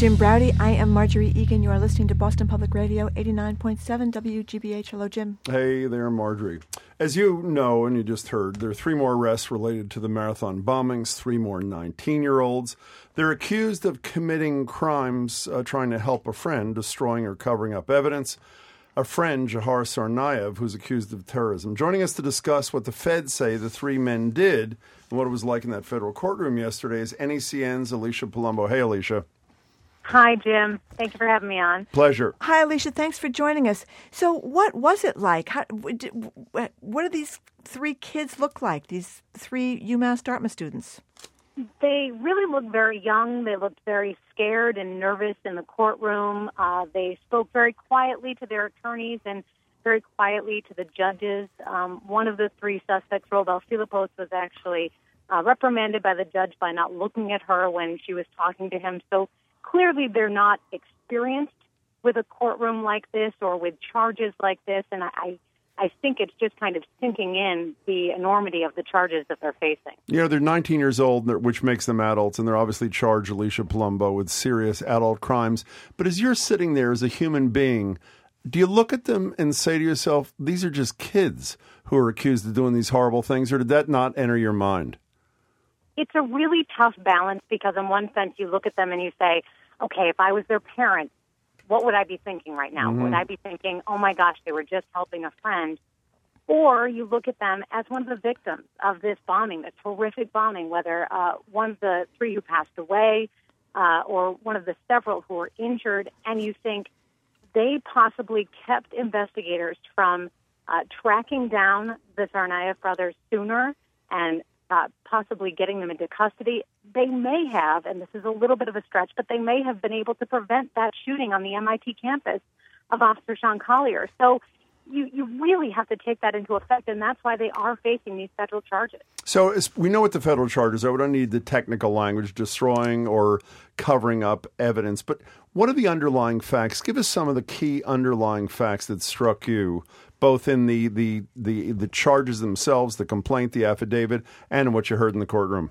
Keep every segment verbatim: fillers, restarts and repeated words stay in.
Jim Braude. I am Marjorie Egan. You are listening to Boston Public Radio, eighty-nine point seven W G B H. Hello, Jim. Hey there, Marjorie. As you know, and you just heard, there are three more arrests related to the marathon bombings, three more nineteen-year-olds. They're accused of committing crimes, uh, trying to help a friend, destroying or covering up evidence. A friend, Jahar Tsarnaev, who's accused of terrorism. Joining us to discuss what the feds say the three men did and what it was like in that federal courtroom yesterday is N E C N's Alicia Palumbo. Hey, Alicia. Hi, Jim. Thank you for having me on. Pleasure. Hi, Alicia. Thanks for joining us. So what was it like? How, what do these three kids look like, these three UMass Dartmouth students? They really looked very young. They looked very scared and nervous in the courtroom. Uh, they spoke very quietly to their attorneys and very quietly to the judges. Um, one of the three suspects, Robel Philippos, was actually uh, reprimanded by the judge by not looking at her when she was talking to him. So clearly they're not experienced with a courtroom like this or with charges like this, and I, I think it's just kind of sinking in the enormity of the charges that they're facing. You know, they're nineteen years old, which makes them adults, and they're obviously charged, Alicia Palumbo, with serious adult crimes. But as you're sitting there as a human being, do you look at them and say to yourself, these are just kids who are accused of doing these horrible things, or did that not enter your mind? It's a really tough balance because in one sense you look at them and you say, okay, if I was their parent, what would I be thinking right now? Mm-hmm. Would I be thinking, oh my gosh, they were just helping a friend? Or you look at them as one of the victims of this bombing, this horrific bombing, whether uh, one of the three who passed away uh, or one of the several who were injured, and you think they possibly kept investigators from uh, tracking down the Tsarnaev brothers sooner and Uh, possibly getting them into custody. They may have, and this is a little bit of a stretch, but they may have been able to prevent that shooting on the M I T campus of Officer Sean Collier. So you, you really have to take that into effect, and that's why they are facing these federal charges. So as we know what the federal charges are. We don't need the technical language, destroying or covering up evidence. But what are the underlying facts? Give us some of the key underlying facts that struck you, both in the, the, the, the charges themselves, the complaint, the affidavit, and what you heard in the courtroom.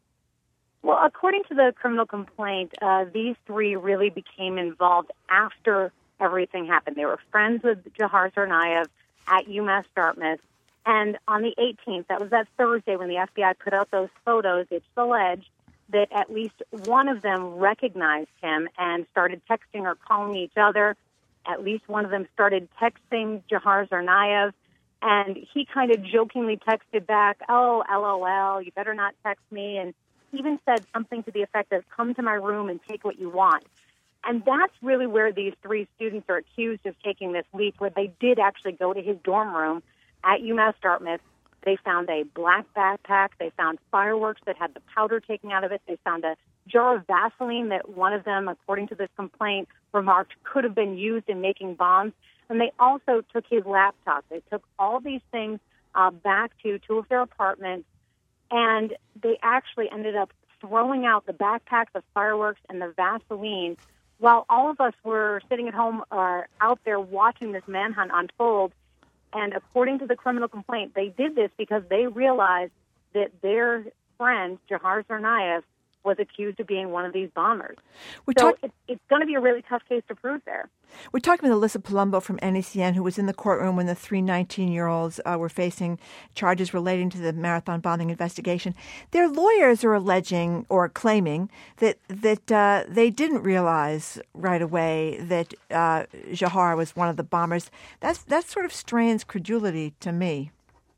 Well, according to the criminal complaint, uh, these three really became involved after everything happened. They were friends with Jahar Tsarnaev at UMass Dartmouth. And on the eighteenth, that was that Thursday when the F B I put out those photos, it's alleged that at least one of them recognized him and started texting or calling each other. At least one of them started texting Jahar Tsarnaev, and he kind of jokingly texted back, oh, LOL, you better not text me, and even said something to the effect of, come to my room and take what you want. And that's really where these three students are accused of taking this leap, where they did actually go to his dorm room at UMass Dartmouth. They found a black backpack. They found fireworks that had the powder taken out of it. They found a jar of Vaseline that one of them, according to this complaint, remarked could have been used in making bombs. And they also took his laptop. They took all these things uh, back to two of their apartments, and they actually ended up throwing out the backpack, the fireworks, and the Vaseline while all of us were sitting at home or out there watching this manhunt unfold. And according to the criminal complaint, they did this because they realized that their friend, Jahar Tsarnaev, was accused of being one of these bombers. We're so talk- it, it's going to be a really tough case to prove there. We're talking with Alyssa Palumbo from N E C N, who was in the courtroom when the three nineteen-year-olds uh, were facing charges relating to the marathon bombing investigation. Their lawyers are alleging or claiming that that uh, they didn't realize right away that uh, Jahar was one of the bombers. That's that sort of strains credulity to me.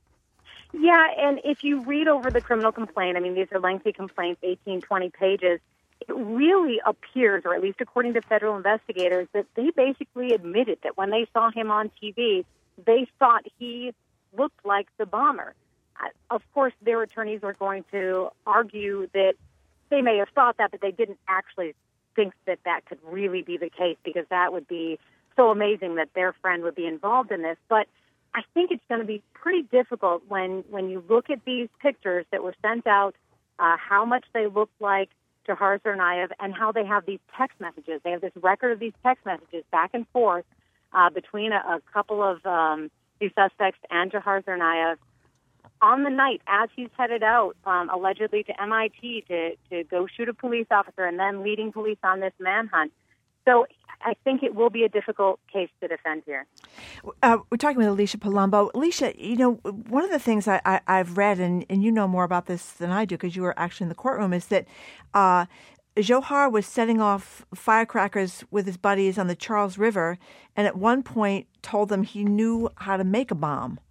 Yeah, and if you read over the criminal complaint, I mean, these are lengthy complaints, eighteen, twenty pages, it really appears, or at least according to federal investigators, that they basically admitted that when they saw him on T V, they thought he looked like the bomber. Uh, of course, their attorneys were going to argue that they may have thought that, but they didn't actually think that that could really be the case, because that would be so amazing that their friend would be involved in this. But I think it's going to be pretty difficult when, when you look at these pictures that were sent out, uh, how much they look like Jahar Tsarnaev, and how they have these text messages. They have this record of these text messages back and forth uh, between a, a couple of um, these suspects and Jahar Tsarnaev. on the night as he's headed out, um, allegedly to M I T to, to go shoot a police officer and then leading police on this manhunt. So I think it will be a difficult case to defend here. Uh, we're talking with Alicia Palumbo. Alicia, you know, one of the things I, I, I've read, and, and you know more about this than I do because you were actually in the courtroom, is that uh, Dzhokhar was setting off firecrackers with his buddies on the Charles River and at one point told them he knew how to make a bomb.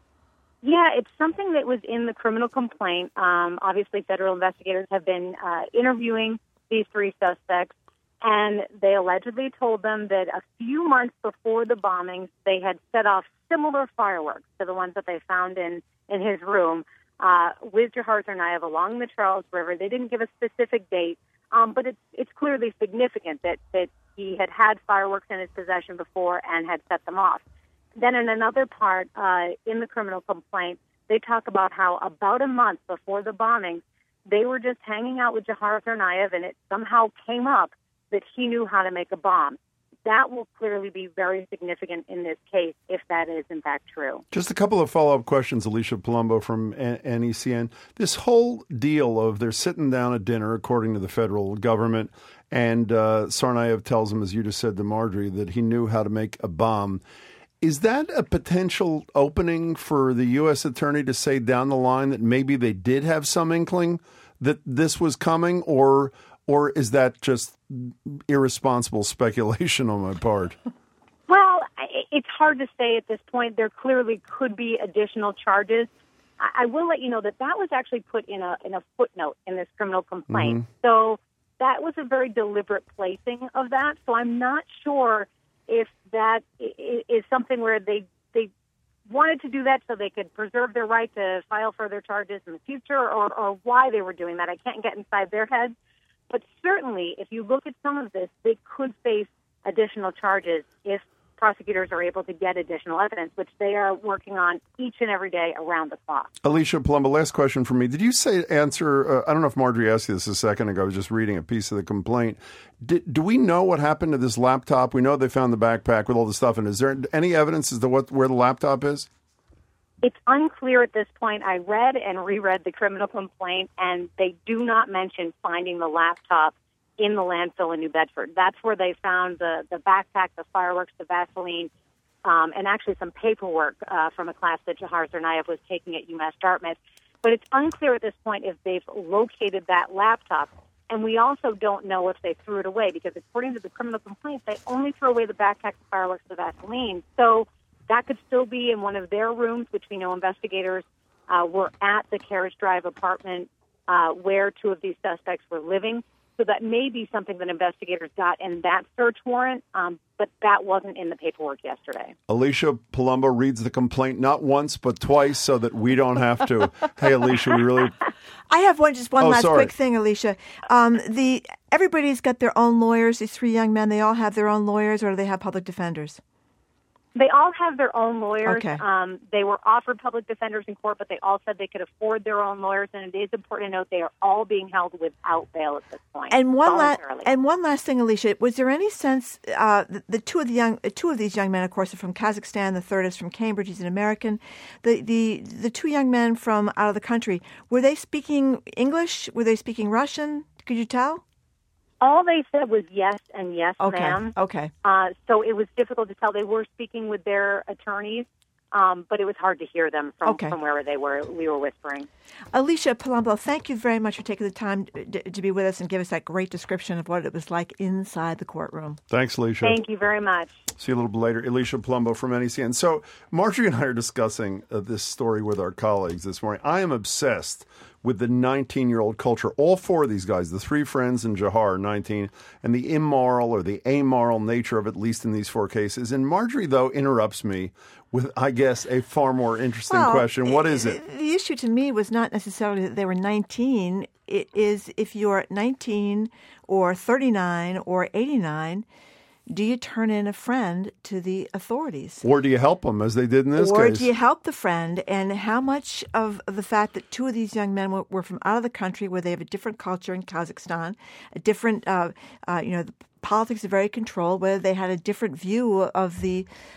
Yeah, it's something that was in the criminal complaint. Um, obviously, federal investigators have been uh, interviewing these three suspects, and they allegedly told them that a few months before the bombings, they had set off similar fireworks to the ones that they found in, in his room uh, with Dzhokhar Tsarnaev along the Charles River. They didn't give a specific date, um, but it's it's clearly significant that, that he had had fireworks in his possession before and had set them off. Then in another part uh, in the criminal complaint, they talk about how about a month before the bombings, they were just hanging out with Dzhokhar Tsarnaev, and it somehow came up that he knew how to make a bomb. That will clearly be very significant in this case if that is in fact true. Just a couple of follow-up questions, Alicia Palumbo from N E C N. This whole deal of they're sitting down at dinner, according to the federal government, and uh, Tsarnaev tells him, as you just said to Marjorie, that he knew how to make a bomb. Is that a potential opening for the U S attorney to say down the line that maybe they did have some inkling that this was coming, or or is that just irresponsible speculation on my part? Well, it's hard to say at this point. There clearly could be additional charges. I will let you know that that was actually put in a in a footnote in this criminal complaint. Mm-hmm. So that was a very deliberate placing of that. So I'm not sure if that is something where they they wanted to do that so they could preserve their right to file further charges in the future, or, or why they were doing that. I can't get inside their heads. But certainly, if you look at some of this, they could face additional charges if prosecutors are able to get additional evidence, which they are working on each and every day around the clock. Alicia Palumbo, last question for me. Did you say answer, uh, I don't know if Marjorie asked you this a second ago, I was just reading a piece of the complaint. Did, do we know what happened to this laptop? We know they found the backpack with all the stuff in it. Is there any evidence as to what where the laptop is? It's unclear at this point. I read and reread the criminal complaint, and they do not mention finding the laptop in the landfill in New Bedford. That's where they found the, the backpack, the fireworks, the Vaseline, um, and actually some paperwork uh, from a class that Dzhokhar Tsarnaev was taking at UMass Dartmouth. But it's unclear at this point if they've located that laptop. And we also don't know if they threw it away, because according to the criminal complaint, they only threw away the backpack, the fireworks, the Vaseline. So that could still be in one of their rooms, which we know investigators uh, were at the Carriage Drive apartment uh, where two of these suspects were living. So that may be something that investigators got in that search warrant, um, but that wasn't in the paperwork yesterday. Alicia Palumbo reads the complaint not once but twice so that we don't have to. Hey, Alicia, we really... I have one, just one oh, last sorry. quick thing, Alicia. Um, the everybody's got their own lawyers. These three young men, they all have their own lawyers, or do they have public defenders? They all have their own lawyers. Okay. Um, they were offered public defenders in court, but they all said they could afford their own lawyers. And it is important to note they are all being held without bail at this point. And one last and one last thing, Alicia, was there any sense uh, the, the two of the young two of these young men, of course, are from Kazakhstan. The third is from Cambridge. He's an American. The the the two young men from out of the country, were they speaking English? Were they speaking Russian? Could you tell? All they said was yes and yes, okay. ma'am. Okay. Uh, so it was difficult to tell. They were speaking with their attorneys, um, but it was hard to hear them from, okay. from wherever they were. We were whispering. Alicia Palumbo, thank you very much for taking the time to, to be with us and give us that great description of what it was like inside the courtroom. Thanks, Alicia. Thank you very much. See you a little bit later. Alicia Palumbo from N E C N. So Marjorie and I are discussing uh, this story with our colleagues this morning. I am obsessed with the nineteen-year-old culture. All four of these guys, the three friends and Dzhokhar, nineteen, and the immoral or the amoral nature of it, at least in these four cases. And Marjorie, though, interrupts me with, I guess, a far more interesting well, question. What is it? The issue to me was not necessarily that they were nineteen. It is if you're nineteen or thirty-nine or eighty-nine, do you turn in a friend to the authorities? Or do you help them, as they did in this or case? Or do you help the friend? And how much of the fact that two of these young men were, were from out of the country, where they have a different culture in Kazakhstan, a different, uh, uh, you know, the politics are very controlled, whether they had a different view of the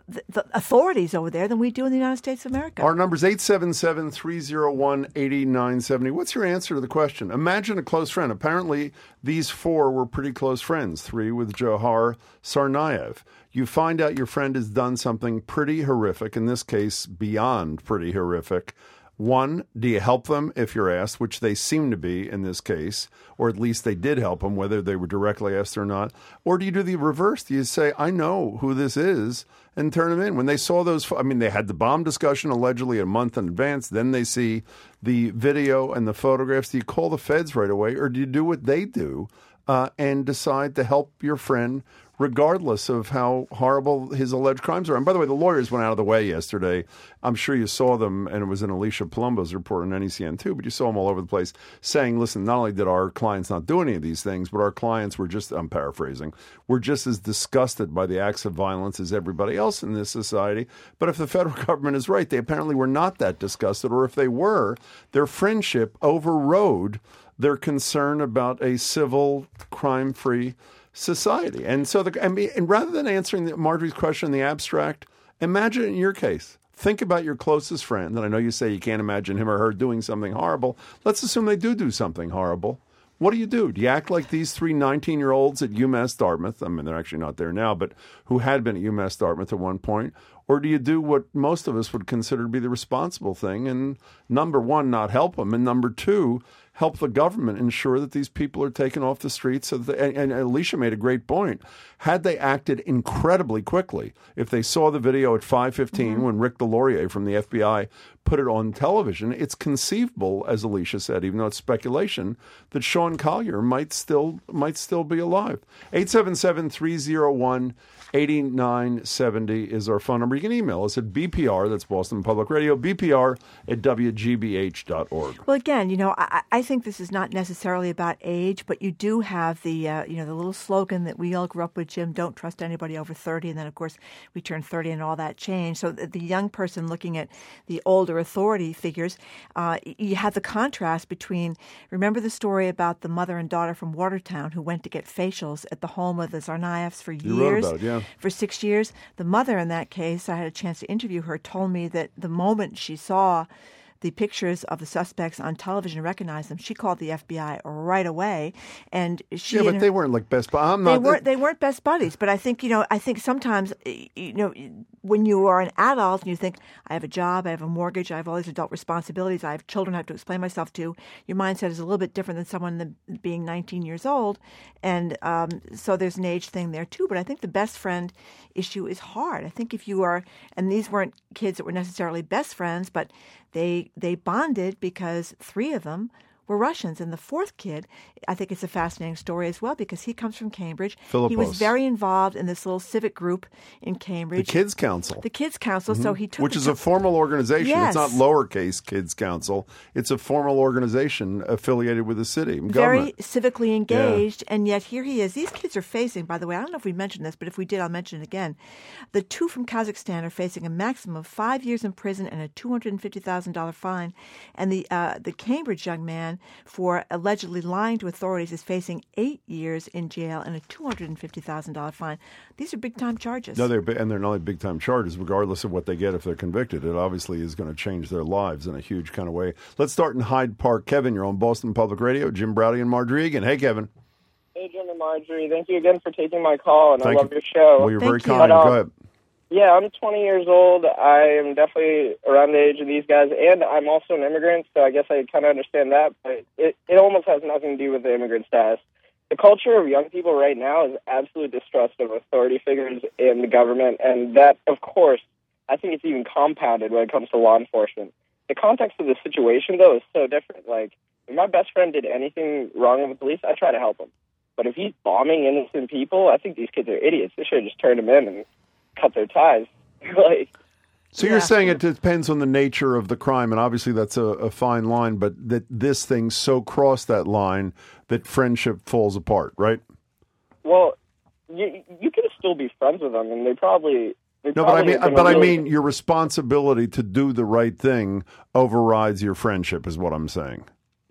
the, the authorities over there than we do in the United States of America. Our number is eight seven seven, three oh one, eight nine seven oh. What's your answer to the question? Imagine a close friend. Apparently, these four were pretty close friends, three with Dzhokhar Tsarnaev. You find out your friend has done something pretty horrific, in this case, beyond pretty horrific. One, do you help them if you're asked, which they seem to be in this case, or at least they did help them, whether they were directly asked or not? Or do you do the reverse? Do you say, I know who this is, and turn them in? When they saw those, I mean, they had the bomb discussion allegedly a month in advance. Then they see the video and the photographs. Do you call the feds right away, or do you do what they do uh, and decide to help your friend regardless of how horrible his alleged crimes are? And by the way, the lawyers went out of the way yesterday. I'm sure you saw them, and it was in Alicia Palumbo's report on N E C N too, but you saw them all over the place saying, listen, not only did our clients not do any of these things, but our clients were just, I'm paraphrasing, were just as disgusted by the acts of violence as everybody else in this society. But if the federal government is right, they apparently were not that disgusted, or if they were, their friendship overrode their concern about a civil, crime-free society. And so, the, and, and rather than answering the, Marjorie's question in the abstract, imagine in your case. Think about your closest friend, and I know you say you can't imagine him or her doing something horrible. Let's assume they do do something horrible. What do you do? Do you act like these three nineteen-year-olds at UMass Dartmouth? I mean, they're actually not there now, but who had been at UMass Dartmouth at one point? Or do you do what most of us would consider to be the responsible thing and, number one, not help them, and number two, help the government ensure that these people are taken off the streets? So that they, and, and Alicia made a great point. Had they acted incredibly quickly, if they saw the video at five fifteen mm-hmm. when Rick DeLaurier from the F B I put it on television, it's conceivable, as Alicia said, even though it's speculation, that Sean Collier might still might still be alive. eight seven seven, three oh one, eight nine seven oh is our phone number. You can email us at B P R, that's Boston Public Radio, B P R at W G B H dot org. Well, again, you know, I, I think this is not necessarily about age, but you do have the, uh, you know, the little slogan that we all grew up with, Jim, don't trust anybody over thirty. And then, of course, we turned thirty and all that changed. So the, the young person looking at the older authority figures, uh, you have the contrast between, remember the story about the mother and daughter from Watertown who went to get facials at the home of the Tsarnaevs for You years, wrote about it, yeah. for six years. The mother in that case, I had a chance to interview her, told me that the moment she saw the pictures of the suspects on television, recognized them, she called the F B I right away. And she yeah, but her, they weren't like best buddies. I'm not. They weren't. They weren't best buddies. But I think you know. I think sometimes you know when you are an adult and you think, I have a job, I have a mortgage, I have all these adult responsibilities, I have children I have to explain myself to. Your mindset is a little bit different than someone that being nineteen years old, and um, so there's an age thing there too. But I think the best friend issue is hard. I think if you are, and these weren't kids that were necessarily best friends, but they they bonded because three of them were Russians. And the fourth kid, I think it's a fascinating story as well because he comes from Cambridge. Philippos. He was very involved in this little civic group in Cambridge. The Kids Council. The Kids Council. Mm-hmm. So he took Which the is co- a formal organization. Yes. It's not lowercase Kids Council. It's a formal organization affiliated with the city and very government. civically engaged, yeah. And yet here he is. These kids are facing, by the way, I don't know if we mentioned this, but if we did, I'll mention it again. The two from Kazakhstan are facing a maximum of five years in prison and a two hundred fifty thousand dollars fine. And the uh, the Cambridge young man, for allegedly lying to authorities, is facing eight years in jail and a two hundred fifty thousand dollars fine. These are big-time charges. No, they're and they're not only big-time charges, regardless of what they get if they're convicted. It obviously is going to change their lives in a huge kind of way. Let's start in Hyde Park. Kevin, you're on Boston Public Radio. Jim Browdy and Marjorie Egan. Hey, Kevin. Hey, Jim and Marjorie. Thank you again for taking my call, and Thank I love you. your show. Well, you're Thank very you. kind. But, um, Go ahead. Yeah, I'm twenty years old. I am definitely around the age of these guys, and I'm also an immigrant, so I guess I kind of understand that, but it, it almost has nothing to do with the immigrant status. The culture of young people right now is absolute distrust of authority figures in the government, and that, of course, I think it's even compounded when it comes to law enforcement. The context of the situation, though, is so different. Like, if my best friend did anything wrong with the police, I try to help him. But if he's bombing innocent people, I think these kids are idiots. They should have just turned him in and cut their ties. like, So yeah. you're saying it depends on the nature of the crime, and obviously that's a, a fine line, but that this thing so crossed that line that friendship falls apart, right? Well, you you could still be friends with them, and they probably... They No, but I probably mean, have been but I really- mean, your responsibility to do the right thing overrides your friendship, is what I'm saying.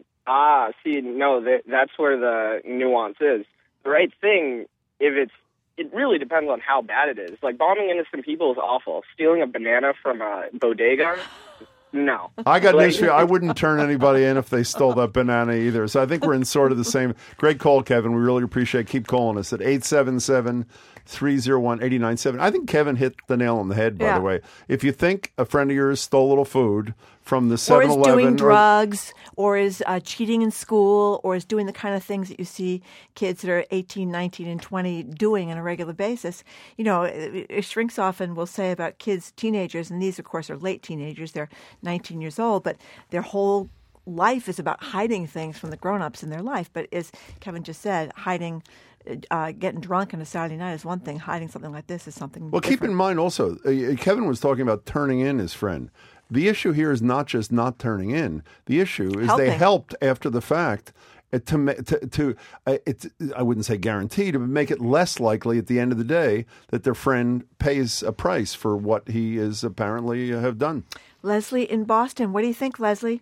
Ah, see, no, that, that's where the nuance is. The right thing, if it's it really depends on how bad it is. Like, bombing innocent people is awful. Stealing a banana from a bodega, no. I got like, news for you. I wouldn't turn anybody in if they stole that banana either. So I think we're in sort of the same. Great call, Kevin. We really appreciate it. Keep calling us at eight seven seven, three oh one, eight nine seven. I think Kevin hit the nail on the head, by yeah. the way. If you think a friend of yours stole a little food from the seven eleven. Or is doing drugs, or is uh, cheating in school, or is doing the kind of things that you see kids that are eighteen, nineteen, and twenty doing on a regular basis. You know, it, it shrinks often will say about kids, teenagers, and these, of course, are late teenagers. They're nineteen years old, but their whole life is about hiding things from the grown-ups in their life. But as Kevin just said, hiding... Uh, getting drunk on a Saturday night is one thing. Hiding something like this is something Well, different. keep in mind also, uh, Kevin was talking about turning in his friend. The issue here is not just not turning in. The issue is Helping. they helped after the fact uh, to, ma- to, to uh, it's, I wouldn't say guaranteed, but make it less likely at the end of the day that their friend pays a price for what he is apparently uh, have done. Leslie in Boston. What do you think, Leslie?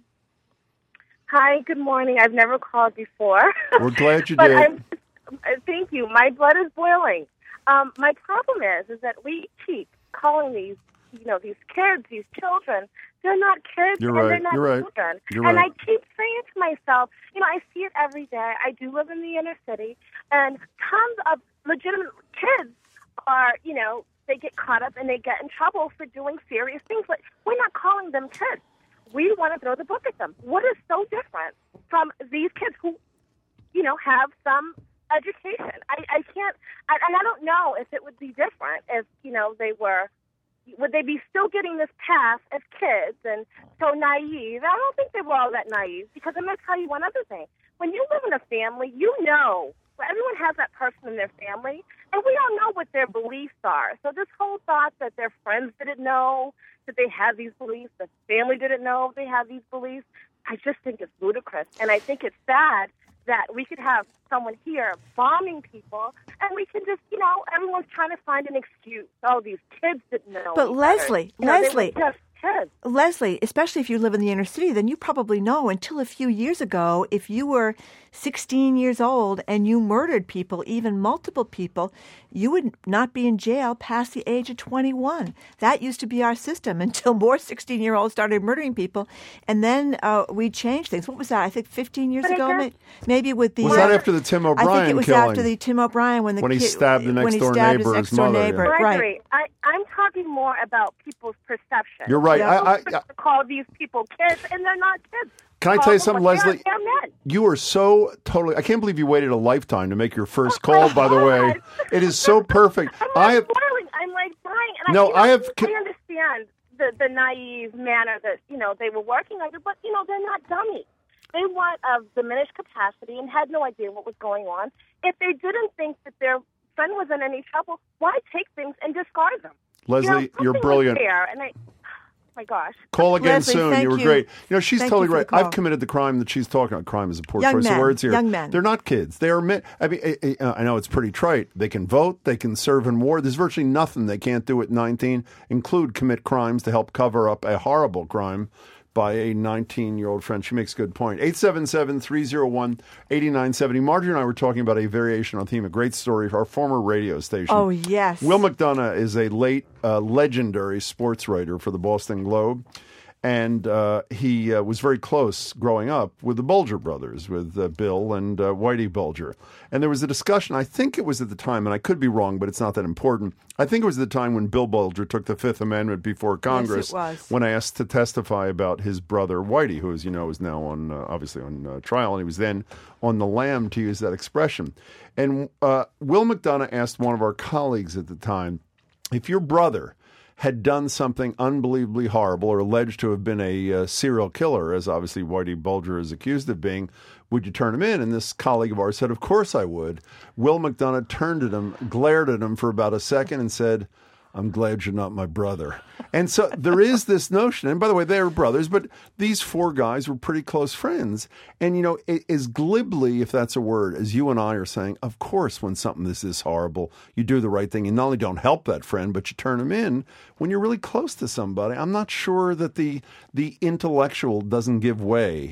Hi, good morning. I've never called before. We're glad you but did. I'm, thank you. My blood is boiling. Um, my problem is, is that we keep calling these, you know, these kids, these children. They're not kids, You're and right. they're not You're right. children. You're and right. I keep saying to myself, you know, I see it every day. I do live in the inner city, and tons of legitimate kids are, you know, they get caught up and they get in trouble for doing serious things. But we're not calling them kids. We want to throw the book at them. What is so different from these kids who, you know, have some education? I, I can't, I, and I don't know if it would be different if, you know, they were, would they be still getting this pass as kids and so naive? I don't think they were all that naive, because I'm going to tell you one other thing. When you live in a family, you know, everyone has that person in their family, and we all know what their beliefs are. So this whole thought that their friends didn't know that they had these beliefs, the family didn't know they had these beliefs, I just think it's ludicrous. And I think it's sad that we could have someone here bombing people, and we can just, you know, everyone's trying to find an excuse. Oh, these kids didn't know. But Leslie, you know, Leslie, they were just kids. Leslie, especially if you live in the inner city, then you probably know until a few years ago, if you were sixteen years old and you murdered people, even multiple people, you would not be in jail past the age of twenty-one. That used to be our system until more sixteen-year-olds started murdering people. And then uh, we changed things. What was that? I think fifteen years But I ago, guess- may- maybe with the... Was that after the Tim O'Brien I think it was killing? after the Tim O'Brien when the When he kid, stabbed the when he next-door stabbed his neighbor's next-door mother, neighbor. yeah. Right. Gregory, I, I'm talking more about people's perception. You're right. Yeah. I, I, I, Call these people kids, and they're not kids. Can I Call tell you them something, what they are. Leslie? They're men. You are so totally... I can't believe you waited a lifetime to make your first call, by the way. It is so perfect. I'm I like have... boiling. I'm like dying. And No, I, you know, I have- I understand the, the naive manner that, you know, they were working under, but, you know, they're not dummies. They want of diminished capacity and had no idea what was going on. If they didn't think that their friend was in any trouble, why take things and discard them? Leslie, you know, you're something was brilliant. There, and I, oh my gosh. Call again Leslie, soon. thank You were you. great. You know, she's Thank totally you for right. the call. I've committed the crime that she's talking about. Crime is a poor Young choice men. of words here. Young men. They're not kids. They are men. I mean, I, I, I know it's pretty trite. They can vote. They can serve in war. There's virtually nothing they can't do at nineteen, include commit crimes to help cover up a horrible crime by a nineteen-year-old friend. She makes a good point. eight seven seven, three oh one, eight nine seven oh. Marjorie and I were talking about a variation on theme, a great story for our former radio station. Oh, yes. Will McDonough is a late uh, legendary sports writer for the Boston Globe. And uh, he uh, was very close growing up with the Bulger brothers, with uh, Bill and uh, Whitey Bulger. And there was a discussion, I think it was at the time, and I could be wrong, but it's not that important. I think it was the time when Bill Bulger took the Fifth Amendment before Congress, it was. when asked to testify about his brother Whitey, who, as you know, is now on, uh, obviously on uh, trial, and he was then on the lam, to use that expression. And uh, Will McDonough asked one of our colleagues at the time, if your brother had done something unbelievably horrible or alleged to have been a uh, serial killer, as obviously Whitey Bulger is accused of being, would you turn him in? And this colleague of ours said, of course I would. Will McDonough turned at him, glared at him for about a second and said, I'm glad you're not my brother. And so there is this notion, and by the way, they were brothers, but these four guys were pretty close friends. And, you know, as glibly, if that's a word, as you and I are saying, of course, when something is this horrible, you do the right thing. You not only don't help that friend, but you turn him in. When you're really close to somebody, I'm not sure that the the intellectual doesn't give way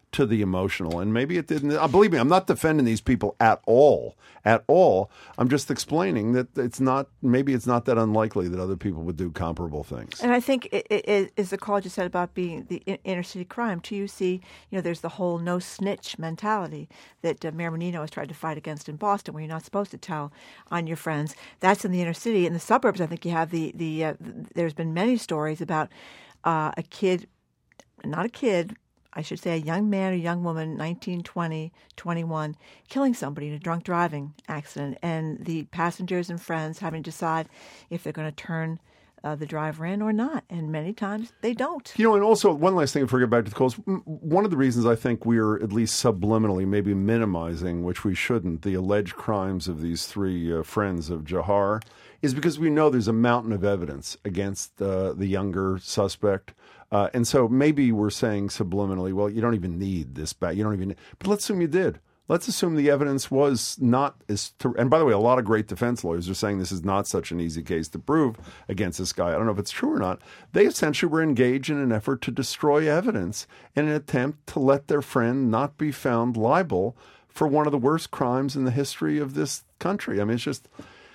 to the emotional. And maybe it didn't. Uh, believe me, I'm not defending these people at all, at all. I'm just explaining that it's not, maybe it's not that unlikely that other people would do comparable things. And I think it, it is the call you said about being the inner city crime. Too, you see, you know, there's the whole no snitch mentality that uh, Mayor Menino has tried to fight against in Boston, where you're not supposed to tell on your friends. That's in the inner city. In the suburbs, I think you have the, the uh, there's been many stories about uh, a kid, not a kid, I should say a young man or young woman, nineteen, twenty, twenty-one, killing somebody in a drunk driving accident, and the passengers and friends having to decide if they're going to turn uh, the driver in or not. And many times they don't. You know, and also one last thing before we get back to the calls. One of the reasons I think we're at least subliminally maybe minimizing, which we shouldn't, the alleged crimes of these three uh, friends of Jahar is because we know there's a mountain of evidence against uh, the younger suspect. Uh, and so maybe we're saying subliminally, well, you don't even need this back. You don't even need, but let's assume you did. Let's assume the evidence was not as, to, and by the way, a lot of great defense lawyers are saying this is not such an easy case to prove against this guy. I don't know if it's true or not. They essentially were engaged in an effort to destroy evidence in an attempt to let their friend not be found liable for one of the worst crimes in the history of this country. I mean, it's just,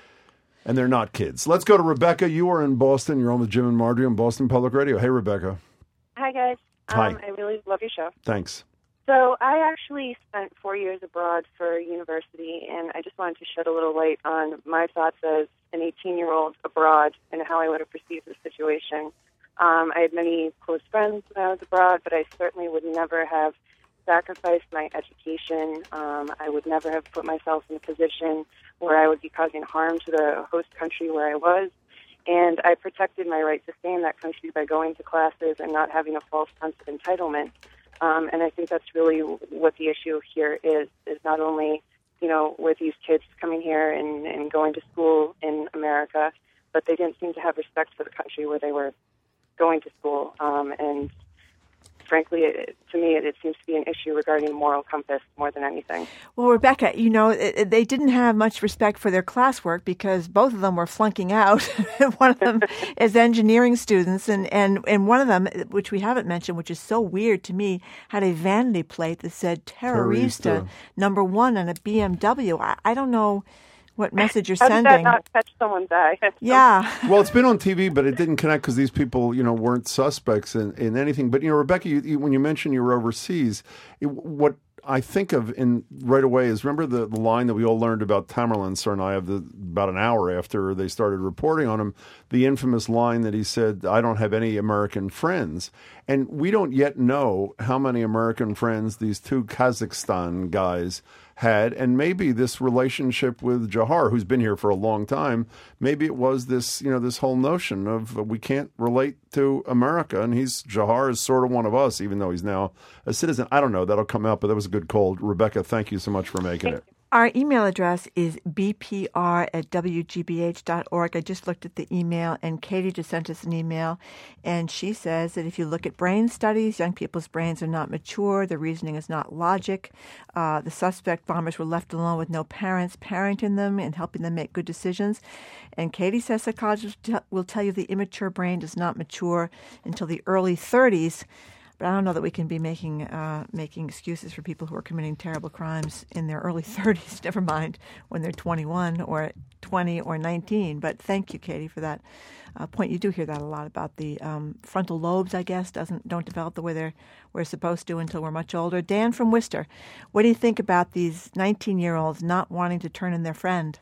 and they're not kids. Let's go to Rebecca. You are in Boston. You're on with Jim and Marjorie on Boston Public Radio. Hey, Rebecca. Hi, guys. Hi. Um, I really love your show. Thanks. So I actually spent four years abroad for university, and I just wanted to shed a little light on my thoughts as an eighteen-year-old abroad and how I would have perceived the situation. Um, I had many close friends when I was abroad, but I certainly would never have sacrificed my education. Um, I would never have put myself in a position where I would be causing harm to the host country where I was. And I protected my right to stay in that country by going to classes and not having a false sense of entitlement. Um, and I think that's really what the issue here is, is not only, you know, with these kids coming here and, and going to school in America, but they didn't seem to have respect for the country where they were going to school. Um, and frankly, it, to me, it, it seems to be an issue regarding moral compass more than anything. Well, Rebecca, you know, it, they didn't have much respect for their classwork because both of them were flunking out. One of them is engineering students, and, and, and one of them, which we haven't mentioned, which is so weird to me, had a vanity plate that said Terrorista, Terrorista. number one on a B M W. I, I don't know what message you're How sending. did that not catch someone's eye? Yeah. Well, it's been on T V, but it didn't connect because these people, you know, weren't suspects in, in anything. But, you know, Rebecca, you, you, when you mentioned you were overseas, it, what I think of in right away is, remember the, the line that we all learned about Tamerlan Tsarnaev the, about an hour after they started reporting on him, the infamous line that he said, I don't have any American friends. And we don't yet know how many American friends these two Kazakhstan guys had, and maybe this relationship with Jahar, who's been here for a long time, maybe it was this, you know, this whole notion of uh, we can't relate to America, and he's Jahar is sort of one of us, even though he's now a citizen. I don't know. That'll come out, but that was a good call. Rebecca, thank you so much for making it. Our email address is b p r at w g b h dot org. I just looked at the email, and Katie just sent us an email, and she says that if you look at brain studies, young people's brains are not mature. Their reasoning is not logic. Uh, the suspect bombers were left alone with no parents parenting them and helping them make good decisions. And Katie says psychologists will tell you the immature brain does not mature until the early thirties. But I don't know that we can be making uh, making excuses for people who are committing terrible crimes in their early thirties, never mind when they're twenty-one or twenty or nineteen. But thank you, Katie, for that uh, point. You do hear that a lot about the um, frontal lobes, I guess, doesn't don't develop the way they're we're supposed to until we're much older. Dan from Worcester, what do you think about these nineteen-year-olds not wanting to turn in their friend?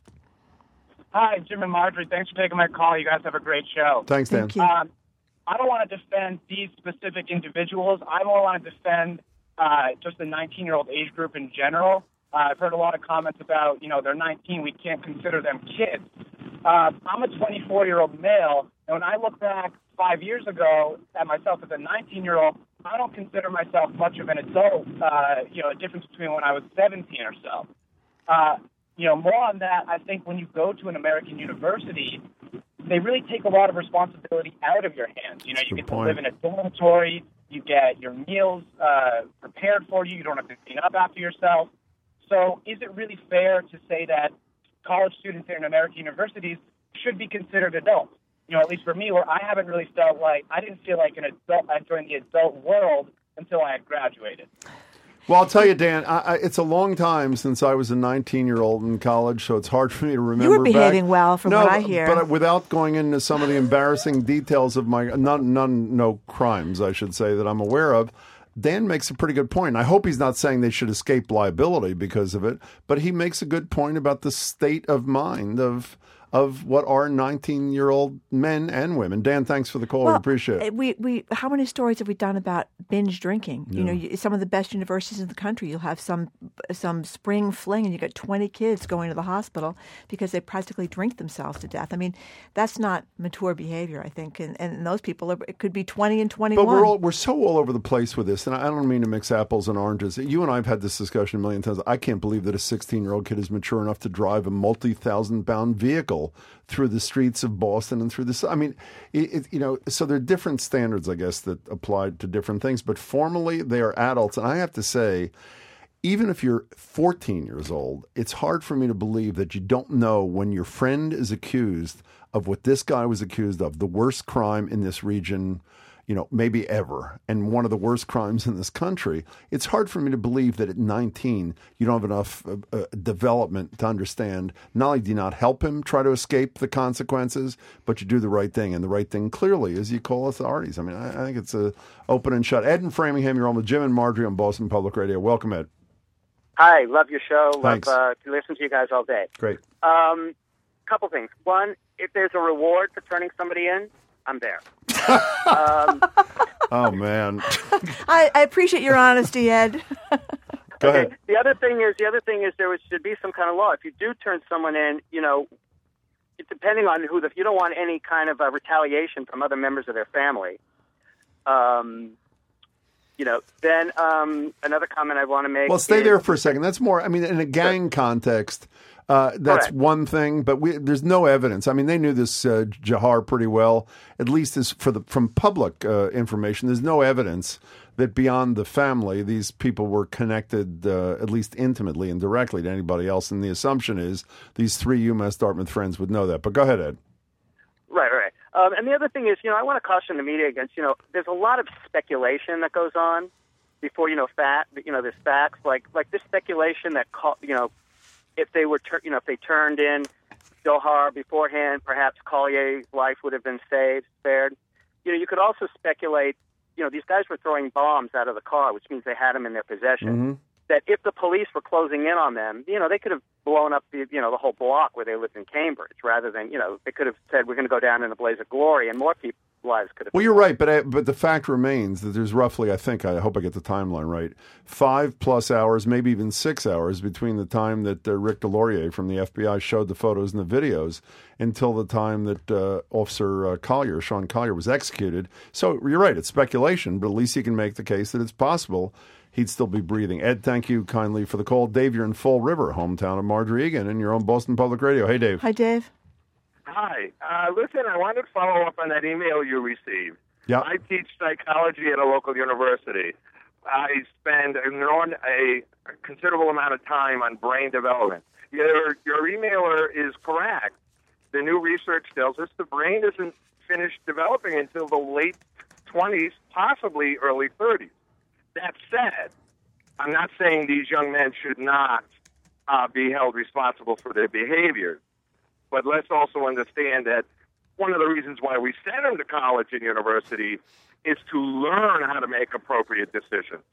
Hi, Jim and Marjorie. Thanks for taking my call. You guys have a great show. Thanks, Dan. Thank you. Um, I don't want to defend these specific individuals. I more want to defend uh, just the nineteen-year-old age group in general. Uh, I've heard a lot of comments about, you know, they're nineteen, we can't consider them kids. Uh, I'm a twenty-four-year-old male, and when I look back five years ago at myself as a nineteen-year-old, I don't consider myself much of an adult, uh, you know, a difference between when I was seventeen or so. Uh, you know, more on that, I think when you go to an American university, they really take a lot of responsibility out of your hands. You know, you get to live in a dormitory, you get your meals uh, prepared for you, you don't have to clean up after yourself. So is it really fair to say that college students in American universities should be considered adults? You know, at least for me, where I haven't really felt like, I didn't feel like an adult entering the adult world until I had graduated. Well, I'll tell you, Dan, I, I, it's a long time since I was a nineteen-year-old in college, so it's hard for me to remember. You were behaving back. well, from no, what I hear. But without going into some of the embarrassing details of my none, none, no crimes, I should say, that I'm aware of. Dan makes a pretty good point. I hope he's not saying they should escape liability because of it, but he makes a good point about the state of mind of of what are nineteen-year-old men and women. Dan, thanks for the call. Well, we appreciate it. We, we, how many stories have we done about binge drinking? Yeah. You know, you, some of the best universities in the country, you'll have some some spring fling and you got twenty kids going to the hospital because they practically drink themselves to death. I mean, that's not mature behavior, I think. And, and those people, are, it could be twenty and twenty-one. But we're all, we're so all over the place with this, and I don't mean to mix apples and oranges. You and I have had this discussion a million times. I can't believe that a sixteen-year-old kid is mature enough to drive a multi-thousand pound vehicle through the streets of Boston and through the, I mean, it, it, you know, so there are different standards, I guess, that apply to different things. But formally, they are adults. And I have to say, even if you're fourteen years old, it's hard for me to believe that you don't know when your friend is accused of what this guy was accused of, the worst crime in this region, you know, maybe ever, and one of the worst crimes in this country. It's hard for me to believe that at nineteen, you don't have enough uh, uh, development to understand. Not only do you not help him try to escape the consequences, but you do the right thing. And the right thing clearly is you call authorities. I mean, I, I think it's a open and shut. Ed in Framingham, you're on with Jim and Marjorie on Boston Public Radio. Welcome, Ed. Hi, love your show. Thanks. Love uh, to listen to you guys all day. Great. Um, couple things. One, if there's a reward for turning somebody in, I'm there. um, oh, man. I, I appreciate your honesty, Ed. Go okay. ahead. The other thing is, the other thing is, there was, should be some kind of law. If you do turn someone in, you know, depending on who, the, if you don't want any kind of uh, retaliation from other members of their family, um, you know, then um, another comment I want to make. Well, stay is, there for a second. That's more, I mean, in a gang context, uh, that's Correct. one thing, but we, there's no evidence. I mean, they knew this uh, Jahar pretty well, at least as for the from public uh, information. There's no evidence that beyond the family, these people were connected, uh, at least intimately and directly, to anybody else. And the assumption is these three UMass Dartmouth friends would know that. But go ahead, Ed. Right, right. Um, and the other thing is, you know, I want to caution the media against, you know, there's a lot of speculation that goes on before, you know, fact, you know, there's facts, like like this speculation that, you know, if they were, tur- you know, if they turned in Jahar beforehand, perhaps Collier's life would have been saved, spared. You know, you could also speculate, you know, these guys were throwing bombs out of the car, which means they had them in their possession. Mm-hmm. That if the police were closing in on them, you know, they could have blown up the, you know, the whole block where they lived in Cambridge, rather than, you know, they could have said, we're going to go down in a blaze of glory, and more people's lives could have. Well, you're right, but I, but the fact remains that there's roughly, I think, I hope I get the timeline right, five plus hours, maybe even six hours between the time that uh, Rick Delorier from the F B I showed the photos and the videos until the time that uh, Officer uh, Collier, Sean Collier, was executed. So you're right, it's speculation, but at least you can make the case that it's possible he'd still be breathing. Ed, thank you kindly for the call. Dave, you're in Fall River, hometown of Marjorie Egan, and you're on Boston Public Radio. Hey, Dave. Hi, Dave. Hi. Uh, listen, I wanted to follow up on that email you received. Yeah. I teach psychology at a local university. I spend an enorm- a considerable amount of time on brain development. Your, your emailer is correct. The new research tells us the brain isn't finished developing until the late twenties, possibly early thirties. That said, I'm not saying these young men should not uh, be held responsible for their behavior, but let's also understand that one of the reasons why we send them to college and university is to learn how to make appropriate decisions.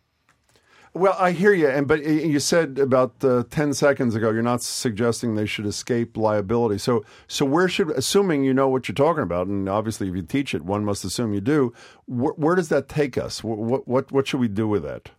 Well, I hear you, and but you said about uh, ten seconds ago you're not suggesting they should escape liability. So, so where should, assuming you know what you're talking about, and obviously if you teach it, one must assume you do. Wh- where does that take us? What what what should we do with that?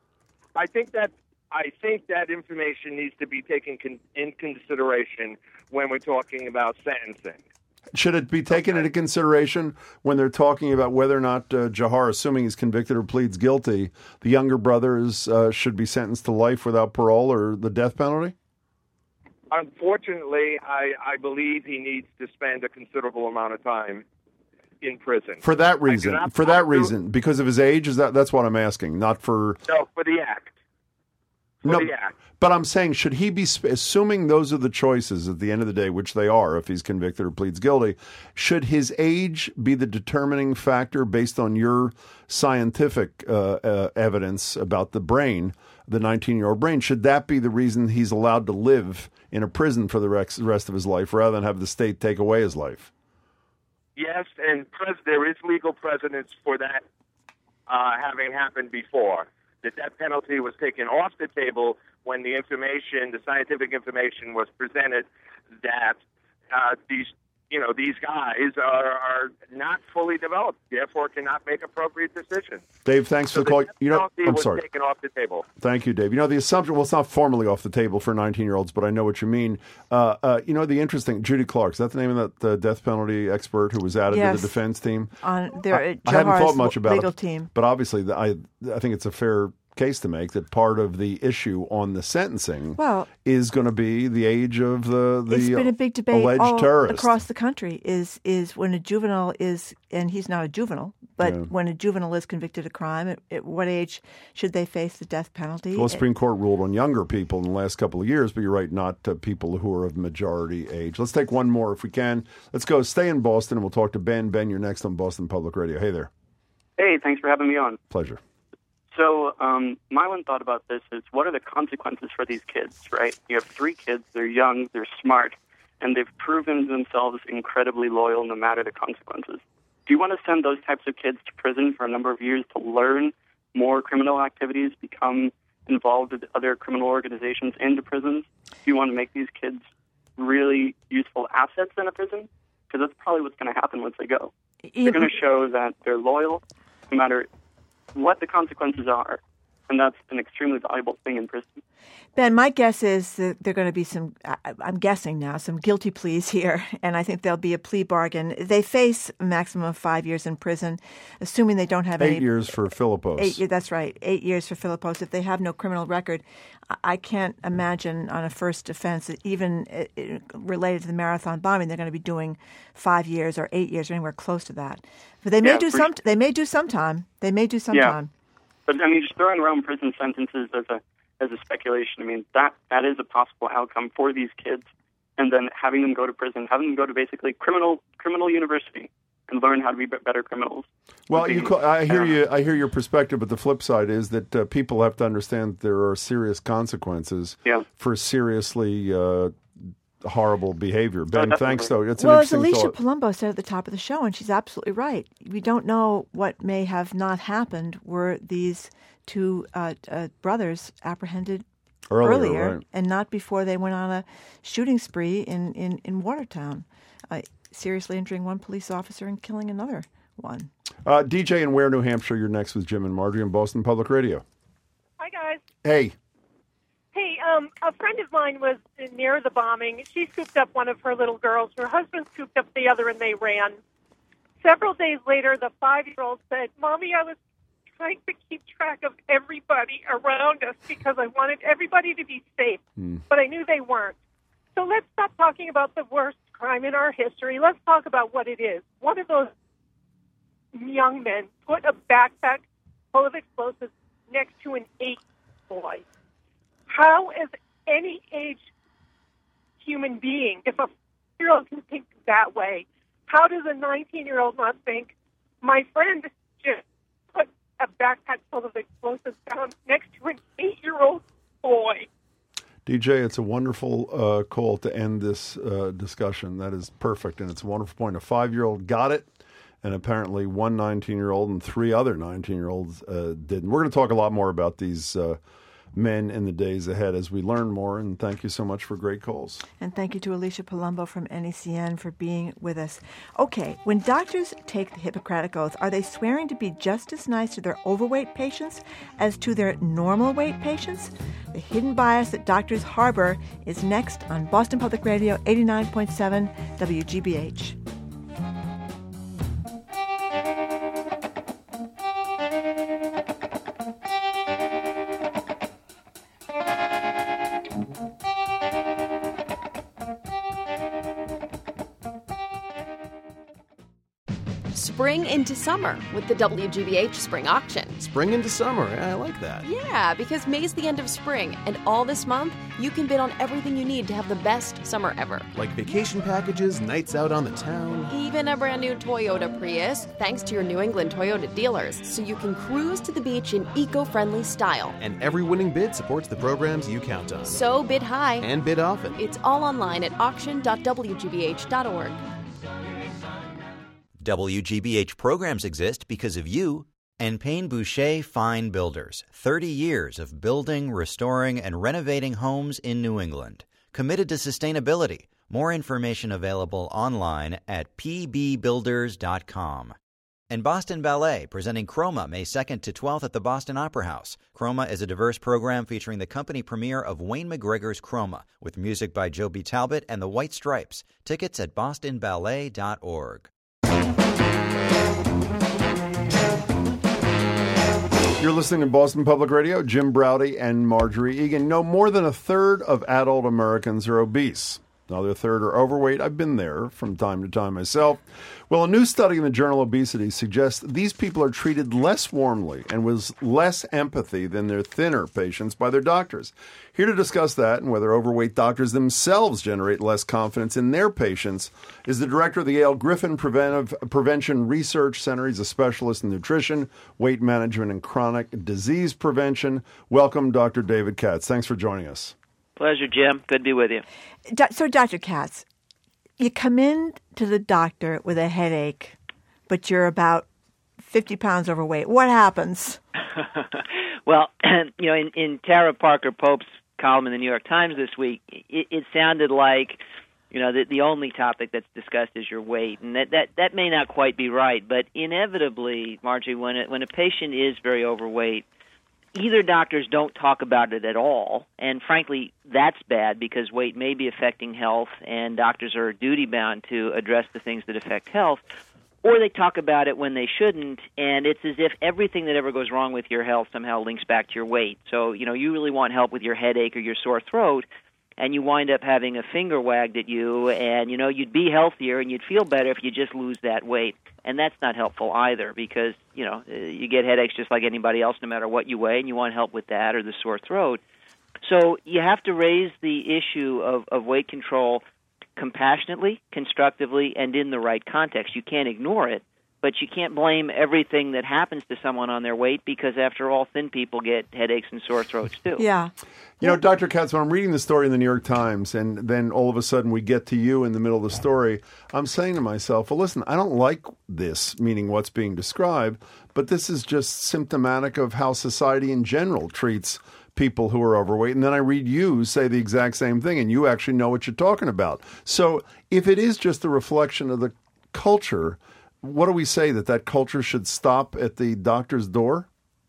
I think that I think that information needs to be taken con- in consideration when we're talking about sentencing. Should it be taken into consideration when they're talking about whether or not uh, Jahar, assuming he's convicted or pleads guilty, the younger brothers uh, should be sentenced to life without parole or the death penalty? Unfortunately, I, I believe he needs to spend a considerable amount of time in prison. For that reason, not, for that do, reason, because of his age, is that that's what I'm asking, not for no for the act. for No, the act. but I'm saying, should he be, sp- assuming those are the choices at the end of the day, which they are if he's convicted or pleads guilty, should his age be the determining factor based on your scientific uh, uh, evidence about the brain, the nineteen-year-old brain? Should that be the reason he's allowed to live in a prison for the rex- rest of his life rather than have the state take away his life? Yes, and pres- there is legal precedence for that uh, having happened before. The death penalty was taken off the table when the information, the scientific information, was presented that uh, these, you know, these guys are, are not fully developed, therefore cannot make appropriate decisions. Dave, thanks So for the call. the death You know, penalty I'm was sorry. taken off the table. Thank you, Dave. You know, the assumption, well, it's not formally off the table for nineteen-year-olds, but I know what you mean. Uh, uh, you know, the interesting, Judy Clark, is that the name of that uh, death penalty expert who was added Yes. to the defense team? On their I, I haven't thought much about legal it, team. but obviously, the, I I think it's a fair case to make that part of the issue on the sentencing Well, is going to be the age of the the it's been a big debate alleged all terrorist across the country. Is is when a juvenile is, and he's not a juvenile, but Yeah. when a juvenile is convicted of crime, at, at what age should they face the death penalty? Well, the Supreme Court ruled on younger people in the last couple of years, but you're right, not uh, people who are of majority age. Let's take one more if we can. Let's go. Stay in Boston, and we'll talk to Ben. Ben, you're next on Boston Public Radio. Hey there. Hey, thanks for having me on. Pleasure. So, um, my one thought about this is, what are the consequences for these kids, right? You have three kids, they're young, they're smart, and they've proven themselves incredibly loyal no matter the consequences. Do you want to send those types of kids to prison for a number of years to learn more criminal activities, become involved with other criminal organizations into prisons? Do you want to make these kids really useful assets in a prison? Because that's probably what's going to happen once they go. They're going to show that they're loyal no matter what the consequences are, and that's an extremely valuable thing in prison. Ben, my guess is that there are going to be some, I- I'm guessing now, some guilty pleas here, and I think there'll be a plea bargain. They face a maximum of five years in prison, assuming they don't have Eight any... years for Philippos. Eight, years, that's right, eight years for Philippos. If they have no criminal record, I- I can't imagine on a first offense, that even uh, uh, related to the marathon bombing, they're going to be doing five years or eight years or anywhere close to that. But they may Yeah, do for some. sure. They may do sometime. They may do Yeah. sometime. But, I mean, just throwing around prison sentences as a as a speculation, I mean, that that is a possible outcome for these kids, and then having them go to prison, having them go to basically criminal criminal university and learn how to be better criminals. Well, you call, I hear Um, you. I hear your perspective, but the flip side is that uh, people have to understand that there are serious consequences Yeah. for seriously uh, horrible behavior. Ben, definitely. thanks though. It's Well, an as interesting Alicia thought. Palumbo said at the top of the show, and she's absolutely right, we don't know what may have not happened were these two uh, uh, brothers apprehended Earlier, right. and not before they went on a shooting spree in, in, in Watertown, uh, seriously injuring one police officer and killing another one. Uh, D J in Ware, New Hampshire. You're next with Jim and Marjorie on Boston Public Radio. Hi, guys. Hey. Hey, um, a friend of mine was near the bombing. She scooped up one of her little girls. Her husband scooped up the other, and they ran. Several days later, the five-year-old said, Mommy, I was trying to keep track of everybody around us because I wanted everybody to be safe, Hmm. but I knew they weren't. So let's stop talking about the worst crime in our history. Let's talk about what it is. One of those young men put a backpack full of explosives next to an eight boy. How, as any age human being, if a four-year-old can think that way, how does a nineteen-year-old not think, my friend just put a backpack full of explosives down next to an eight-year-old boy? D J, it's a wonderful uh, call to end this uh, discussion. That is perfect, and it's a wonderful point. A five-year-old got it, and apparently one nineteen-year-old and three other nineteen-year-olds uh, didn't. We're going to talk a lot more about these uh, men in the days ahead as we learn more, and thank you so much for great calls. And thank you to Alicia Palumbo from N E C N for being with us. Okay, when doctors take the Hippocratic Oath, are they swearing to be just as nice to their overweight patients as to their normal weight patients? The hidden bias that doctors harbor is next on Boston Public Radio eighty-nine point seven W G B H. spring into summer with the W G B H Spring Auction. Spring into summer. Yeah, I like that. Yeah, because May's the end of spring, and all this month, you can bid on everything you need to have the best summer ever. Like vacation packages, nights out on the town. Even a brand new Toyota Prius, thanks to your New England Toyota dealers, so you can cruise to the beach in eco-friendly style. And every winning bid supports the programs you count on. So bid high. And bid often. It's all online at auction dot w g b h dot org. W G B H programs exist because of you and Payne Boucher Fine Builders. thirty years of building, restoring, and renovating homes in New England. Committed to sustainability. More information available online at p b builders dot com. And Boston Ballet, presenting Chroma May second to twelfth at the Boston Opera House. Chroma is a diverse program featuring the company premiere of Wayne McGregor's Chroma, with music by Joby Talbot and the White Stripes. Tickets at boston ballet dot org. You're listening to Boston Public Radio. Jim Braude and Marjorie Egan. No, more than a third of adult Americans are obese. Another third are overweight. I've been there from time to time myself. Well, a new study in the journal Obesity suggests these people are treated less warmly and with less empathy than their thinner patients by their doctors. Here to discuss that and whether overweight doctors themselves generate less confidence in their patients is the director of the Yale Griffin Preventive Prevention Research Center. He's a specialist in nutrition, weight management, and chronic disease prevention. Welcome, Doctor David Katz. Thanks for joining us. Pleasure, Jim. Good to be with you. So, Doctor Katz, you come in to the doctor with a headache, but you're about fifty pounds overweight. What happens? Well, you know, in, in Tara Parker Pope's column in the New York Times this week, it, it sounded like, you know, the, the only topic that's discussed is your weight. And that, that, that may not quite be right, but inevitably, Margie, when a, when a patient is very overweight, either doctors don't talk about it at all, and frankly, that's bad because weight may be affecting health, and doctors are duty-bound to address the things that affect health, or they talk about it when they shouldn't, and it's as if everything that ever goes wrong with your health somehow links back to your weight. So, you know, you really want help with your headache or your sore throat, and you wind up having a finger wagged at you, and, you know, you'd be healthier and you'd feel better if you just lose that weight. And that's not helpful either because, you know, you get headaches just like anybody else no matter what you weigh, and you want help with that or the sore throat. So you have to raise the issue of, of weight control compassionately, constructively, and in the right context. You can't ignore it, but you can't blame everything that happens to someone on their weight because, after all, thin people get headaches and sore throats too. Yeah. You know, Doctor Katz, when I'm reading the story in the New York Times and then all of a sudden we get to you in the middle of the story, I'm saying to myself, well, listen, I don't like this, meaning what's being described, but this is just symptomatic of how society in general treats people who are overweight. And then I read you say the exact same thing, and you actually know what you're talking about. So if it is just a reflection of the culture, what do we say, that that culture should stop at the doctor's door?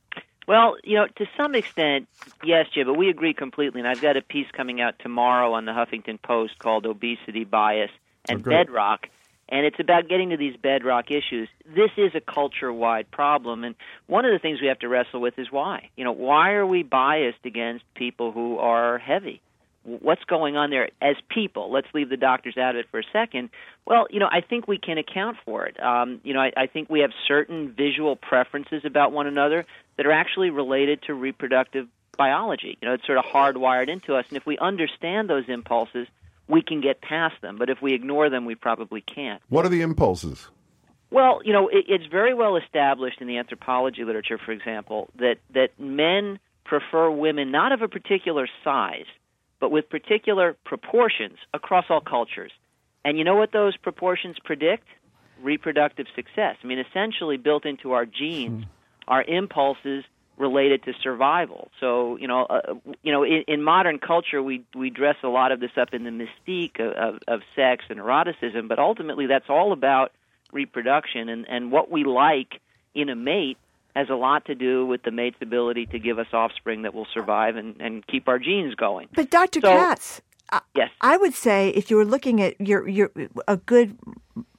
Well, you know, to some extent, yes, Jim, but we agree completely. And I've got a piece coming out tomorrow on the Huffington Post called Obesity, Bias, and oh, Bedrock. And it's about getting to these bedrock issues. This is a culture-wide problem. And one of the things we have to wrestle with is why. You know, why are we biased against people who are heavy? What's going on there as people? Let's leave the doctors out of it for a second. Well, you know, I think we can account for it. Um, you know, I, I think we have certain visual preferences about one another that are actually related to reproductive biology. You know, it's sort of hardwired into us. And if we understand those impulses, we can get past them. But if we ignore them, we probably can't. What are the impulses? Well, you know, it, it's very well established in the anthropology literature, for example, that, that men prefer women not of a particular size, but with particular proportions across all cultures. And you know what those proportions predict? Reproductive success. I mean, essentially built into our genes are impulses related to survival. So, you know, uh, you know, in, in modern culture, we we dress a lot of this up in the mystique of, of, of sex and eroticism, but ultimately that's all about reproduction, and, and what we like in a mate has a lot to do with the mate's ability to give us offspring that will survive and, and keep our genes going. But Doctor So, Katz, yes. I would say if you were looking at your your a good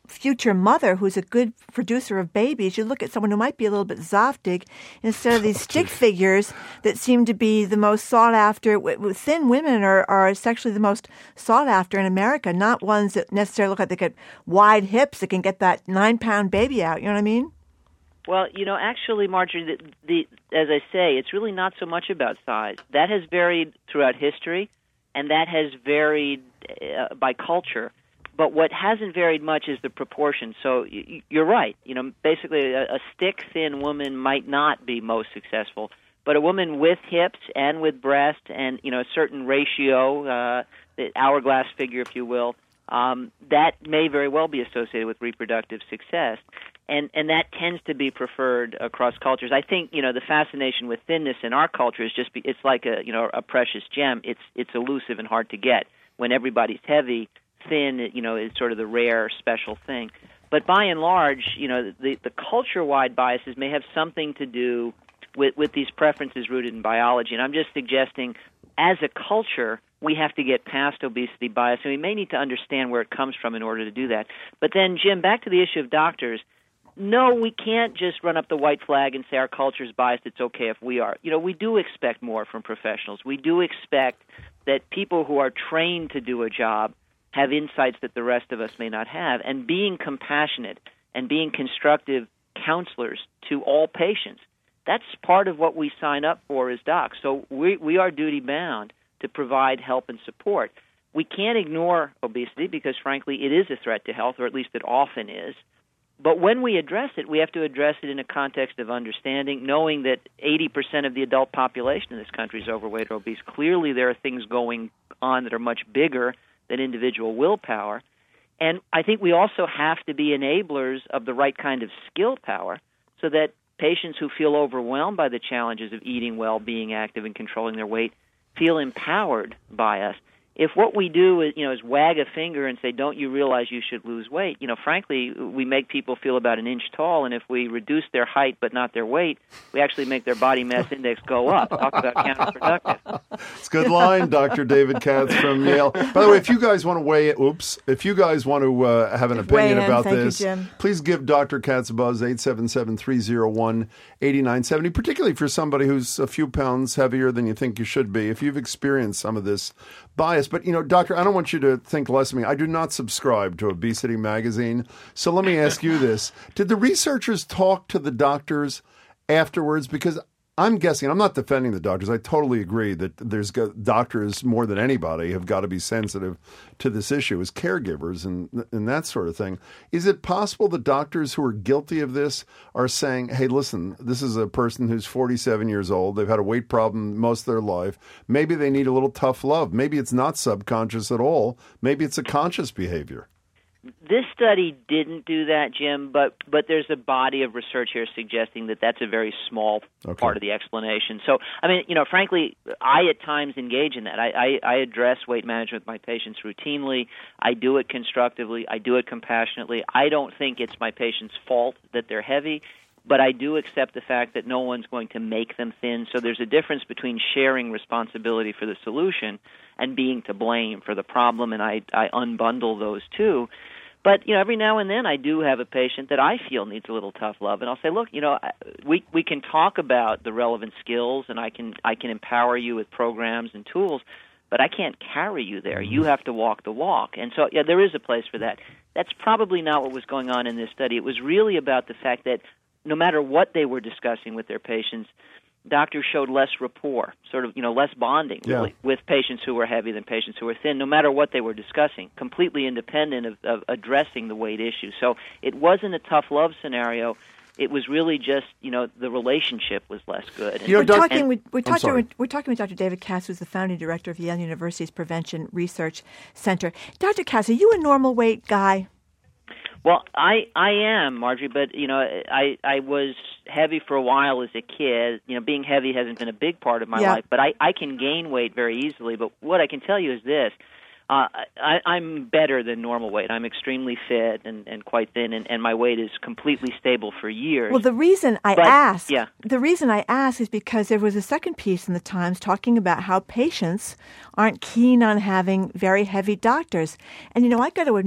future mother who's a good producer of babies, you look at someone who might be a little bit zoftig instead of these stick figures that seem to be the most sought after. Thin women are, are sexually the most sought after in America, not ones that necessarily look like they get wide hips that can get that nine-pound baby out. You know what I mean? Well, you know, actually, Marjorie, the, the, as I say, it's really not so much about size. That has varied throughout history, and that has varied uh, by culture. But what hasn't varied much is the proportion. So y- you're right. You know, basically, a, a stick-thin woman might not be most successful, but a woman with hips and with breast and, you know, a certain ratio, uh, the hourglass figure, if you will, um, that may very well be associated with reproductive success. And and that tends to be preferred across cultures. I think, you know, the fascination with thinness in our culture is just be, it's like a, you know, a precious gem. It's it's elusive and hard to get. When everybody's heavy, thin, you know, is sort of the rare, special thing. But by and large, you know, the the culture-wide biases may have something to do with with these preferences rooted in biology. And I'm just suggesting, as a culture, we have to get past obesity bias, and we may need to understand where it comes from in order to do that. But then, Jim, back to the issue of doctors. No, we can't just run up the white flag and say our culture is biased, it's okay if we are. You know, we do expect more from professionals. We do expect that people who are trained to do a job have insights that the rest of us may not have. And being compassionate and being constructive counselors to all patients, that's part of what we sign up for as docs. So we, we are duty-bound to provide help and support. We can't ignore obesity because, frankly, it is a threat to health, or at least it often is. But when we address it, we have to address it in a context of understanding, knowing that eighty percent of the adult population in this country is overweight or obese. Clearly, there are things going on that are much bigger than individual willpower. And I think we also have to be enablers of the right kind of skill power so that patients who feel overwhelmed by the challenges of eating well, being active, and controlling their weight feel empowered by us. If what we do is, you know, is wag a finger and say, don't you realize you should lose weight, you know, frankly, we make people feel about an inch tall, and if we reduce their height but not their weight, we actually make their body mass index go up. Talk about counterproductive. It's a good line, Doctor David Katz from Yale. By the way, if you guys want to weigh it, oops, if you guys want to uh, have an opinion about Thank this, you, Jim. please give Doctor Katz a buzz, eight seven seven, three oh one, eight nine seven zero, particularly for somebody who's a few pounds heavier than you think you should be, if you've experienced some of this bias. But, you know, Doctor, I don't want you to think less of me. I do not subscribe to Obesity Magazine. So let me ask you this. Did the researchers talk to the doctors afterwards? Because I'm guessing, I'm not defending the doctors. I totally agree that there's got, doctors more than anybody have got to be sensitive to this issue as caregivers and and that sort of thing. Is it possible the doctors who are guilty of this are saying, hey, listen, this is a person who's forty-seven years old. They've had a weight problem most of their life. Maybe they need a little tough love. Maybe it's not subconscious at all. Maybe it's a conscious behavior. This study didn't do that, Jim, but but there's a body of research here suggesting that that's a very small okay. part of the explanation. So, I mean, you know, frankly, I at times engage in that. I, I, I address weight management with my patients routinely. I do it constructively. I do it compassionately. I don't think it's my patient's fault that they're heavy, but I do accept the fact that no one's going to make them thin. So there's a difference between sharing responsibility for the solution and being to blame for the problem, and I, I unbundle those two. But, you know, every now and then I do have a patient that I feel needs a little tough love, and I'll say, look, you know, we we can talk about the relevant skills, and I can I can empower you with programs and tools, but I can't carry you there. You have to walk the walk. And so, yeah, there is a place for that. That's probably not what was going on in this study. It was really about the fact that no matter what they were discussing with their patients, doctors showed less rapport, sort of, you know, less bonding, really, yeah. with patients who were heavy than patients who were thin, no matter what they were discussing, completely independent of, of addressing the weight issue. So it wasn't a tough love scenario. It was really just, you know, the relationship was less good. And, you know, we're, talking, and, with, we're, talking with, we're talking with Doctor David Katz, who's the founding director of Yale University's Prevention Research Center. Doctor Katz, are you a normal weight guy? Well, I I am, Marjorie, but, you know, I, I was heavy for a while as a kid. You know, being heavy hasn't been a big part of my yeah. life, but I, I can gain weight very easily. But what I can tell you is this. Uh, I, I'm better than normal weight. I'm extremely fit and, and quite thin, and, and my weight is completely stable for years. Well, the reason I but, ask, yeah. the reason I ask is because there was a second piece in the Times talking about how patients aren't keen on having very heavy doctors. And, you know, I got to admit,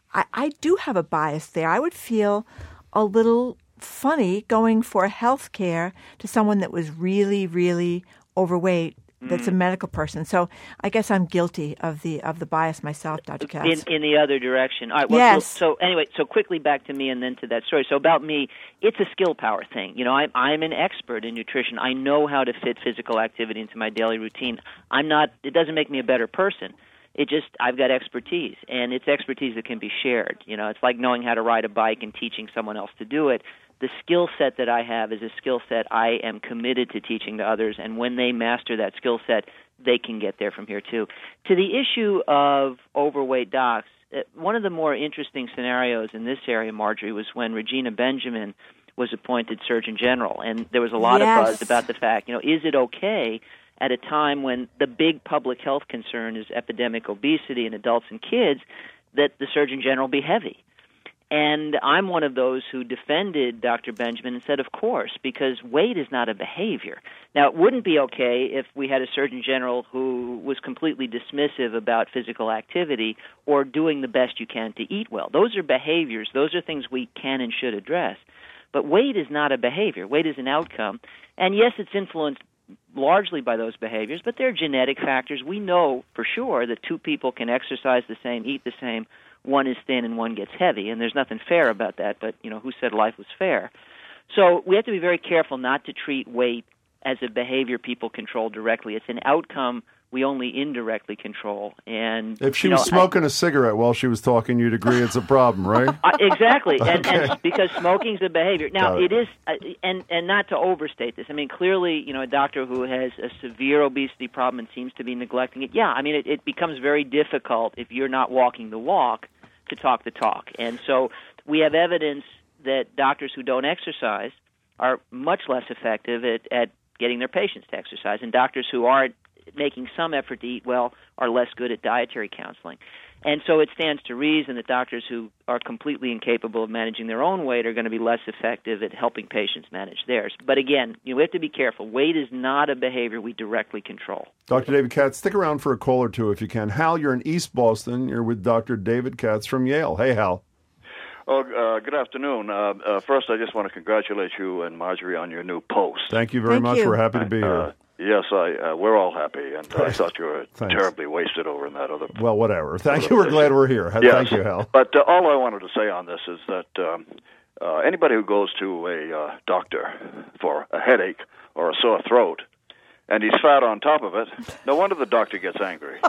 I, I do have a bias there. I would feel a little funny going for health care to someone that was really, really overweight. That's a medical person. So I guess I'm guilty of the of the bias myself, Doctor Katz. In, in the other direction. All right. Well, yes. So, so anyway, so quickly back to me and then to that story. So about me, it's a skill power thing. You know, I'm I'm an expert in nutrition. I know how to fit physical activity into my daily routine. I'm not. It doesn't make me a better person. It just I've got expertise, and it's expertise that can be shared. You know, it's like knowing how to ride a bike and teaching someone else to do it. The skill set that I have is a skill set I am committed to teaching to others, and when they master that skill set, they can get there from here too. To the issue of overweight docs, one of the more interesting scenarios in this area, Marjorie, was when Regina Benjamin was appointed Surgeon General, and there was a lot yes. of buzz about the fact, you know, is it okay at a time when the big public health concern is epidemic obesity in adults and kids that the Surgeon General be heavy? And I'm one of those who defended Doctor Benjamin and said, of course, because weight is not a behavior. Now, it wouldn't be okay if we had a Surgeon General who was completely dismissive about physical activity or doing the best you can to eat well. Those are behaviors. Those are things we can and should address. But weight is not a behavior. Weight is an outcome. And yes, it's influenced largely by those behaviors, but there are genetic factors. We know for sure that two people can exercise the same, eat the same, one is thin and one gets heavy, and there's nothing fair about that, but, you know, who said life was fair? So we have to be very careful not to treat weight as a behavior people control directly. It's an outcome we only indirectly control. And if she you know, was smoking I, a cigarette while she was talking, you'd agree it's a problem, right? Uh, exactly, and, okay. and because smoking's a behavior. Now, it. it is, uh, and and not to overstate this. I mean, clearly, you know, a doctor who has a severe obesity problem and seems to be neglecting it, yeah, I mean, it, it becomes very difficult if you're not walking the walk to talk the talk. And so we have evidence that doctors who don't exercise are much less effective at, at getting their patients to exercise, and doctors who aren't making some effort to eat well are less good at dietary counseling. And so it stands to reason that doctors who are completely incapable of managing their own weight are going to be less effective at helping patients manage theirs. But again, you know, we have to be careful. Weight is not a behavior we directly control. Doctor David Katz, stick around for a call or two if you can. Hal, you're in East Boston. You're with Doctor David Katz from Yale. Hey, Hal. Oh, uh, good afternoon. Uh, uh, first, I just want to congratulate you and Marjorie on your new post. Thank you very Thank much. you. We're happy to be uh, here. Yes, I. Uh, we're all happy, and I thought you were Thanks. terribly wasted over in that other. Well, whatever. Thank you. We're glad we're here. Yes. Thank you, Hal. But uh, all I wanted to say on this is that um, uh, anybody who goes to a uh, doctor for a headache or a sore throat, and he's fat on top of it, no wonder the doctor gets angry.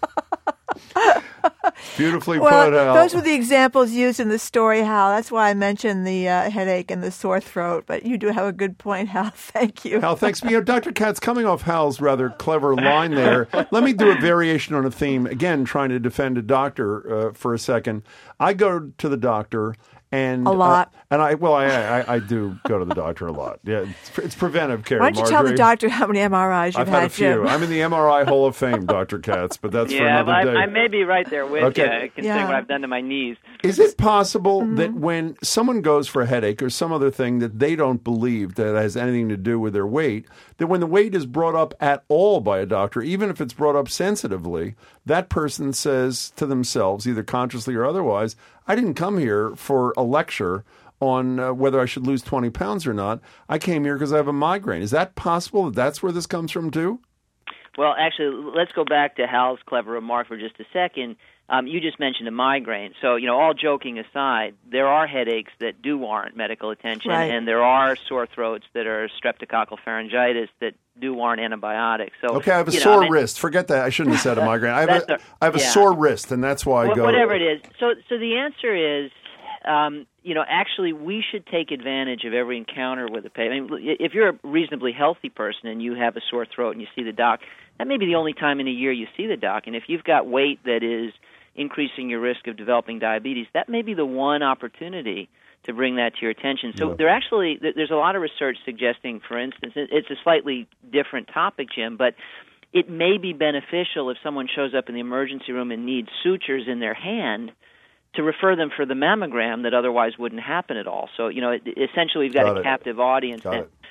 Beautifully well, put, Hal. Those were the examples used in the story, Hal. That's why I mentioned the uh, headache and the sore throat. But you do have a good point, Hal. Thank you. Hal, thanks. You know, Doctor Katz, coming off Hal's rather clever line there, let me do a variation on a theme. Again, trying to defend a doctor uh, for a second. I go to the doctor. And, a lot. Uh, and I, well, I, I I do go to the doctor a lot. Yeah, it's, it's preventive care, Why don't you Marjorie. tell the doctor how many M R Is you've I've had, had, a few. Jim? I'm in the M R I Hall of Fame, Doctor Katz, but that's for yeah, another I, day. I may be right there with Okay. you, considering Yeah. what I've done to my knees. Is it possible Mm-hmm. that when someone goes for a headache or some other thing that they don't believe that has anything to do with their weight, that when the weight is brought up at all by a doctor, even if it's brought up sensitively, that person says to themselves, either consciously or otherwise, I didn't come here for a lecture on uh, whether I should lose twenty pounds or not. I came here because I have a migraine. Is that possible that that's where this comes from too? Well, actually, let's go back to Hal's clever remark for just a second. Um, you just mentioned a migraine. So, you know, all joking aside, there are headaches that do warrant medical attention, Right. and there are sore throats that are streptococcal pharyngitis that do warrant antibiotics. So, Okay, I have a you know, sore I mean, wrist. Forget that. I shouldn't have said a migraine. I have That's a, a- I have a yeah. sore wrist, and that's why I Wh- go. Whatever it is. So, so the answer is, um, you know, actually, we should take advantage of every encounter with a patient. I mean, if you're a reasonably healthy person and you have a sore throat and you see the doc, that may be the only time in a year you see the doc. And if you've got weight that is increasing your risk of developing diabetes, that may be the one opportunity to bring that to your attention. So Yeah. there actually, there's a lot of research suggesting, for instance, it's a slightly different topic, Jim, but it may be beneficial if someone shows up in the emergency room and needs sutures in their hand to refer them for the mammogram that otherwise wouldn't happen at all. So, you know, it, essentially we've got, Got a it. captive audience. Got And it.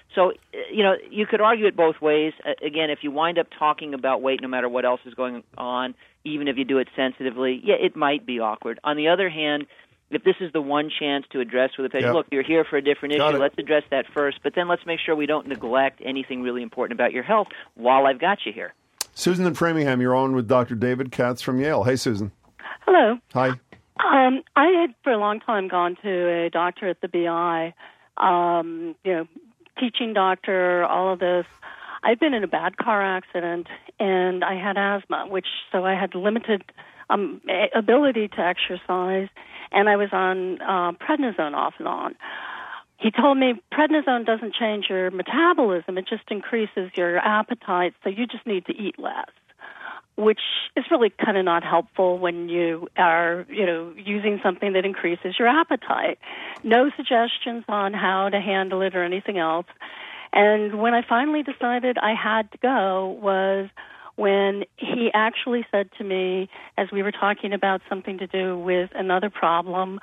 So, you know, you could argue it both ways. Uh, again, if you wind up talking about weight no matter what else is going on, even if you do it sensitively, yeah, it might be awkward. On the other hand, if this is the one chance to address with a patient, Yep. look, you're here for a different Got issue, it. let's address that first, but then let's make sure we don't neglect anything really important about your health while I've got you here. Susan in Framingham, you're on with Doctor David Katz from Yale. Hey, Susan. Hello. Hi. Um, I had for a long time gone to a doctor at the B I, um, you know, teaching doctor, all of this. I've been in a bad car accident, and I had asthma, which so I had limited um, ability to exercise, and I was on uh, prednisone off and on. He told me prednisone doesn't change your metabolism; it just increases your appetite, so you just need to eat less, which is really kind of not helpful when you are, you know, using something that increases your appetite. No suggestions on how to handle it or anything else. And when I finally decided I had to go was when he actually said to me, as we were talking about something to do with another problem,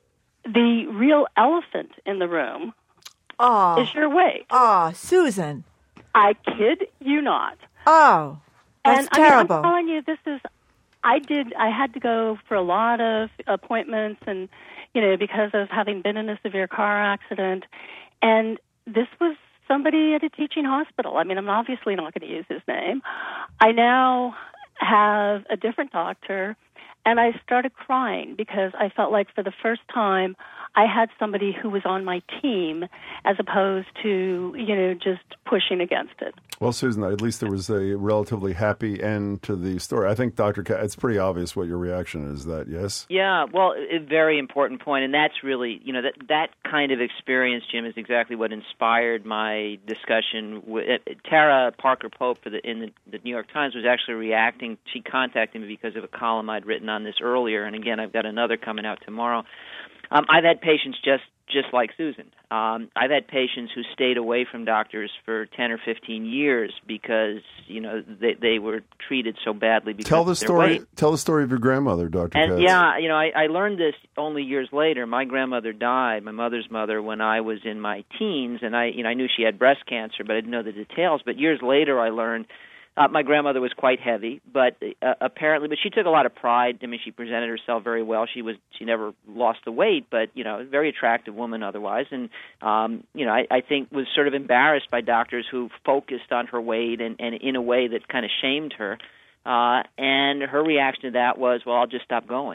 the real elephant in the room oh. is your weight. Oh, Susan. I kid you not. Oh. That's and terrible. I mean, I'm telling you, this is. I did. I had to go for a lot of appointments, and you know, because of having been in a severe car accident, and this was somebody at a teaching hospital. I mean, I'm obviously not going to use his name. I now have a different doctor, and I started crying because I felt like for the first time I had somebody who was on my team as opposed to, you know, just pushing against it. Well, Susan, at least there was a relatively happy end to the story. I think, Doctor Katz, it's pretty obvious what your reaction is, that, yes? Yeah, well, a very important point, and that's really, you know, that that kind of experience, Jim, is exactly what inspired my discussion with uh, Tara Parker Pope for the, in the, the New York Times was actually reacting. She contacted me because of a column I'd written on this earlier, and again, I've got another coming out tomorrow. Um, I've had patients just, just like Susan. Um, I've had patients who stayed away from doctors for ten or fifteen years because, you know, they, they were treated so badly because Tell the of their story. weight. Tell the story of your grandmother, Doctor And Katz. yeah, you know, I, I learned this only years later. My grandmother died, my mother's mother, when I was in my teens, and I, you know, I knew she had breast cancer, but I didn't know the details. But years later, I learned uh, my grandmother was quite heavy, but uh, apparently, but she took a lot of pride. I mean, she presented herself very well. She was, she never lost the weight, but you know, a very attractive woman otherwise, and um, you know, I, I think was sort of embarrassed by doctors who focused on her weight and, and in a way that kind of shamed her. Uh, and her reaction to that was, well, I'll just stop going.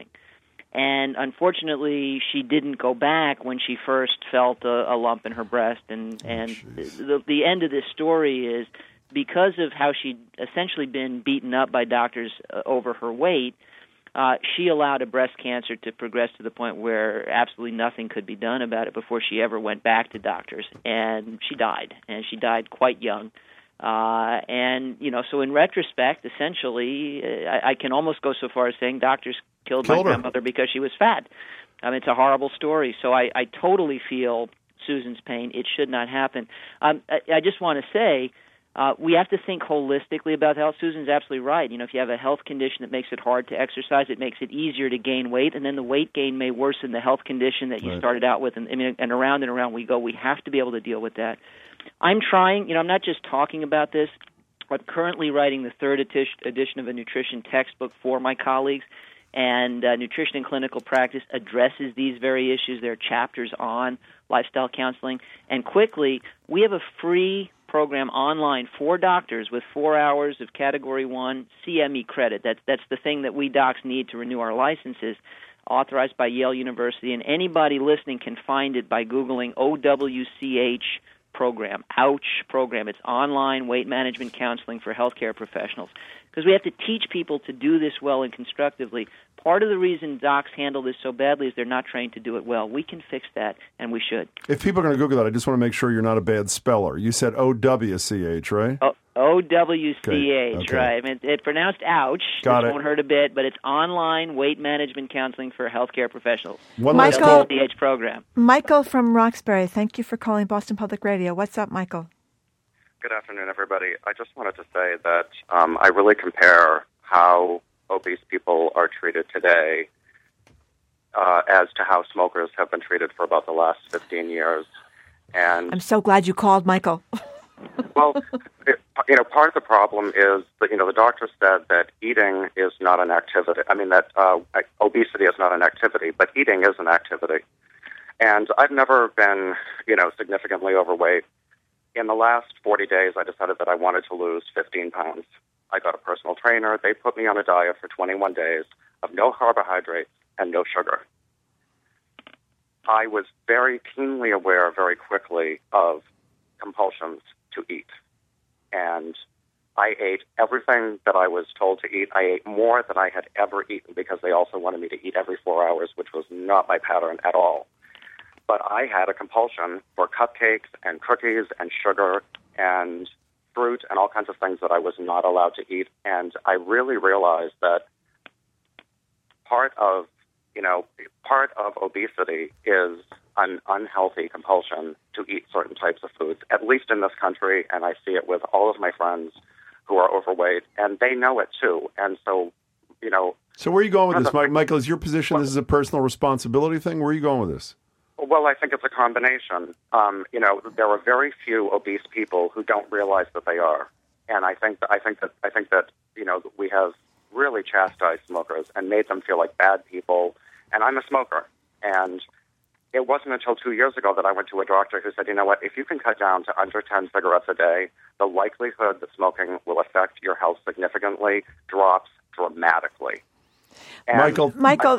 And unfortunately, she didn't go back when she first felt a, a lump in her breast. And, and the, the end of this story is because of how she'd essentially been beaten up by doctors uh, over her weight, uh, she allowed a breast cancer to progress to the point where absolutely nothing could be done about it before she ever went back to doctors. And she died, and she died quite young. Uh, and, you know, so in retrospect, essentially, uh, I, I can almost go so far as saying doctors killed, killed my her. grandmother because she was fat. I mean, it's a horrible story. So I, I totally feel Susan's pain. It should not happen. Um, I, I just want to say, uh, we have to think holistically about health. Susan's absolutely right. You know, if you have a health condition that makes it hard to exercise, it makes it easier to gain weight, and then the weight gain may worsen the health condition that you right. started out with. And, I mean, and around and around we go. We have to be able to deal with that. I'm trying, you know, I'm not just talking about this. I'm currently writing the third edition of a nutrition textbook for my colleagues, and uh, Nutrition in Clinical Practice addresses these very issues. There are chapters on lifestyle counseling. And quickly, we have a free program online for doctors with four hours of Category one C M E credit. That's, that's the thing that we docs need to renew our licenses, authorized by Yale University. And anybody listening can find it by Googling O W C H program, Ouch program. It's online weight management counseling for healthcare professionals. Because we have to teach people to do this well and constructively. Part of the reason docs handle this so badly is they're not trained to do it well. We can fix that, and we should. If people are going to Google that, I just want to make sure you're not a bad speller. You said O W C H, right? Oh, O W C H, okay. Okay. right. I mean, it's pronounced ouch. Got which it. won't hurt a bit, but it's online weight management counseling for healthcare professionals. One last O W C H program. Michael from Roxbury, thank you for calling Boston Public Radio. What's up, Michael? Good afternoon, everybody. I just wanted to say that um, I really compare how obese people are treated today uh, as to how smokers have been treated for about the last fifteen years. And I'm so glad you called, Michael. well, it, you know, part of the problem is that, you know, the doctor said that eating is not an activity. I mean, that uh, obesity is not an activity, but eating is an activity. And I've never been, you know, significantly overweight. In the last forty days, I decided that I wanted to lose fifteen pounds. I got a personal trainer. They put me on a diet for twenty-one days of no carbohydrates and no sugar. I was very keenly aware very quickly of compulsions to eat. And I ate everything that I was told to eat. I ate more than I had ever eaten because they also wanted me to eat every four hours, which was not my pattern at all. But I had a compulsion for cupcakes and cookies and sugar and fruit and all kinds of things that I was not allowed to eat. And I really realized that part of, you know, part of obesity is an unhealthy compulsion to eat certain types of foods, at least in this country, and I see it with all of my friends who are overweight, and they know it too. And so, you know... So where are you going with this, Mike? Michael? Is your position this is a personal responsibility thing? Where are you going with this? Well, I think it's a combination. Um, you know, there are very few obese people who don't realize that they are, and I think that I think that I think that you know we have really chastised smokers and made them feel like bad people. And I'm a smoker, and it wasn't until two years ago that I went to a doctor who said, you know what, if you can cut down to under ten cigarettes a day, the likelihood that smoking will affect your health significantly drops dramatically. And Michael, Michael.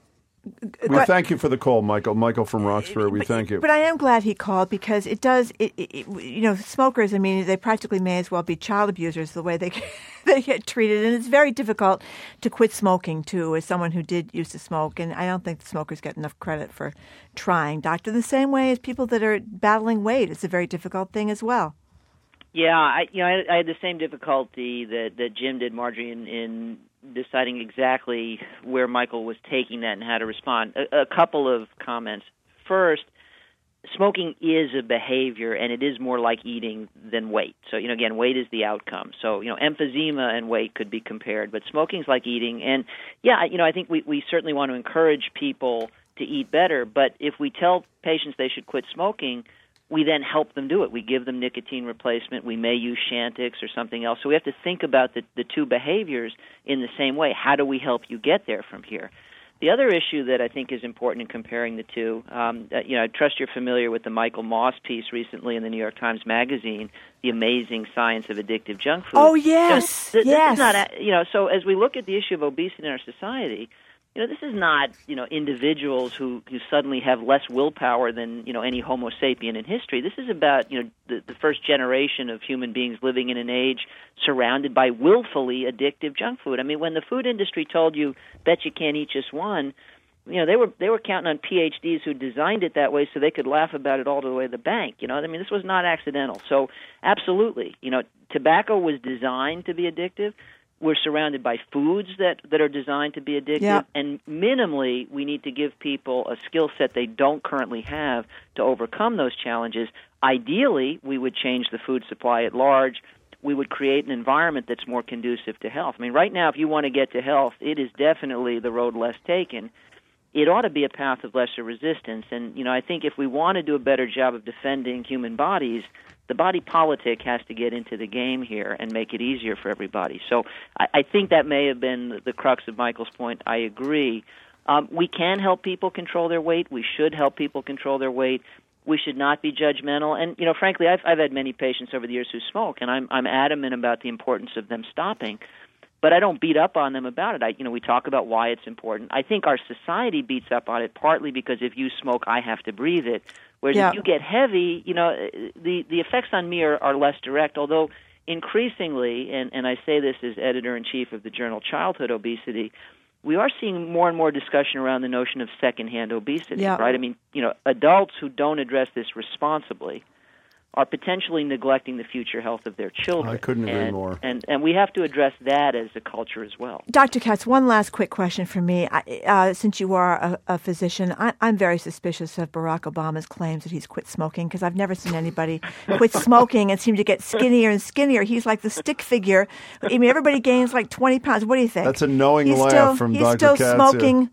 We thank you for the call, Michael. Michael from Roxbury, we thank you. But I am glad he called because it does, it, it, you know, smokers, I mean, they practically may as well be child abusers the way they they get treated. And it's very difficult to quit smoking, too, as someone who did used to smoke. And I don't think the smokers get enough credit for trying. Doctor, the same way as people that are battling weight, it's a very difficult thing as well. Yeah, I, you know, I, I had the same difficulty that, that Jim did, Marjorie, in, in deciding exactly where Michael was taking that and how to respond. A, a couple of comments. First, smoking is a behavior, and it is more like eating than weight. So, you know, again, weight is the outcome. So, you know, emphysema and weight could be compared, but smoking's like eating. And, yeah, you know, I think we, we certainly want to encourage people to eat better, but if we tell patients they should quit smoking, we then help them do it. We give them nicotine replacement. We may use Chantix or something else. So we have to think about the, the two behaviors in the same way. How do we help you get there from here? The other issue that I think is important in comparing the two, um, uh, you know, I trust you're familiar with the Michael Moss piece recently in the New York Times Magazine, The Amazing Science of Addictive Junk Food. Oh, yes, you know, th- yes. This is not, you know, so as we look at the issue of obesity in our society, you know, this is not, you know, individuals who, who suddenly have less willpower than, you know, any Homo sapien in history. This is about, you know, the, the first generation of human beings living in an age surrounded by willfully addictive junk food. I mean, when the food industry told you, bet you can't eat just one, you know, they were they were counting on P H Ds who designed it that way so they could laugh about it all the way to the bank. You know, I mean, this was not accidental. So, absolutely, you know, tobacco was designed to be addictive. We're surrounded by foods that, that are designed to be addictive, yep. and minimally we need to give people a skill set they don't currently have to overcome those challenges. Ideally, we would change the food supply at large. We would create an environment that's more conducive to health. I mean, right now, if you want to get to health, it is definitely the road less taken. It ought to be a path of lesser resistance, and, you know, I think if we want to do a better job of defending human bodies, the body politic has to get into the game here and make it easier for everybody. So I, I think that may have been the crux of Michael's point. I agree. Um, we can help people control their weight. We should help people control their weight. We should not be judgmental. And, you know, frankly, I've, I've had many patients over the years who smoke, and I'm, I'm adamant about the importance of them stopping. But I don't beat up on them about it. I, you know, we talk about why it's important. I think our society beats up on it partly because if you smoke, I have to breathe it. Whereas yeah. if you get heavy, you know, the, the effects on me are, are less direct, although increasingly, and, and I say this as editor-in-chief of the journal Childhood Obesity, we are seeing more and more discussion around the notion of secondhand obesity, yeah. right? I mean, you know, adults who don't address this responsibly are potentially neglecting the future health of their children. I couldn't agree and, more. And, and we have to address that as a culture as well. Doctor Katz, one last quick question for me. I, uh, since you are a, a physician, I, I'm very suspicious of Barack Obama's claims that he's quit smoking because I've never seen anybody quit smoking and seem to get skinnier and skinnier. He's like the stick figure. I mean, everybody gains like twenty pounds. What do you think? That's a knowing he's laugh still, from he's Doctor still Katz. Smoking. Yeah.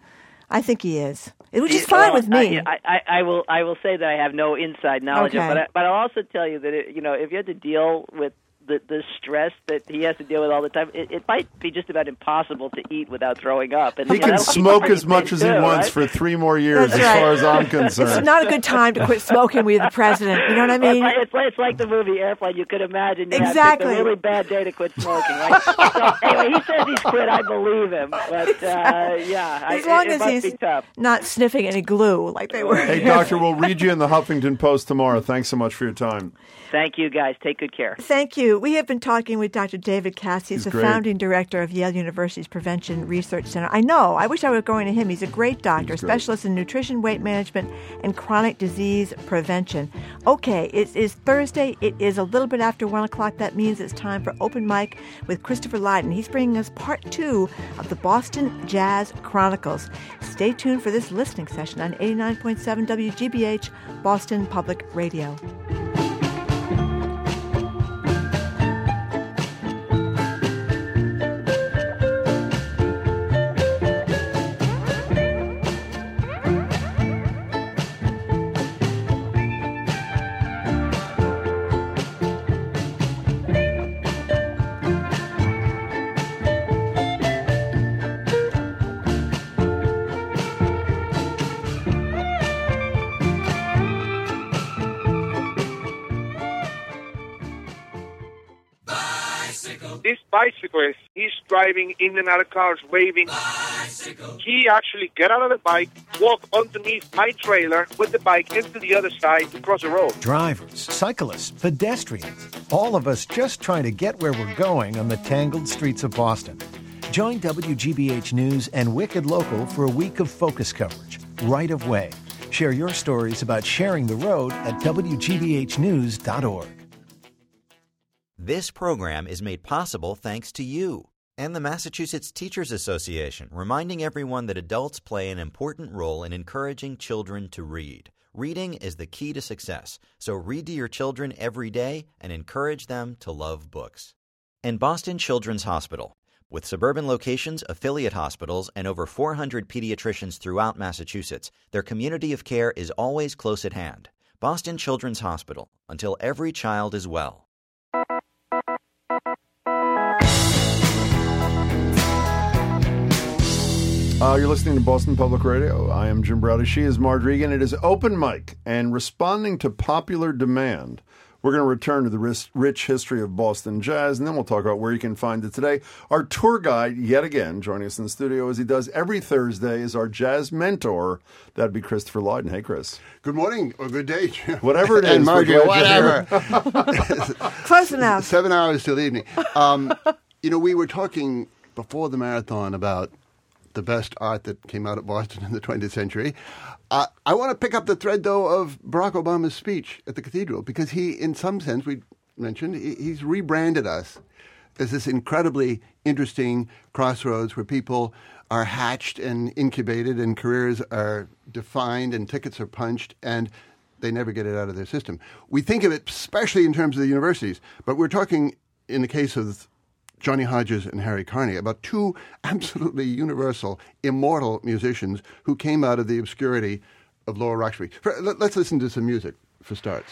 I think he is, which is fine well, with me. I, I, I will I will say that I have no inside knowledge Okay. of it, but, I, but I'll also tell you that it, you know if you had to deal with the, the stress that he has to deal with all the time, it, it might be just about impossible to eat without throwing up. And He you know, can that'll keep smoke you as much as he too, wants right? for three more years, That's as right. far as I'm concerned. It's not a good time to quit smoking with the president. You know what I mean? It's like, it's, like, it's like the movie Airplane. You could imagine you Exactly. have to pick a really bad day to quit smoking. Right? So anyway, he says he's quit. I believe him, but uh, yeah, I, As long it, it as must he's be tough. not sniffing any glue like they were. Hey, Doctor, we'll read you in the Huffington Post tomorrow. Thanks so much for your time. Thank you, guys. Take good care. Thank you. We have been talking with Doctor David Cass. He's, He's the great. founding director of Yale University's Prevention Research Center. I know. I wish I were going to him. He's a great doctor, He's great. specialist in nutrition, weight management, and chronic disease prevention. Okay, it is Thursday. It is a little bit after one o'clock. That means it's time for Open Mic with Christopher Lydon. He's bringing us part two of the Boston Jazz Chronicles. Stay tuned for this listening session on eighty-nine point seven W G B H, Boston Public Radio. This bicyclist, he's driving in and out of cars, waving. Bicycle. He actually get out of the bike, walk underneath my trailer with the bike into the other side to cross the road. Drivers, cyclists, pedestrians, all of us just trying to get where we're going on the tangled streets of Boston. Join W G B H News and Wicked Local for a week of focus coverage, right of way. Share your stories about sharing the road at W G B H news dot org. This program is made possible thanks to you and the Massachusetts Teachers Association, reminding everyone that adults play an important role in encouraging children to read. Reading is the key to success, so read to your children every day and encourage them to love books. And Boston Children's Hospital. With suburban locations, affiliate hospitals, and over four hundred pediatricians throughout Massachusetts, their community of care is always close at hand. Boston Children's Hospital, until every child is well. Uh, you're listening to Boston Public Radio. I am Jim Browdy. She is Marge Regan. It is Open Mic, and responding to popular demand, we're going to return to the rich, rich history of Boston jazz, and then we'll talk about where you can find it today. Our tour guide, yet again, joining us in the studio as he does every Thursday, is our jazz mentor. That'd be Christopher Lydon. Hey, Chris. Good morning or good day, Jim. Whatever it is. And Margie, we're glad you're whatever. here. Close enough. Seven hours till evening. Um, you know, we were talking before the marathon about the best art that came out of Boston in the twentieth century. Uh, I want to pick up the thread, though, of Barack Obama's speech at the cathedral, because he, in some sense, we mentioned, he, he's rebranded us as this incredibly interesting crossroads where people are hatched and incubated and careers are defined and tickets are punched and they never get it out of their system. We think of it especially in terms of the universities, but we're talking in the case of Johnny Hodges and Harry Carney about two absolutely universal, immortal musicians who came out of the obscurity of Lower Roxbury. For, let, let's listen to some music for starts.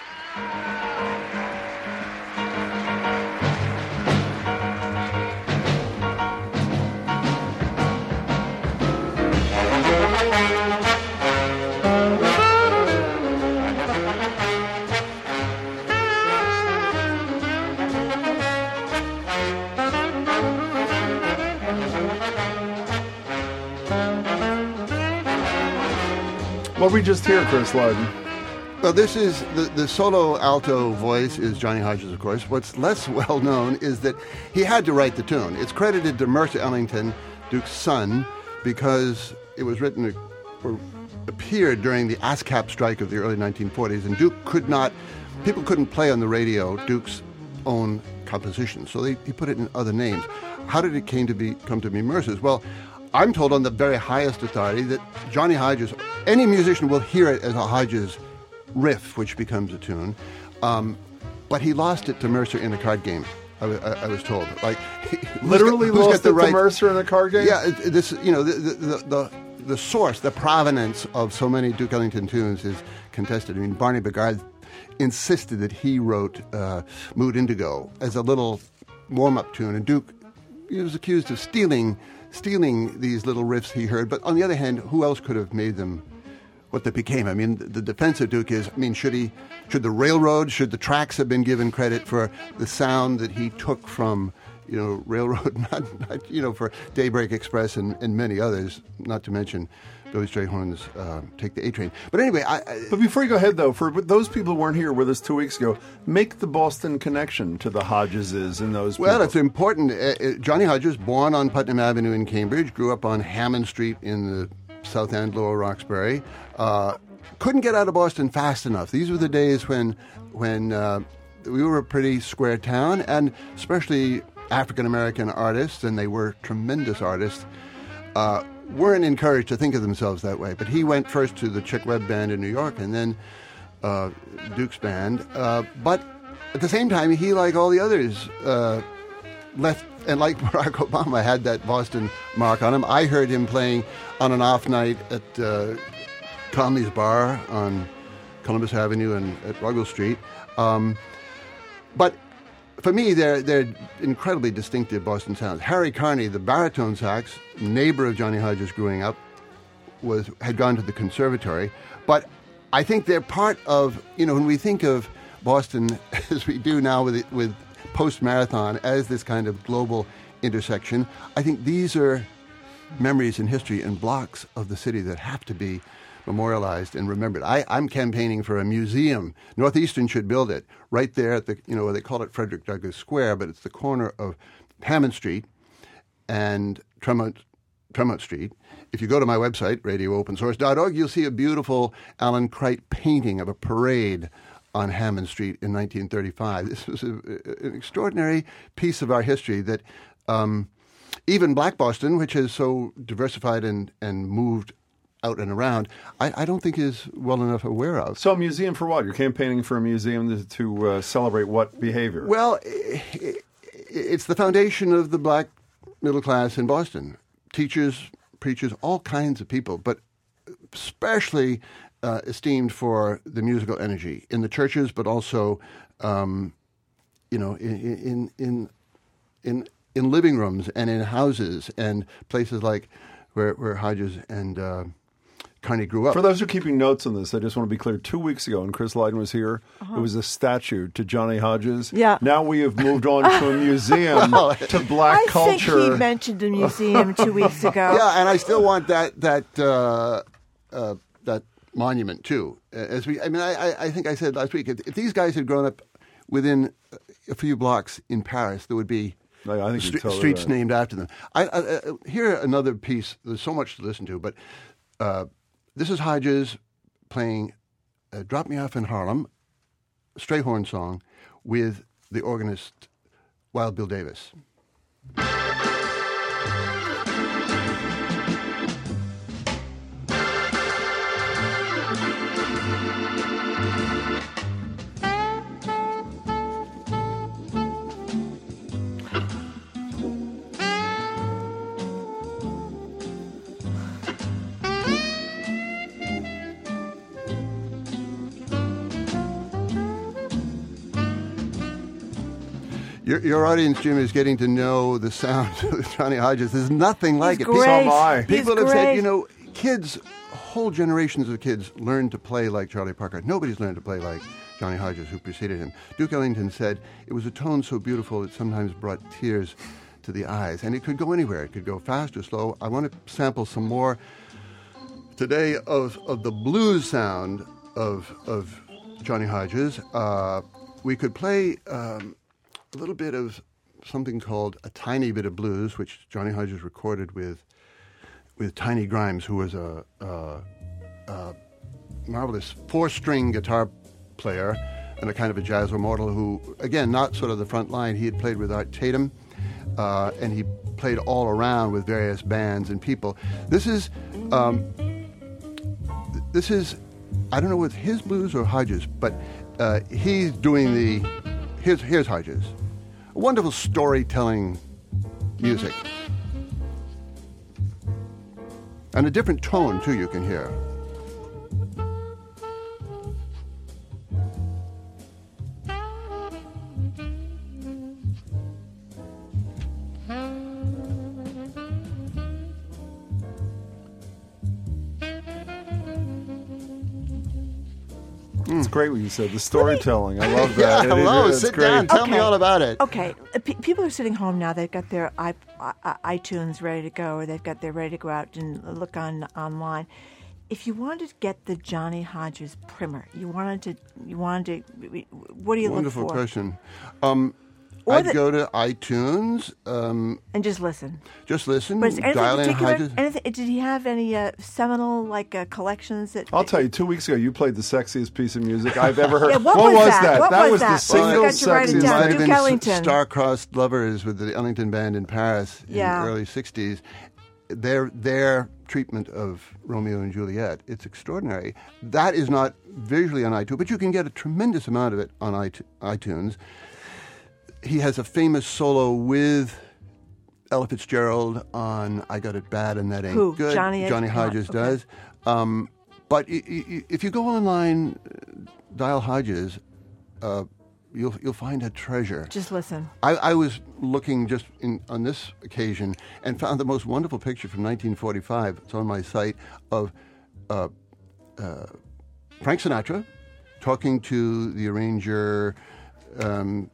What we just hear, Chris Lydon? Well, this is the, the solo alto voice is Johnny Hodges, of course. What's less well known is that he had to write the tune. It's credited to Mercer Ellington, Duke's son, because it was written or appeared during the ASCAP strike of the early nineteen forties, and Duke could not, people couldn't play on the radio Duke's own composition, so they, he put it in other names. How did it came to be come to be Mercer's? Well, I'm told on the very highest authority that Johnny Hodges, any musician will hear it as a Hodges riff, which becomes a tune, um, but he lost it to Mercer in a card game. I, I, I was told, like literally who's got, who's lost got it right, to Mercer in a card game. Yeah, it, this you know the the, the the source, the provenance of so many Duke Ellington tunes is contested. I mean, Barney Bigard insisted that he wrote uh, Mood Indigo as a little warm-up tune, and Duke he was accused of stealing stealing these little riffs he heard. But on the other hand, who else could have made them what they became? I mean, the defense of Duke is, I mean, should he, should the railroad, should the tracks have been given credit for the sound that he took from, you know, Railroad, not, not you know, for Daybreak Express and, and many others, not to mention Billy Strayhorn's uh, Take the A Train. But anyway, I, I... But before you go ahead, though, for those people who weren't here with us two weeks ago, make the Boston connection to the Hodgeses and those Well, people. it's important. Uh, uh, Johnny Hodges, born on Putnam Avenue in Cambridge, grew up on Hammond Street in the South End, Lower Roxbury. Uh, couldn't get out of Boston fast enough. These were the days when, when uh, we were a pretty square town, and especially African-American artists, and they were tremendous artists, uh, weren't encouraged to think of themselves that way. But he went first to the Chick Webb Band in New York and then uh, Duke's band. Uh, but at the same time, he, like all the others, uh, left, and like Barack Obama, had that Boston mark on him. I heard him playing on an off night at uh, Conley's Bar on Columbus Avenue and at Ruggles Street. Um, but for me, they're, they're incredibly distinctive Boston sounds. Harry Carney, the baritone sax, neighbor of Johnny Hodges growing up, was had gone to the conservatory. But I think they're part of, you know, when we think of Boston as we do now with with post-marathon as this kind of global intersection, I think these are memories in history and blocks of the city that have to be memorialized and remembered. I, I'm campaigning for a museum. Northeastern should build it right there at the, you know, they call it Frederick Douglass Square, but it's the corner of Hammond Street and Tremont, Tremont Street. If you go to my website, radio open source dot org, you'll see a beautiful Alan Crite painting of a parade on Hammond Street in nineteen thirty-five. This was a, an extraordinary piece of our history that um, even Black Boston, which is so diversified and, and moved out and around, I, I don't think is well enough aware of. So a museum for what? You're campaigning for a museum to, to uh, celebrate what behavior? Well, it, it's the foundation of the black middle class in Boston. Teachers, preachers, all kinds of people, but especially uh, esteemed for the musical energy in the churches, but also, um, you know, in in in in in living rooms and in houses and places like where where Hodges and uh, Carney grew up. For those who are keeping notes on this, I just want to be clear. Two weeks ago, when Chris Lydon was here, uh-huh. it was a statue to Johnny Hodges. Yeah. Now we have moved on to a museum well, to black I culture. I think he mentioned a museum two weeks ago. Yeah, and I still want that that uh, uh, that monument too. As we, I mean, I, I think I said last week, if, if these guys had grown up within a few blocks in Paris, there would be I think st- totally streets right. named after them. I, I, I, here another piece. There's so much to listen to, but uh, this is Hodges playing uh, "Drop Me Off in Harlem," a Strayhorn song, with the organist Wild Bill Davis. Your, your audience, Jim, is getting to know the sound of Johnny Hodges. There's nothing like He's it. Great. So am I. People He's have said, great. you know, kids, whole generations of kids learned to play like Charlie Parker. Nobody's learned to play like Johnny Hodges, who preceded him. Duke Ellington said it was a tone so beautiful it sometimes brought tears to the eyes. And it could go anywhere. It could go fast or slow. I want to sample some more today of, of the blues sound of, of Johnny Hodges. Uh, we could play um, a little bit of something called A Tiny Bit of Blues, which Johnny Hodges recorded with with Tiny Grimes, who was a, a, a marvelous four-string guitar player and a kind of a jazz immortal who, again, not sort of the front line. He had played with Art Tatum, uh, and he played all around with various bands and people. This is, um, this is, I don't know if it's his blues or Hodges, but uh, he's doing the, here's, here's Hodges. Wonderful storytelling music. And a different tone, too, you can hear. It's great what you said. The storytelling. I love that. Yeah, hello, it is, sit great. down. Tell me all about it. Okay, uh, P- people are sitting home now. They've got their I- I- iTunes ready to go, or they've got their ready to go out and look on online. If you wanted to get the Johnny Hodges primer, you wanted to, you wanted to. What do you Wonderful look for? question. Um, Or I'd the- go to iTunes. Um, And just listen. just listen. But is anything Dial in particular? Hodges. Anything? Did he have any uh, seminal like uh, collections that? I'll tell you, two weeks ago, you played the sexiest piece of music I've ever heard. Yeah, what was was that? that? What that was was that? the single I got you write it sexiest down. Might have Duke been Ellington. Star-Crossed Lovers with the Ellington Band in Paris Yeah. in the early sixties. Their their treatment of Romeo and Juliet, it's extraordinary. That is not visually on iTunes, but you can get a tremendous amount of it on iTunes. He has a famous solo with Ella Fitzgerald on "I Got It Bad and That Ain't Who? Good." Johnny- Johnny Hodges okay. does. Um, but i- i- if you go online, dial Hodges, uh, you'll you'll find a treasure. Just listen. I, I was looking just in, on this occasion and found the most wonderful picture from nineteen forty-five. It's on my site of uh, uh, Frank Sinatra talking to the arranger. Um,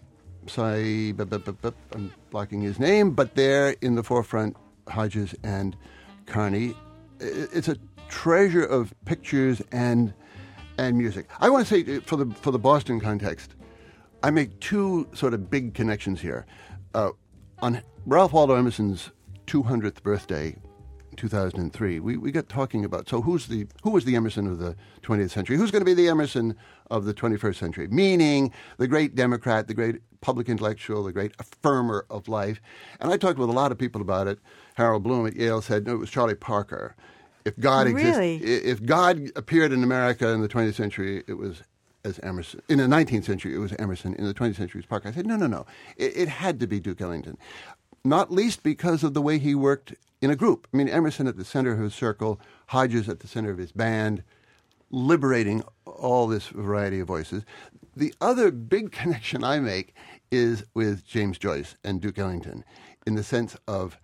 Say, bu- bu- bu- bu- I'm blocking his name, but there in the forefront, Hodges and Carney. I- It's a treasure of pictures and and music. I want to say, for the for the Boston context, I make two sort of big connections here. Uh, on Ralph Waldo Emerson's two hundredth birthday, two thousand three, we, we got talking about, so who's the who was the Emerson of the twentieth century? Who's going to be the Emerson of the twenty-first century? Meaning the great Democrat, the great public intellectual, the great affirmer of life. And I talked with a lot of people about it. Harold Bloom at Yale said, no, it was Charlie Parker. If God Really? existed, if God appeared in America in the twentieth century, it was as Emerson. In the nineteenth century, it was Emerson. In the twentieth century, it was Parker. I said, no, no, no. It, it had to be Duke Ellington. Not least because of the way he worked in a group. I mean, Emerson at the center of his circle, Hodges at the center of his band, liberating all this variety of voices. The other big connection I make is with James Joyce and Duke Ellington, in the sense of,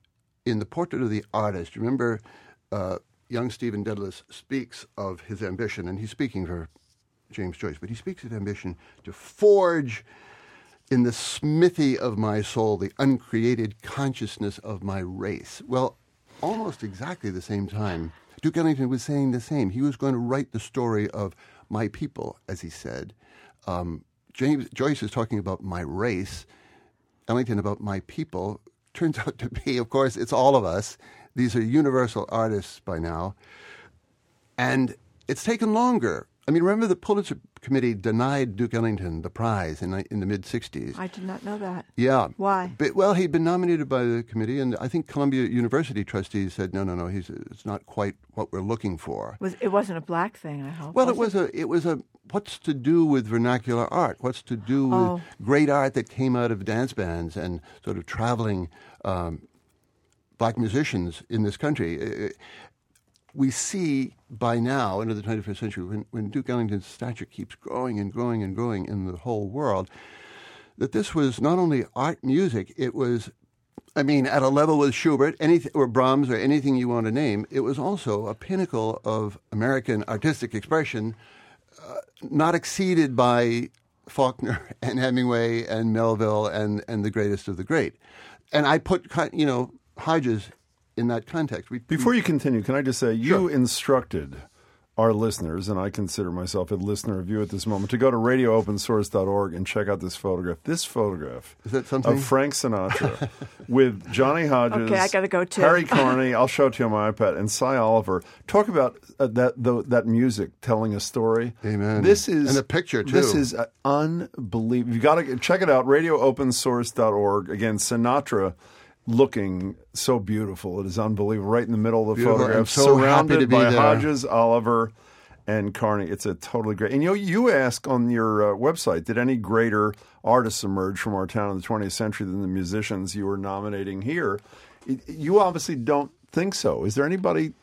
in the Portrait of the Artist, remember uh, young Stephen Dedalus speaks of his ambition, and he's speaking for James Joyce, but he speaks of ambition to forge in the smithy of my soul the uncreated consciousness of my race. Well, almost exactly the same time, Duke Ellington was saying the same. He was going to write the story of my people, as he said. Um, James Joyce is talking about my race, Ellington about my people. Turns out to be, of course, it's all of us. These are universal artists by now. And it's taken longer. I mean, remember the Pulitzer Committee denied Duke Ellington the prize in, in the mid-sixties. I did not know that. Yeah. Why? But, well, he'd been nominated by the committee, and I think Columbia University trustees said, no, no, no, he's, it's not quite what we're looking for. Was it wasn't a black thing? I hope. Well, it was a it was a what's to do with vernacular art? What's to do with Oh. great art that came out of dance bands and sort of traveling um, black musicians in this country? Uh, We see by now, into the twenty-first century, when, when Duke Ellington's stature keeps growing and growing and growing in the whole world, that this was not only art music, it was, I mean, at a level with Schubert anything, or Brahms or anything you want to name, it was also a pinnacle of American artistic expression, uh, not exceeded by Faulkner and Hemingway and Melville and, and the greatest of the great. And I put, you know, Hodges in that context. We, Before you continue, can I just say, you Sure. instructed our listeners, and I consider myself a listener of you at this moment, to go to radio open source dot org and check out this photograph. This photograph Is that something? of Frank Sinatra with Johnny Hodges, Okay, I gotta go too. Harry Carney, I'll show it to you on my iPad, and Cy Oliver. Talk about uh, that the, that music telling a story. Amen. This is And a picture, too. This is uh, unbelievable. You got to check it out. radio open source dot org. Again, Sinatra. Looking so beautiful. It is unbelievable. Right in the middle of the Beautiful. photograph, I'm so happy surrounded to be by there. Hodges, Oliver, and Carney. It's a totally great. And you know, you ask on your uh, website, did any greater artists emerge from our town in the twentieth century than the musicians you were nominating here? It, you obviously don't think so. Is there anybody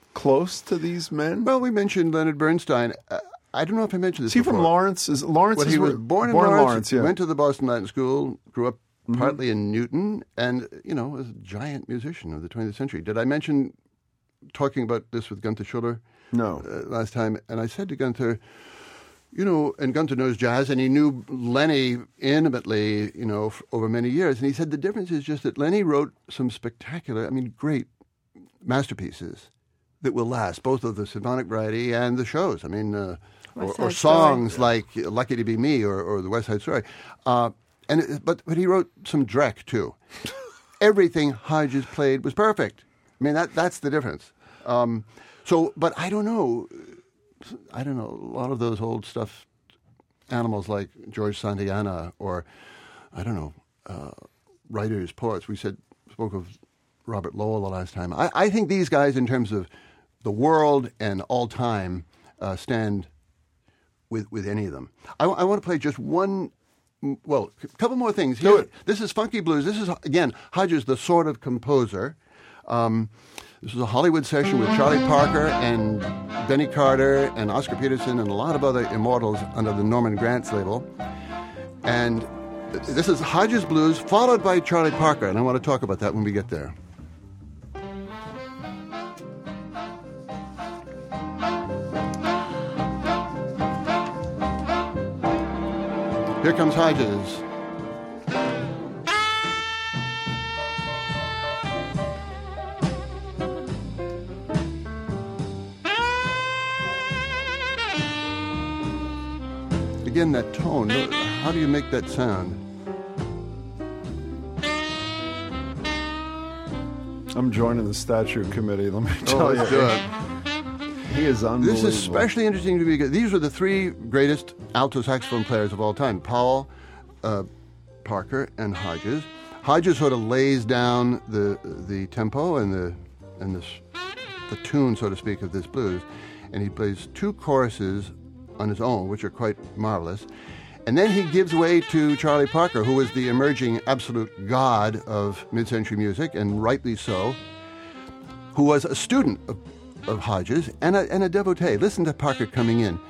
close to these men? Well, we mentioned Leonard Bernstein. Uh, I don't know if I mentioned this Is he before. from Lawrence? Is Lawrence? Well, is he was where- born in born Lawrence, Lawrence, yeah. went to the Boston Latin School, grew up Mhm. partly in Newton, and, you know, was a giant musician of the twentieth century. Did I mention talking about this with Gunther Schuller? No. Uh, last time. And I said to Gunther, you know, and Gunther knows jazz, and he knew Lenny intimately, you know, f- over many years. And he said the difference is just that Lenny wrote some spectacular, I mean, great masterpieces that will last, both of the symphonic variety and the shows. I mean, uh, or, West or Side Story. songs like "Lucky to Be Me" or, or "The West Side Story." Uh, and it- but but he wrote some Drek too. Everything Hodges played was perfect. I mean, that that's the difference. Um, so, but I don't know. I don't know. A lot of those old stuff, animals like George Santayana, or I don't know, uh, writers, poets. We said spoke of Robert Lowell the last time. I, I think these guys, in terms of the world and all time, uh, stand with with any of them. I, I want to play just one. Well, a couple more things. Do it. This is funky blues. This is again Hodges, the sort of composer. Um, this was a Hollywood session with Charlie Parker and Benny Carter and Oscar Peterson and a lot of other immortals under the Norman Granz label. And this is Hodges Blues, followed by Charlie Parker, and I want to talk about that when we get there. Here comes Hodges. Again, that tone. How do you make that sound? I'm joining the statue committee. Let me Oh, tell let's you, do it. he is unbelievable. This is especially interesting to me because these are the three greatest alto saxophone players of all time: Powell, uh, Parker, and Hodges. Hodges sort of lays down the the tempo and the and the the tune, so to speak, of this blues, and he plays two choruses on his own, which are quite marvelous. And then he gives way to Charlie Parker, who was the emerging absolute god of mid-century music, and rightly so, who was a student of, of Hodges and a, and a devotee. Listen to Parker coming in.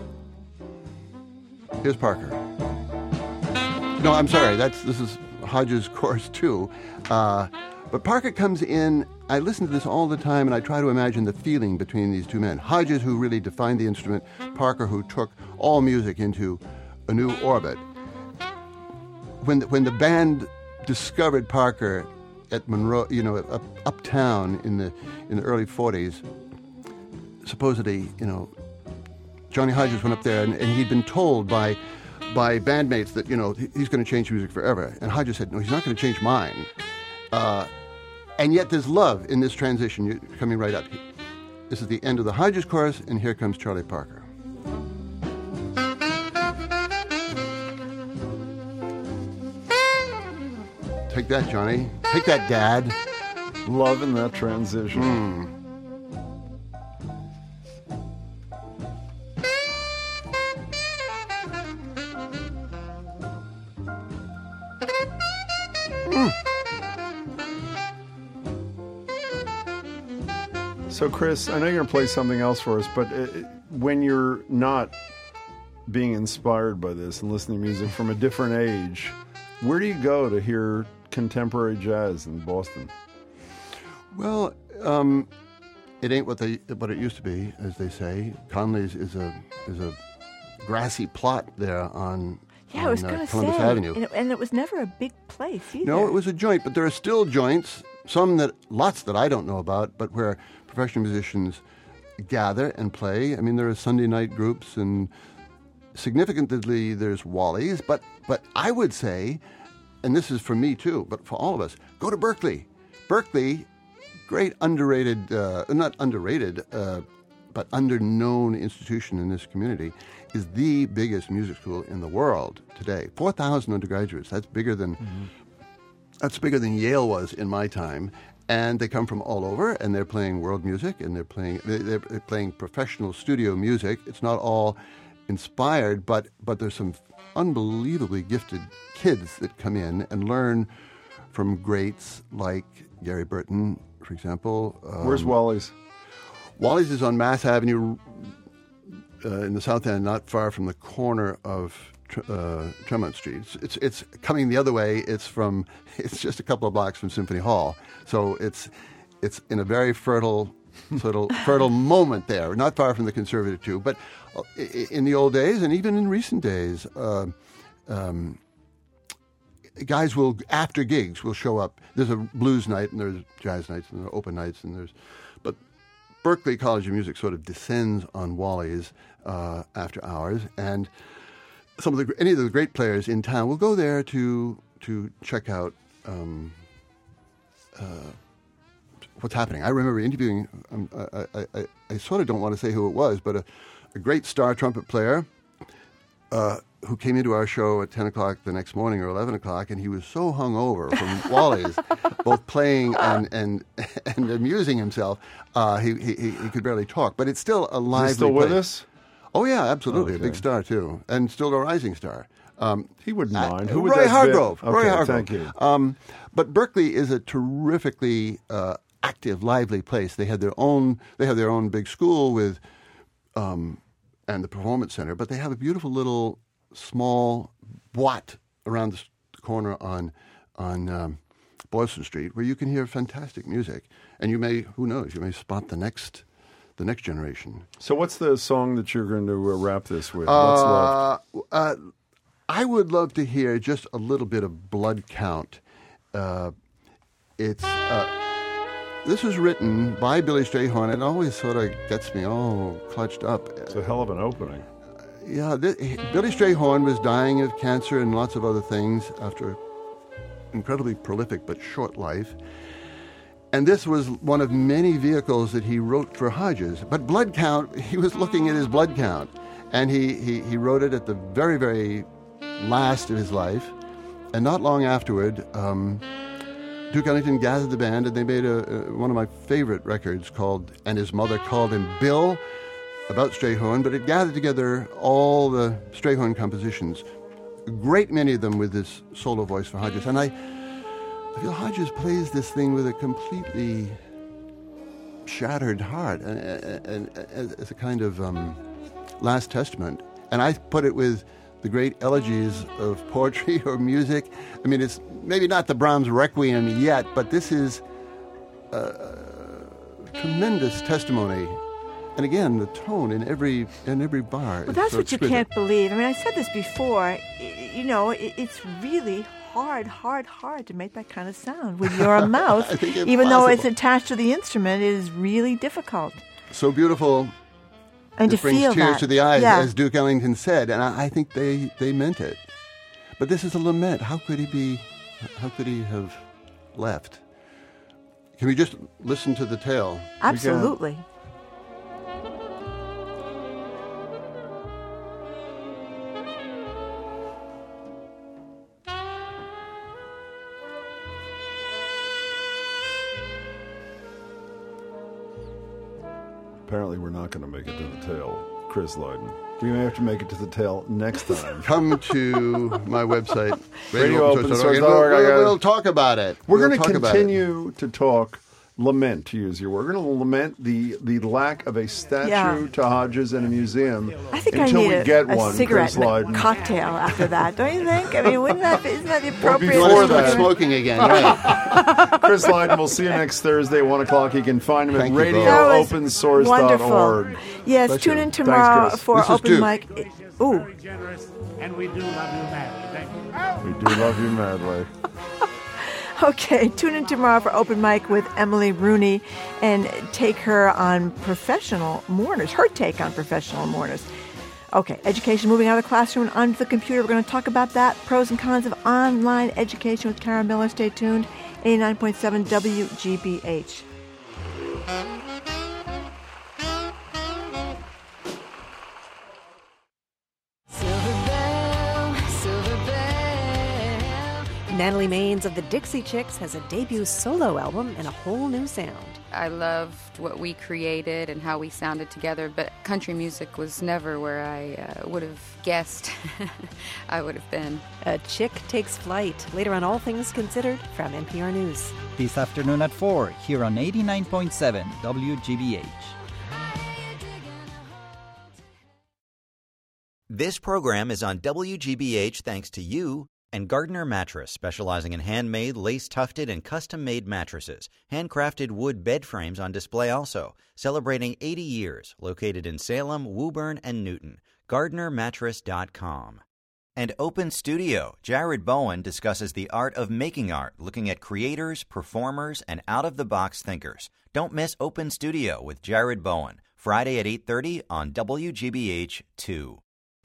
Here's Parker. No, I'm sorry. That's this is Hodges' chorus too. Uh, but Parker comes in. I listen to this all the time, and I try to imagine the feeling between these two men. Hodges, who really defined the instrument. Parker, who took all music into a new orbit. When the, when the band discovered Parker at Monroe, you know, up, uptown in the in the early forties, supposedly, you know, Johnny Hodges went up there, and, and he'd been told by by bandmates that, you know, he's going to change music forever. And Hodges said, no, he's not going to change mine. Uh, and yet there's love in this transition you, coming right up. This is the end of the Hodges chorus, and here comes Charlie Parker. Take that, Johnny. Take that, Dad. Loving that transition. Mm. So, Chris, I know you're going to play something else for us, but uh, when you're not being inspired by this and listening to music from a different age, where do you go to hear contemporary jazz in Boston? Well, um, it ain't what they what it used to be, as they say. Conley's is a is a grassy plot there on, Yeah, on I was uh, going to say. Columbus Avenue. And it, and it was never a big place either. No, it was a joint, but there are still joints, some that, lots that I don't know about, but where professional musicians gather and play. I mean, there are Sunday night groups, and significantly there's Wally's, but, but I would say, and this is for me too, but for all of us, go to Berkeley. Berkeley, great underrated, uh, not underrated, uh, but under-known institution in this community, is the biggest music school in the world today. four thousand undergraduates. That's bigger than mm-hmm. that's bigger than Yale was in my time. And they come from all over, and they're playing world music, and they're playing they're playing professional studio music. It's not all inspired, but but there's some unbelievably gifted kids that come in and learn from greats like Gary Burton, for example. Um, Where's Wally's? Wally's is on Mass Avenue uh, in the South End, not far from the corner of uh, Tremont Street. It's, it's it's coming the other way. It's from it's just a couple of blocks from Symphony Hall. So it's it's in a very fertile sort of fertile moment there, not far from the Conservative But in the old days, and even in recent days, uh, um, guys will, after gigs, will show up. There's a blues night, and there's jazz nights, and there are open nights, and there's... But Berklee College of Music sort of descends on Wally's uh, after hours, and some of the any of the great players in town will go there to to check out um, uh, what's happening. I remember interviewing, um, I, I, I, I sort of don't want to say who it was, but a, a great star trumpet player uh, who came into our show at ten o'clock the next morning or eleven o'clock, and he was so hungover from Wally's, both playing and and, and amusing himself, uh, he, he he could barely talk. But it's still a lively Is he still place. with us? Oh, yeah, absolutely. Okay. A big star, too. And still a rising star. Um, he wouldn't mind. Uh, Who would Roy that Hargrove. be? Roy Okay, Hargrove. thank you. Um, but Berklee is a terrifically uh, active, lively place. They had their own. They have their own big school with, um, and the performance center. But they have a beautiful little small boîte around the corner on on um, Boylston Street, where you can hear fantastic music. And you may, who knows, you may spot the next. The next generation. So what's the song that you're going to uh, wrap this with? What's Uh, left? uh, I would love to hear just a little bit of Blood Count. Uh, it's uh, this was written by Billy Strayhorn. It always sort of gets me all clutched up. It's a hell of an opening. Yeah, th- Billy Strayhorn was dying of cancer and lots of other things after an incredibly prolific but short life. And this was one of many vehicles that he wrote for Hodges. But Blood Count, he was looking at his blood count. And he, he, he wrote it at the very, very last of his life. And not long afterward, um, Duke Ellington gathered the band, and they made a, a, one of my favorite records called And His Mother Called Him Bill, about Strayhorn. But it gathered together all the Strayhorn compositions, a great many of them with this solo voice for Hodges. And I... I feel Hodges plays this thing with a completely shattered heart, and, and, and as a kind of um, last testament. And I put it with the great elegies of poetry or music. I mean, it's maybe not the Brahms Requiem yet, but this is a tremendous testimony. And again, the tone in every in every bar. Well, is that's so what you exquisite. can't believe. I mean, I said this before. You know, it's really hard, hard, hard to make that kind of sound with your mouth. I think Even though it's impossible. attached to the instrument, it is really difficult. So beautiful. And it to brings feel tears that. to the eyes, Yeah. as Duke Ellington said, and I, I think they, they meant it. But this is a lament. How could he be? How could he have left? Can we just listen to the tale? Absolutely. Apparently, we're not going to make it to the tail, Chris Lydon. We may have to make it to the tail next time. Come to my website, radio open source and dot org. We'll, I got we'll, it. we'll talk about it. We're We'll going to talk about it. continue to talk, lament, to use your word. We're going to lament the, the lack of a statue Yeah. to Hodges in a museum I think until I need we a, get a one, cigarette Chris and a Lydon. cocktail after that, don't you think? I mean, wouldn't that be, isn't that the appropriate? You want to start that. smoking again, right? Chris Lydon, we'll see you next Thursday, one o'clock. You can find him Thank at you, radio Bo. That was open source dot wonderful. org. Yes, Bless tune you. in Thanks, tomorrow Chris. for This is open Duke. mic. Ooh. And we do love you madly. Thank you. We do love you madly. Okay, tune in tomorrow for open mic with Emily Rooney and take her on professional mourners, her take on professional mourners. Okay, education moving out of the classroom and onto the computer. We're going to talk about that, pros and cons of online education with Karen Miller. Stay tuned, eighty-nine point seven W G B H. Natalie Maines of the Dixie Chicks has a debut solo album and a whole new sound. I loved what we created and how we sounded together, but country music was never where I uh, would have guessed I would have been. A Chick Takes Flight, later on All Things Considered from N P R News. This afternoon at four, here on eighty-nine point seven W G B H. This program is on W G B H thanks to you and Gardner Mattress, specializing in handmade, lace-tufted, and custom-made mattresses. Handcrafted wood bed frames on display also. Celebrating eighty years. Located in Salem, Woburn, and Newton. Gardner Mattress dot com. And Open Studio. Jared Bowen discusses the art of making art, looking at creators, performers, and out-of-the-box thinkers. Don't miss Open Studio with Jared Bowen. Friday at eight thirty on W G B H two.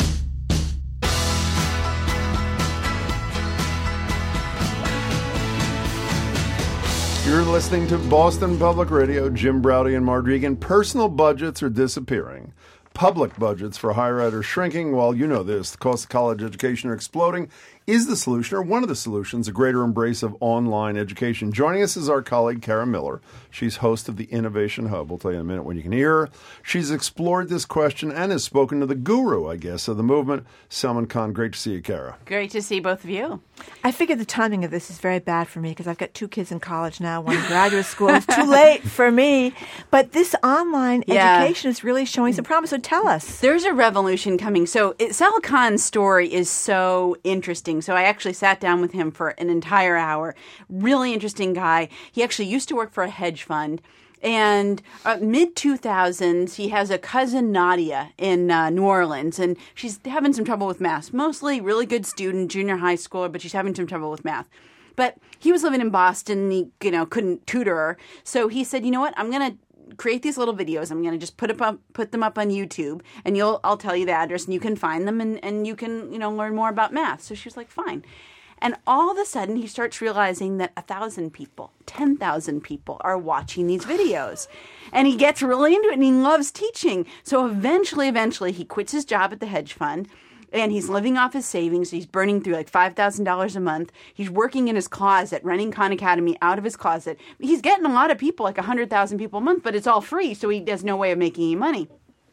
You're listening to Boston Public Radio. Jim Braude and Mark Regan. Personal budgets are disappearing. Public budgets for higher ed are shrinking. While you know this, the cost of college education are exploding. Is the solution, or one of the solutions, a greater embrace of online education? Joining us is our colleague, Kara Miller. She's host of the Innovation Hub. We'll tell you in a minute when you can hear her. She's explored this question and has spoken to the guru, I guess, of the movement, Salman Khan. Great to see you, Kara. Great to see both of you. I figure the timing of this is very bad for me because I've got two kids in college now, one in graduate school. It's too late for me. But this online Yeah. education is really showing some promise. So tell us. There's a revolution coming. So it, Sal Khan's story is so interesting. So I actually sat down with him for an entire hour. Really interesting guy. He actually used to work for a hedge fund. And uh, mid two thousands, he has a cousin, Nadia, in uh, New Orleans, and she's having some trouble with math. Mostly really good student, junior high schooler, but she's having some trouble with math. But he was living in Boston, and he, you know, couldn't tutor her. So he said, you know what, I'm going to create these little videos. I'm going to just put up, up put them up on YouTube, and you'll I'll tell you the address, and you can find them, and, and you can, you know, learn more about math. So she was like, fine. And all of a sudden, he starts realizing that one thousand people, ten thousand people are watching these videos. And he gets really into it, and he loves teaching. So eventually, eventually, he quits his job at the hedge fund, and he's living off his savings. He's burning through like five thousand dollars a month. He's working in his closet, running Khan Academy out of his closet. He's getting a lot of people, like one hundred thousand people a month, but it's all free, so he has no way of making any money.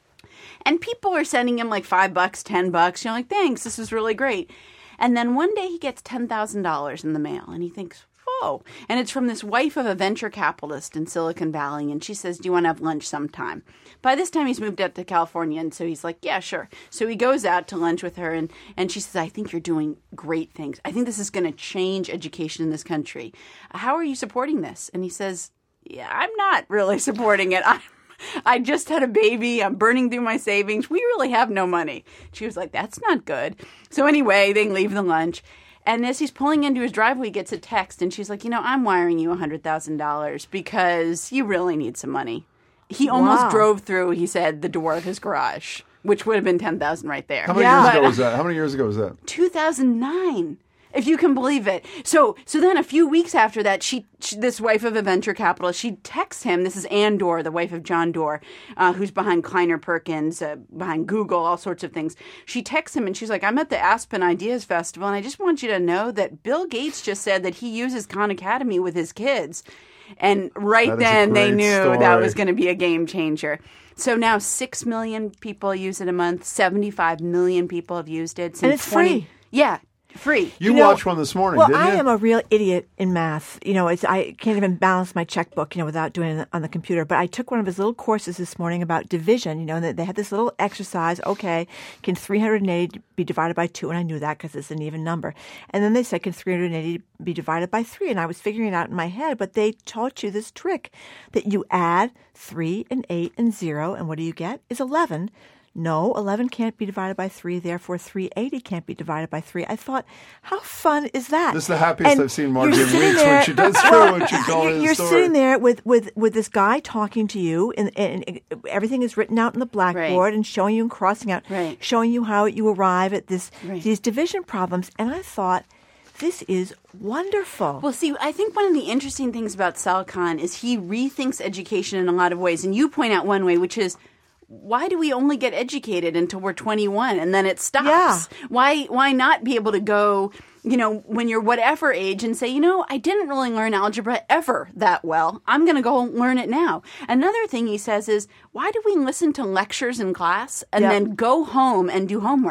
And people are sending him like five bucks, ten bucks. You're like, thanks, this is really great. And then one day he gets ten thousand dollars in the mail, and he thinks, whoa. And it's from this wife of a venture capitalist in Silicon Valley, and she says, do you want to have lunch sometime? By this time, he's moved up to California, and so he's like, yeah, sure. So he goes out to lunch with her, and, and she says, I think you're doing great things. I think this is going to change education in this country. How are you supporting this? And he says, yeah, I'm not really supporting it. I'm I just had a baby. I'm burning through my savings. We really have no money. She was like, that's not good. So anyway, they leave the lunch. And as he's pulling into his driveway, he gets a text. And she's like, you know, I'm wiring you one hundred thousand dollars because you really need some money. He almost Wow. drove through, he said, the door of his garage, which would have been ten thousand dollars right there. How many years ago was that? How many years ago was that? two thousand nine, if you can believe it. So so then a few weeks after that, she, she this wife of a venture capitalist, she texts him. This is Ann Doerr, the wife of John Doerr, uh, who's behind Kleiner Perkins, uh, behind Google, all sorts of things. She texts him and she's like, I'm at the Aspen Ideas Festival, and I just want you to know that Bill Gates just said that he uses Khan Academy with his kids. And right That is a then they great knew story. that was going to be a game changer. So now six million people use it a month. seventy-five million people have used it. Since And it's twenty free. Yeah, free. You, know, watched one this morning, Well, didn't I you? am a real idiot in math. You know, it's, I can't even balance my checkbook, you know, without doing it on the computer. But I took one of his little courses this morning about division. You know, and they had this little exercise. Okay, can three hundred eighty be divided by two? And I knew that because it's an even number. And then they said, can three hundred eighty be divided by three? And I was figuring it out in my head. But they taught you this trick that you add three and eight and zero, and what do you get? Is eleven. No, eleven can't be divided by three, therefore three hundred eighty can't be divided by three. I thought, how fun is that? This is the happiest And I've seen Margie you're in sitting weeks there- when she does true when she calls You're, it a you're story. sitting there with, with, with this guy talking to you, and, and everything is written out in the blackboard and showing you and crossing out, Right. showing you how you arrive at this Right. these division problems. And I thought, this is wonderful. Well, see, I think one of the interesting things about Sal Khan is he rethinks education in a lot of ways. And you point out one way, which is, why do we only get educated until we're twenty-one and then it stops? Yeah. Why why not be able to go, you know, when you're whatever age and say, you know, I didn't really learn algebra ever that well. I'm going to go learn it now. Another thing he says is, why do we listen to lectures in class and Yep. then go home and do homework?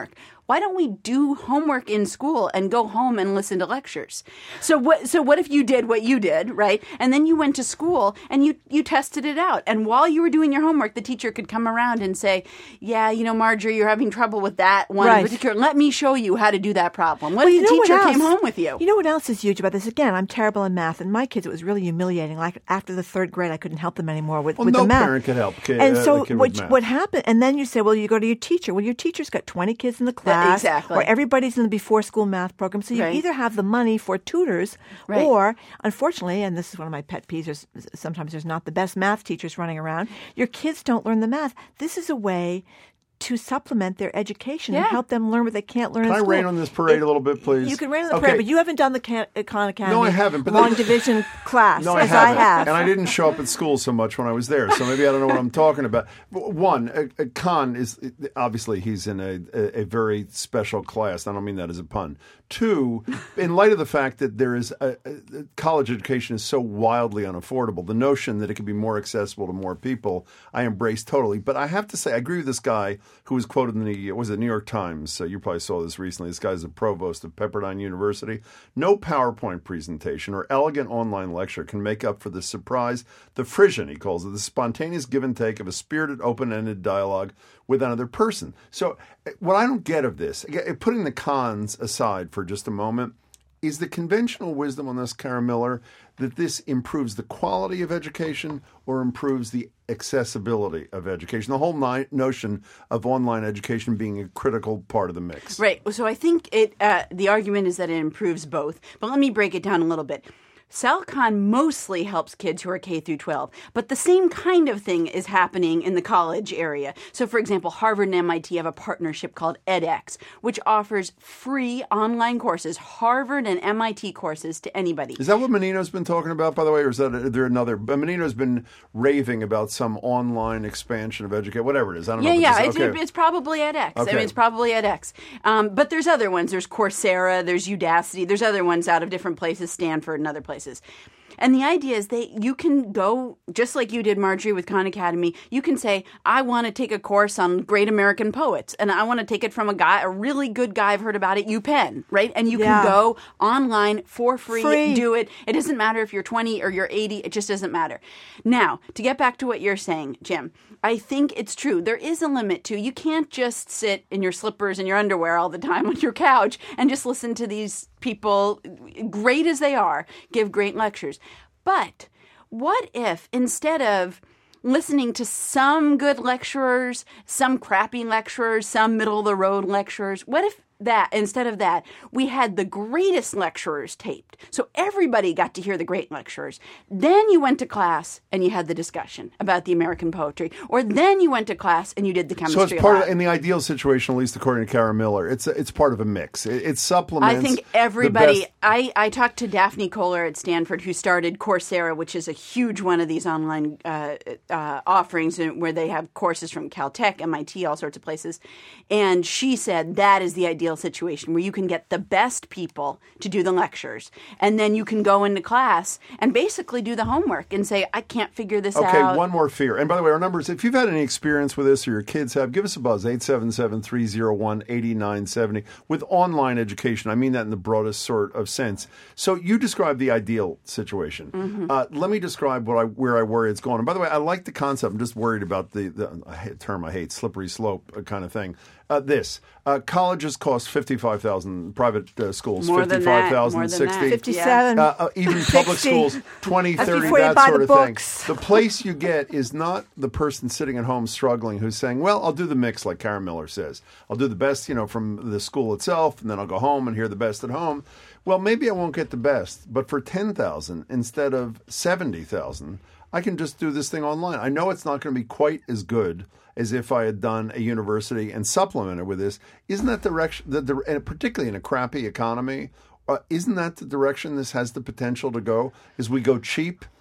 Why don't we do homework in school and go home and listen to lectures? So what so what if you did what you did, right? And then you went to school and you you tested it out. And while you were doing your homework, the teacher could come around and say, "Yeah, you know, Marjorie, you're having trouble with that one Right. in particular. Let me show you how to do that problem." What Well, if you the know what teacher else? came home with you? You know what else is huge about this? Again, I'm terrible in math, and my kids, it was really humiliating. Like after the third grade, I couldn't help them anymore with, Well, with no the math. parent could help kid, And uh, so a kid what, with math. what happened? And then you say, well, you go to your teacher. Well, your teacher's got twenty kids in the class, exactly. or everybody's in the before school math program. So you Right. either have the money for tutors, Right. or unfortunately, and this is one of my pet peeves, there's, sometimes there's not the best math teachers running around. Your kids don't learn the math. This is a way to supplement their education and Yeah. help them learn what they can't learn Can in I school. rain on this parade It- a little bit, please? You can rain on the Okay. parade, but you haven't done the Can- uh, Khan Academy No, I haven't, but long that- division class, No, I as haven't. I have. And I didn't show up at school so much when I was there, so maybe I don't know what I'm talking about. One, uh, uh, Khan is obviously he's in a, a, a very special class. I don't mean that as a pun. Two, in light of the fact that there is a, a, college education is so wildly unaffordable, the notion that it could be more accessible to more people, I embrace totally. But I have to say, I agree with this guy who was quoted in the was it New York Times. So you probably saw this recently. This guy's the provost of Pepperdine University. No PowerPoint presentation or elegant online lecture can make up for the surprise, the frisson, he calls it, the spontaneous give and take of a spirited, open-ended dialogue with another person. So what I don't get of this, again, putting the cons aside for just a moment, is the conventional wisdom on this, Karen Miller, that this improves the quality of education or improves the accessibility of education? The whole ni- notion of online education being a critical part of the mix. Right. So I think it. Uh, the argument is that it improves both. But let me break it down a little bit. Sal Khan mostly helps kids who are K through twelve, but the same kind of thing is happening in the college area. So, for example, Harvard and M I T have a partnership called edX, which offers free online courses, Harvard and M I T courses to anybody. Is that what Menino's been talking about, by the way, or is that is there another? But Menino's been raving about some online expansion of education, whatever it is. I don't Yeah, know. if yeah, it's, it's, okay. it's probably edX. I Okay. mean, it's probably edX. Um, but there's other ones. There's Coursera, there's Udacity, there's other ones out of different places, Stanford and other places. And the idea is that you can go, just like you did, Marjorie, with Khan Academy, you can say, I want to take a course on great American poets, and I want to take it from a guy, a really good guy, I've heard about it, UPenn, right? And you Yeah. can go online for free, Free. do it. It doesn't matter if you're twenty or you're eighty, it just doesn't matter. Now, to get back to what you're saying, Jim, I think it's true. There is a limit to, you can't just sit in your slippers and your underwear all the time on your couch and just listen to these people, great as they are, give great lectures. But what if instead of listening to some good lecturers, some crappy lecturers, some middle of the road lecturers, what if that instead of that, we had the greatest lecturers taped. So everybody got to hear the great lecturers. Then you went to class and you had the discussion about the American poetry. Or then you went to class and you did the chemistry So it's part lab. of, in the ideal situation, at least according to Karen Miller, it's a, it's part of a mix. It, it supplements. I think the everybody. best- I, I talked to Daphne Kohler at Stanford, who started Coursera, which is a huge one of these online uh, uh, offerings where they have courses from Caltech, M I T, all sorts of places. And she said that is the ideal situation where you can get the best people to do the lectures, and then you can go into class and basically do the homework and say, I can't figure this Okay, out. one more fear. And by the way, our numbers, if you've had any experience with this or your kids have, give us a buzz, eight seven seven, three oh one, eight nine seven oh. With online education, I mean that in the broadest sort of sense. So you describe the ideal situation. Mm-hmm. Uh, let me describe what I where I worry it's going. And by the way, I like the concept. I'm just worried about the, the I hate- term I hate, slippery slope kind of thing. Uh, this. Uh, colleges cost fifty-five thousand dollars, private uh, schools, More than fifty-five that, thousand more dollars, than sixty that. fifty-seven. Uh, uh, even public sixty. schools, twenty, That's thirty, before you that buy sort the of books. thing. The place you get is not the person sitting at home struggling who's saying, well, I'll do the mix like Karen Miller says. I'll do the best, you know, from the school itself, and then I'll go home and hear the best at home. Well, maybe I won't get the best, but for ten thousand dollars instead of seventy thousand dollars, I can just do this thing online. I know it's not going to be quite as good as if I had done a university and supplemented with this. Isn't that the direction, the, the, and particularly in a crappy economy, uh, isn't that the direction this has the potential to go? Is we go cheap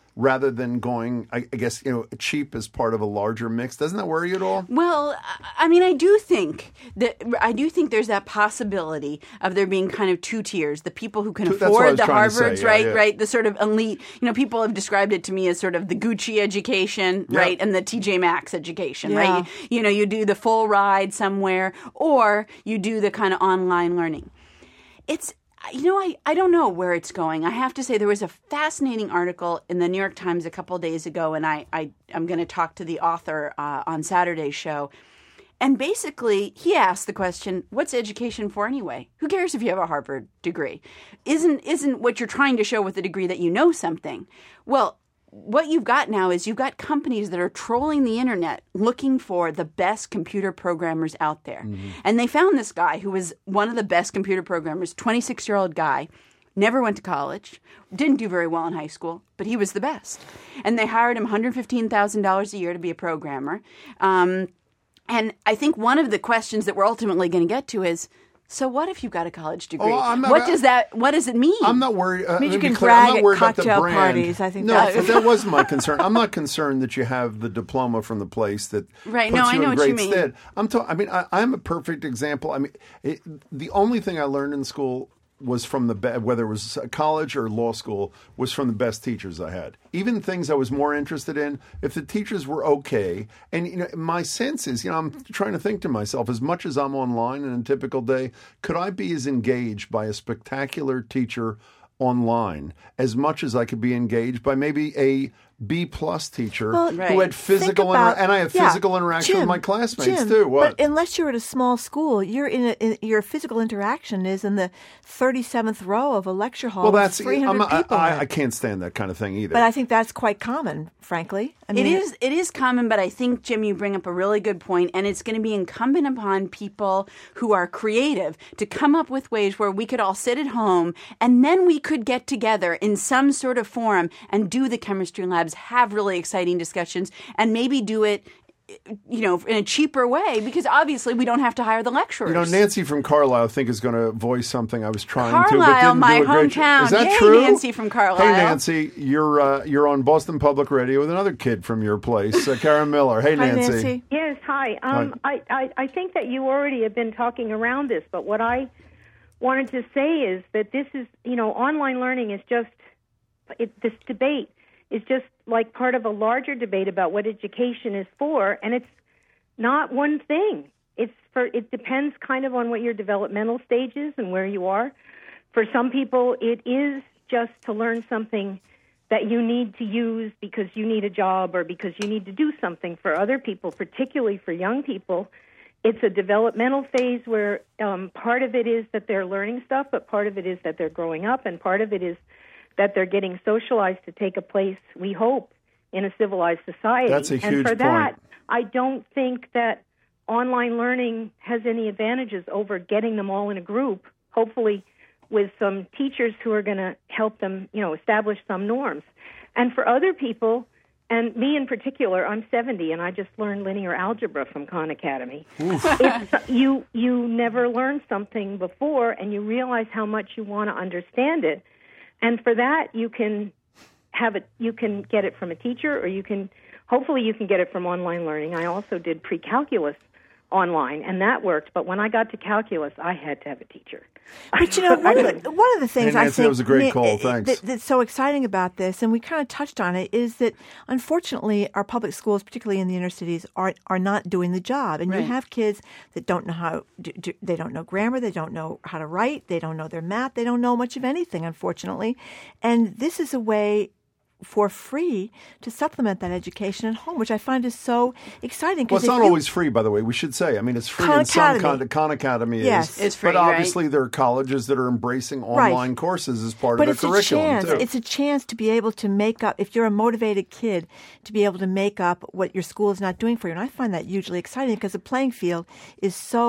rather than going, I, I guess, you know, cheap as part of a larger mix. Doesn't that worry you at all? Well, I mean, I do think that I do think there's that possibility of there being kind of two tiers: the people who can That's what I afford was the trying to say, Harvards, yeah, right, yeah. right, the sort of elite. You know, people have described it to me as sort of the Gucci education, Yeah. right, and the T J Maxx education, Yeah. right. You, you know, you do the full ride somewhere, or you do the kind of online learning. It's You know, I, I don't know where it's going. I have to say there was a fascinating article in the New York Times a couple of days ago, and I, I, I'm going to talk to the author uh, on Saturday's show. And basically, he asked the question, what's education for anyway? Who cares if you have a Harvard degree? Isn't isn't what you're trying to show with the degree that you know something? Well, what you've got now is you've got companies that are trolling the internet looking for the best computer programmers out there. Mhm. And they found this guy who was one of the best computer programmers, twenty-six-year-old guy, never went to college, didn't do very well in high school, but he was the best. And they hired him one hundred fifteen thousand dollars a year to be a programmer. Um, and I think one of the questions that we're ultimately going to get to is, so what if you've got a college degree? Oh, I'm not- what does that What does it mean? I'm not worried. Uh, I mean, you let me can be clear, I'm brag not at worried about the cocktail brand. parties. I think no, that's- that was my concern. I'm not concerned that you have the diploma from the place that Right, puts no, I you know in what great you mean. stead. I'm. Ta- I mean, I, I'm a perfect example. I mean, it, the only thing I learned in school was from the be- whether it was college or law school was from the best teachers I had. Even things I was more interested in, if the teachers were okay. And you know, my sense is, you know, I'm trying to think to myself, as much as I'm online in a typical day, could I be as engaged by a spectacular teacher online as much as I could be engaged by maybe a B plus teacher Well, who had physical think about- intera- and I have yeah, physical interaction Jim, with my classmates Jim, too. What? But unless you're at a small school, you're in, a, in your physical interaction is in the thirty-seventh row of a lecture hall well, with that's three I'm hundred not- people. I, in I, it. I can't stand that kind of thing either. But I think that's quite common, frankly. I mean, it is it is common, but I think, Jim, you bring up a really good point, and it's going to be incumbent upon people who are creative to come up with ways where we could all sit at home and then we could get together in some sort of forum and do the chemistry labs, have really exciting discussions, and maybe do it, you know, in a cheaper way, because obviously we don't have to hire the lecturers. You know, Nancy from Carlisle, I think, is going to voice something I was trying to, but Carlisle, didn't my do a great job. hometown. Is that Yay, true? Nancy from Carlisle. Hey, Nancy, you're uh, you're on Boston Public Radio with another kid from your place, uh, Karen Miller. Hey, Nancy. Yes, hi. Um, I, I, I think that you already have been talking around this, but what I wanted to say is that this is, you know, online learning is just, it, this debate is just like part of a larger debate about what education is for, and it's not one thing. It's for, it depends kind of on what your developmental stage is and where you are. For some people, it is just to learn something that you need to use because you need a job or because you need to do something. For other people, particularly for young people, it's a developmental phase where um, part of it is that they're learning stuff, but part of it is that they're growing up, and part of it is that they're getting socialized to take a place, we hope, in a civilized society. That's a and huge for that, point. I don't think that online learning has any advantages over getting them all in a group, hopefully with some teachers who are going to help them, you know, establish some norms. And for other people, and me in particular, I'm seventy, and I just learned linear algebra from Khan Academy. It's, you you never learned something before, and you realize how much you want to understand it. And for that, you can have it. You can get it from a teacher, or you can, hopefully, you can get it from online learning. I also did pre-calculus online, and that worked. But when I got to calculus, I had to have a teacher. But you know, one of the, one of the things Hey, I Nancy, think that was a great Ni- call. Thanks. That, that's so exciting about this, and we kind of touched on it, is that unfortunately our public schools, particularly in the inner cities, are are not doing the job. And Right. you have kids that don't know how do, do, they don't know grammar, they don't know how to write, they don't know their math, they don't know much of anything, unfortunately. And this is a way for free to supplement that education at home, which I find is so exciting. Well, it's if not you- always free, by the way. We should say. I mean, it's free Khan in some Academy. kind. Khan Academy Yes. is, It's free, but obviously right? there are colleges that are embracing Right. online courses as part But of it's their a curriculum chance. too. It's a chance to be able to make up. If you're a motivated kid, to be able to make up what your school is not doing for you, and I find that hugely exciting because the playing field is so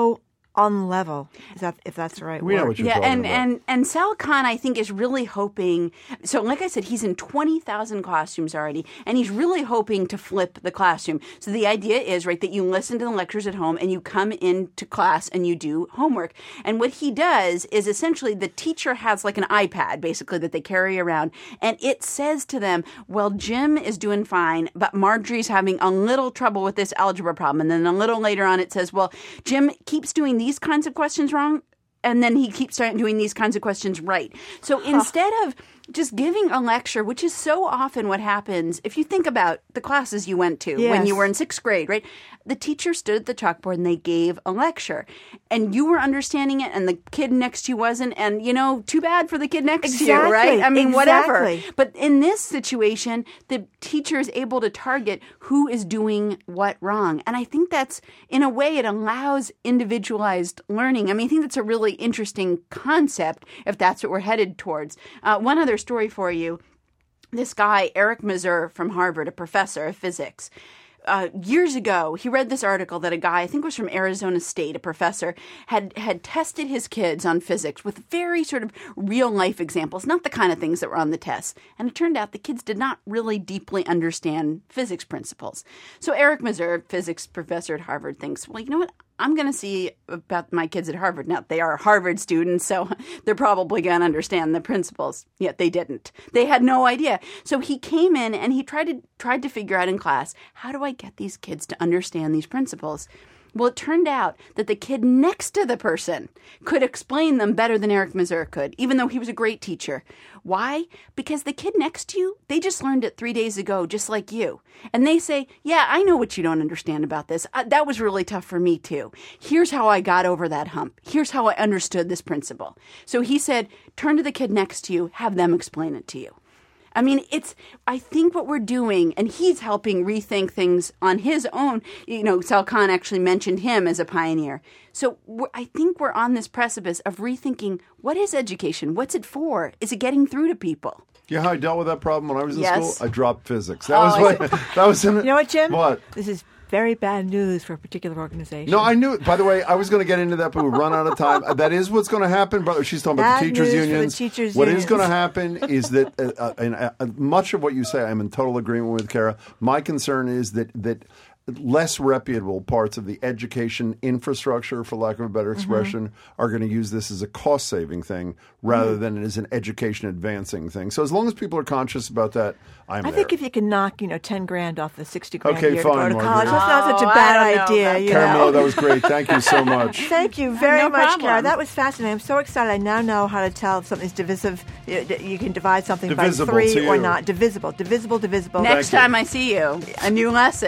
on level. Is that if that's the right we word? Know what you're yeah, talking and, about. and and Sal Khan, I think, is really hoping. So, like I said, he's in twenty thousand classrooms already, and he's really hoping to flip the classroom. So the idea is, right, that you listen to the lectures at home and you come into class and you do homework. And what he does is essentially the teacher has like an iPad, basically, that they carry around, and it says to them, well, Jim is doing fine, but Marjorie's having a little trouble with this algebra problem. And then a little later on, it says, well, Jim keeps doing these kinds of questions wrong, and then he keeps doing these kinds of questions right. So instead of just giving a lecture, which is so often what happens, if you think about the classes you went to Yes. when you were in sixth grade, right? The teacher stood at the chalkboard and they gave a lecture. And you were understanding it and the kid next to you wasn't. And, you know, too bad for the kid next to you, Exactly. right? I mean, whatever. Exactly. But in this situation, the teacher is able to target who is doing what wrong. And I think that's, in a way, it allows individualized learning. I mean, I think that's a really interesting concept if that's what we're headed towards. Uh, one other story for you. This guy, Eric Mazur from Harvard, a professor of physics, Uh, years ago, he read this article that a guy, I think it was from Arizona State, a professor, had, had tested his kids on physics with very sort of real-life examples, not the kind of things that were on the tests. And it turned out the kids did not really deeply understand physics principles. So Eric Mazur, physics professor at Harvard, thinks, well, you know what? I'm going to see about my kids at Harvard. Now, they are Harvard students, so they're probably going to understand the principles. Yet they didn't. They had no idea. So he came in and he tried to tried to figure out in class, how do I get these kids to understand these principles? Well, it turned out that the kid next to the person could explain them better than Eric Mazur could, even though he was a great teacher. Why? Because the kid next to you, they just learned it three days ago, just like you. And they say, yeah, I know what you don't understand about this. Uh, that was really tough for me, too. Here's how I got over that hump. Here's how I understood this principle. So he said, turn to the kid next to you, have them explain it to you. I mean, it's, I think what we're doing, and he's helping rethink things on his own. You know, Sal Khan actually mentioned him as a pioneer. So we're, I think we're on this precipice of rethinking, what is education? What's it for? Is it getting through to people? You know how I dealt with that problem when I was in Yes. school? I dropped physics. That Oh, was I what, that was in You know what, Jim? What? This is very bad news for a particular organization. No, I knew. By the way, I was going to get into that, but we run out of time. That is what's going to happen. But she's talking about Bad the teachers' news for the unions. teachers' What unions. is going to happen is that, uh, uh, and uh, much of what you say, I'm in total agreement with Kara. My concern is that that less reputable parts of the education infrastructure, for lack of a better expression, mm-hmm. are going to use this as a cost-saving thing rather mm-hmm. than as an education-advancing thing. So as long as people are conscious about that, I'm I there. think if you can knock, you know, ten grand off the sixty grand Okay, a year fine, to go to Margaret. college, that's not such a Oh, bad I don't know idea. about You Kara know? Miller, that was great. Thank you so much. Thank you very No much, problem. Kara. That was fascinating. I'm so excited. I now know how to tell if something's divisive. You you can divide something Divisible by three to or you. not. Divisible, divisible, divisible. Next Thank you. time I see you, a new lesson.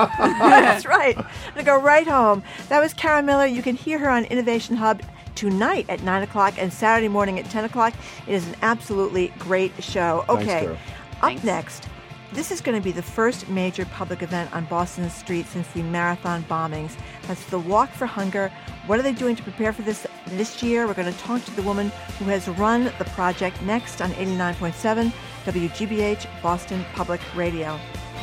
That's right. I'm going to go right home. That was Kara Miller. You can hear her on Innovation Hub tonight at nine o'clock and Saturday morning at ten o'clock. It is an absolutely great show. Thanks, Okay, Kara. up Thanks. next, this is going to be the first major public event on Boston Street since the marathon bombings. That's the Walk for Hunger. What are they doing to prepare for this this year? We're going to talk to the woman who has run the project next on eighty-nine point seven W G B H Boston Public Radio.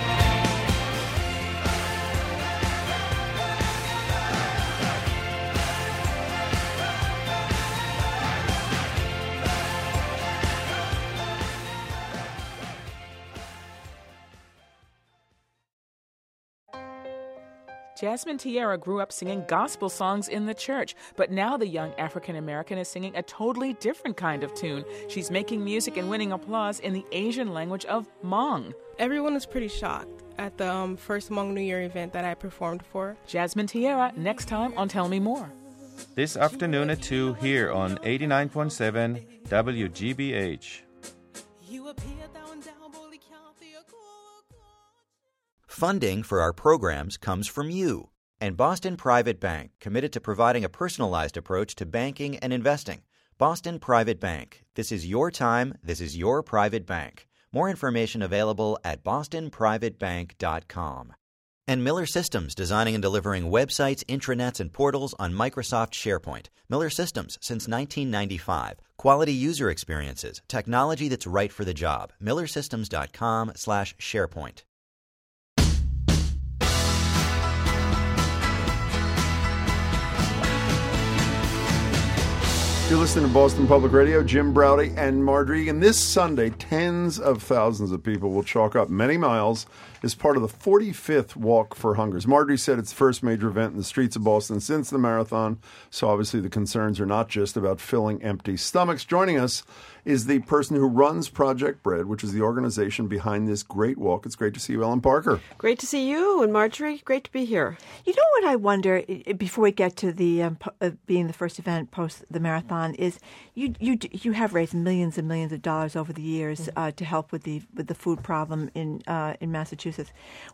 Jasmine Tierra grew up singing gospel songs in the church, but now the young African-American is singing a totally different kind of tune. She's making music and winning applause in the Asian language of Hmong. Everyone was pretty shocked at the um, first Hmong New Year event that I performed for. Jasmine Tierra, next time on Tell Me More. This afternoon at two here on eighty-nine point seven W G B H. Funding for our programs comes from you and Boston Private Bank, committed to providing a personalized approach to banking and investing. Boston Private Bank. This is your time. This is your private bank. More information available at boston private bank dot com. And Miller Systems, designing and delivering websites, intranets, and portals on Microsoft SharePoint. Miller Systems, since nineteen ninety-five. Quality user experiences, technology that's right for the job. miller systems dot com slash SharePoint. You're listening to Boston Public Radio, Jim Braude and Margery. And this Sunday, tens of thousands of people will chalk up many miles as part of the forty-fifth Walk for Hunger. As Margery said, it's the first major event in the streets of Boston since the marathon. So obviously the concerns are not just about filling empty stomachs. Joining us is the person who runs Project Bread, which is the organization behind this great walk. It's great to see you, Ellen Parker. Great to see you, and Margery, great to be here. You know what I wonder, before we get to the um, po- uh, being the first event post the marathon, is you you you have raised millions and millions of dollars over the years uh, to help with the with the food problem in uh, in Massachusetts.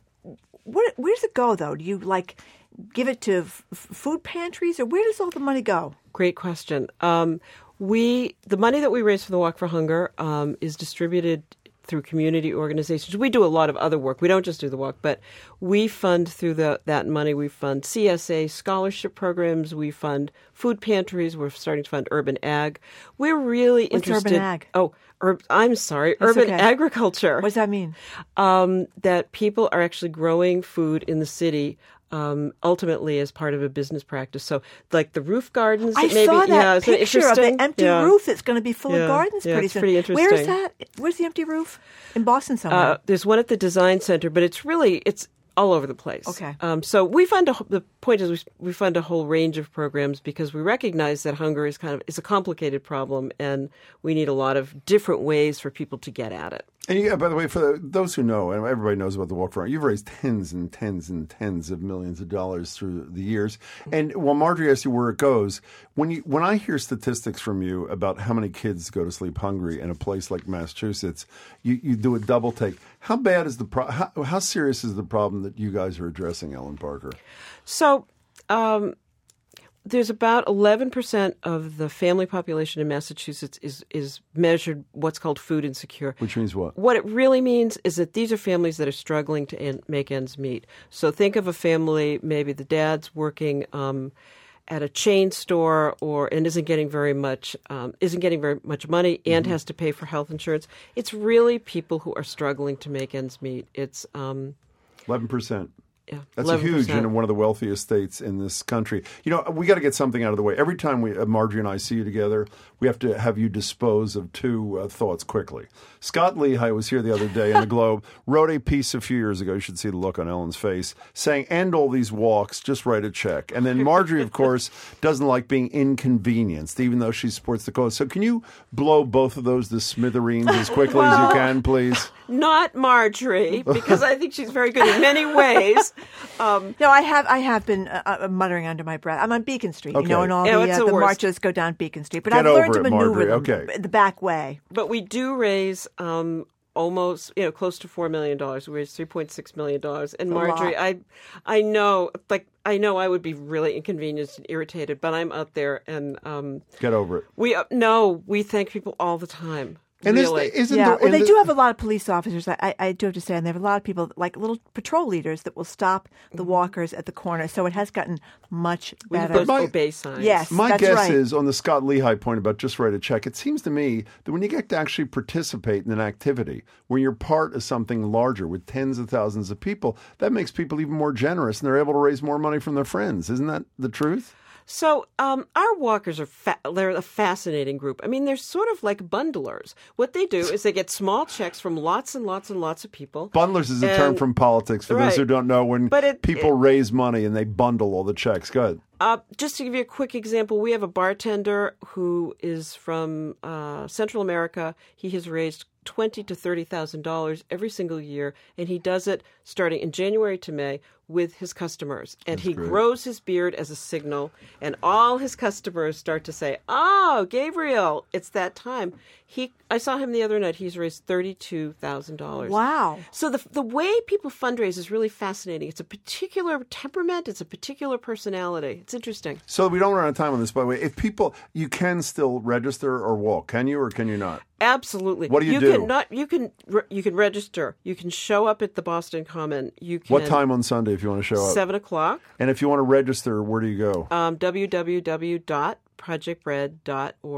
Where, where does it go, though? Do you like give it to f- food pantries, or where does all the money go? Great question. Um, we the money that we raise for the Walk for Hunger um, is distributed through community organizations. We do a lot of other work. We don't just do the walk, but we fund through the, that money. We fund C S A scholarship programs. We fund food pantries. We're starting to fund urban ag. We're really What's interested. urban ag? Oh, ur- I'm sorry, That's urban okay. agriculture. What does that mean? Um, that people are actually growing food in the city. Um, ultimately as part of a business practice. So like the roof gardens. I that maybe, saw that yeah, isn't it picture of interesting? the empty Yeah. roof that's going to be full Yeah. of gardens Yeah, pretty it's soon. pretty Where is interesting. that? Where's the empty roof? In Boston somewhere. Uh, there's one at the Design Center, but it's really, it's all over the place. Okay. Um, so we fund a, the point is we, we fund a whole range of programs because we recognize that hunger is kind of is a complicated problem, and we need a lot of different ways for people to get at it. And yeah, by the way, for those who know, and everybody knows about the Walk for Hunger, you've raised tens and tens and tens of millions of dollars through the years. And while Margery asked you where it goes, when you when I hear statistics from you about how many kids go to sleep hungry in a place like Massachusetts, you, you do a double take. How bad is the pro- how, how serious is the problem that you guys are addressing, Ellen Parker? So um, there's about eleven percent of the family population in Massachusetts is is measured what's called food insecure. Which means what? What it really means is that these are families that are struggling to en- make ends meet. So think of a family, maybe the dad's working um, at a chain store or and isn't getting very much um, isn't getting very much money and Mm-hmm. has to pay for health insurance. It's really people who are struggling to make ends meet. It's um, eleven percent. Yeah, That's eleven percent. a huge in one of the wealthiest states in this country. You know, we got to get something out of the way. Every time we, uh, Margery and I see you together, we have to have you dispose of two uh, thoughts quickly. Scott Lehigh was here the other day in the Globe, wrote a piece a few years ago. You should see the look on Ellen's face, saying, end all these walks, just write a check. And then Margery, of course, doesn't like being inconvenienced, even though she supports the cause. So can you blow both of those to smithereens as quickly Well, as you can, please? Not Margery, because I think she's very good in many ways. Um, no, I have I have been uh, uh, muttering under my breath. I'm on Beacon Street, Okay. you know, and all Yeah, the, it's uh, the the worst. marches go down Beacon Street. But Get I've learned over to it, maneuver Margery. them Okay. the back way. But we do raise um, almost, you know, close to four million dollars. We raise three point six million dollars. And A Margery, lot. I, I know, like, I know I would be really inconvenienced and irritated, but I'm out there, and um, Get over it. we uh, no, we thank people all the time. And is- really. isn't yeah, the- well, and they the- do have a lot of police officers. I, I, I do have to say, and they have a lot of people, like little patrol leaders, that will stop the walkers at the corner. So it has gotten much We have better. those obey signs. Yes, My that's guess right. is on the Scott Lehigh point about just write a check, it seems to me that when you get to actually participate in an activity, when you're part of something larger with tens of thousands of people, that makes people even more generous and they're able to raise more money from their friends. Isn't that the truth? So um, our walkers are fa- they're a fascinating group. I mean, they're sort of like bundlers. What they do is they get small checks from lots and lots and lots of people. Bundlers is a term And- from politics for right. those who don't know when But it- people raise money and they bundle all the checks. Go ahead. Uh, just to give you a quick example, we have a bartender who is from uh, Central America. He has raised twenty to thirty thousand dollars every single year, and he does it starting in January to May with his customers. And That's he great. grows his beard as a signal, and all his customers start to say, "Oh, Gabriel, it's that time." He, I saw him the other night. He's raised thirty-two thousand dollars. Wow! So the the way people fundraise is really fascinating. It's a particular temperament. It's a particular personality. It's interesting. So we don't run out of time on this, by the way. If people, you can still register or walk, can you or can you not? Absolutely. What do you you do? Can not, you can re- you can register. You can show up at the Boston Common. You can. What time on Sunday if you want to show up? Seven o'clock. And if you want to register, where do you go? Um, w w w dot project bread dot org.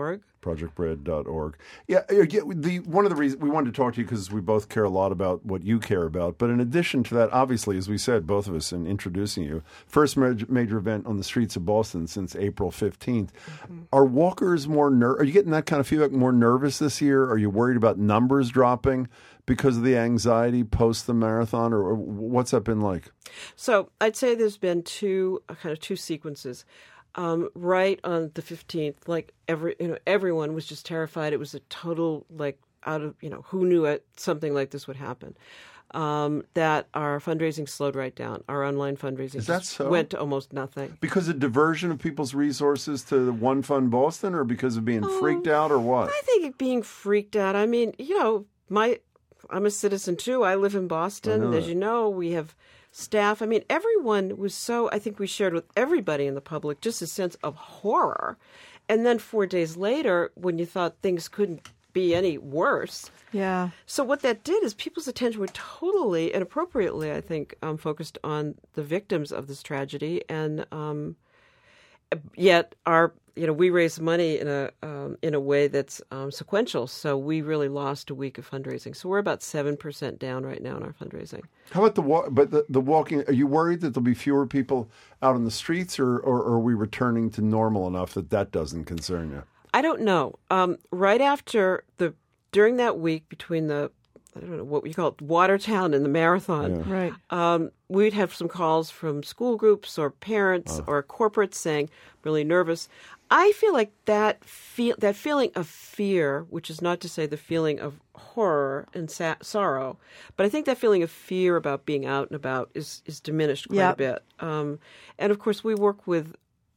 project bread dot org. Yeah, the one of the reasons we wanted to talk to you because we both care a lot about what you care about. But in addition to that, obviously, as we said, both of us in introducing you, first major, major event on the streets of Boston since April fifteenth. Mm-hmm. Are walkers more ner- Are you getting that kind of feedback? More nervous this year? Are you worried about numbers dropping because of the anxiety post the marathon, or, or what's that been like? So I'd say there's been two uh, kind of two sequences. Um, right on the fifteenth, like every you know, everyone was just terrified. It was a total like out of you know who knew it something like this would happen. Um, that our fundraising slowed right down. Our online fundraising Is that just so? went to almost nothing Because of diversion of people's resources to One Fund Boston, or because of being Um, freaked out, or what? I think it being freaked out. I mean, you know, my I'm a citizen too. I live in Boston. I know As that. you know, we have staff. I mean, everyone was so, I think we shared with everybody in the public just a sense of horror. And then four days later, when you thought things couldn't be any worse. Yeah. So what that did is people's attention were totally and appropriately, I think, um, focused on the victims of this tragedy. And um, yet our, you know, we raised money in a um, in a way that's um, sequential. So we really lost a week of fundraising. So we're about seven percent down right now in our fundraising. How about the walk? But the, the walking. Are you worried that there'll be fewer people out on the streets, or, or, or are we returning to normal enough that that doesn't concern you? I don't know. Um, right after the during that week between the I don't know what you call it, Watertown and the marathon, Yeah. Right. Um, we'd have some calls from school groups or parents Oh. or corporates saying, "Really nervous." I feel like that feel that feeling of fear, which is not to say the feeling of horror and sa- sorrow, but I think that feeling of fear about being out and about is is diminished quite Yep. a bit. Um, and of course, we work with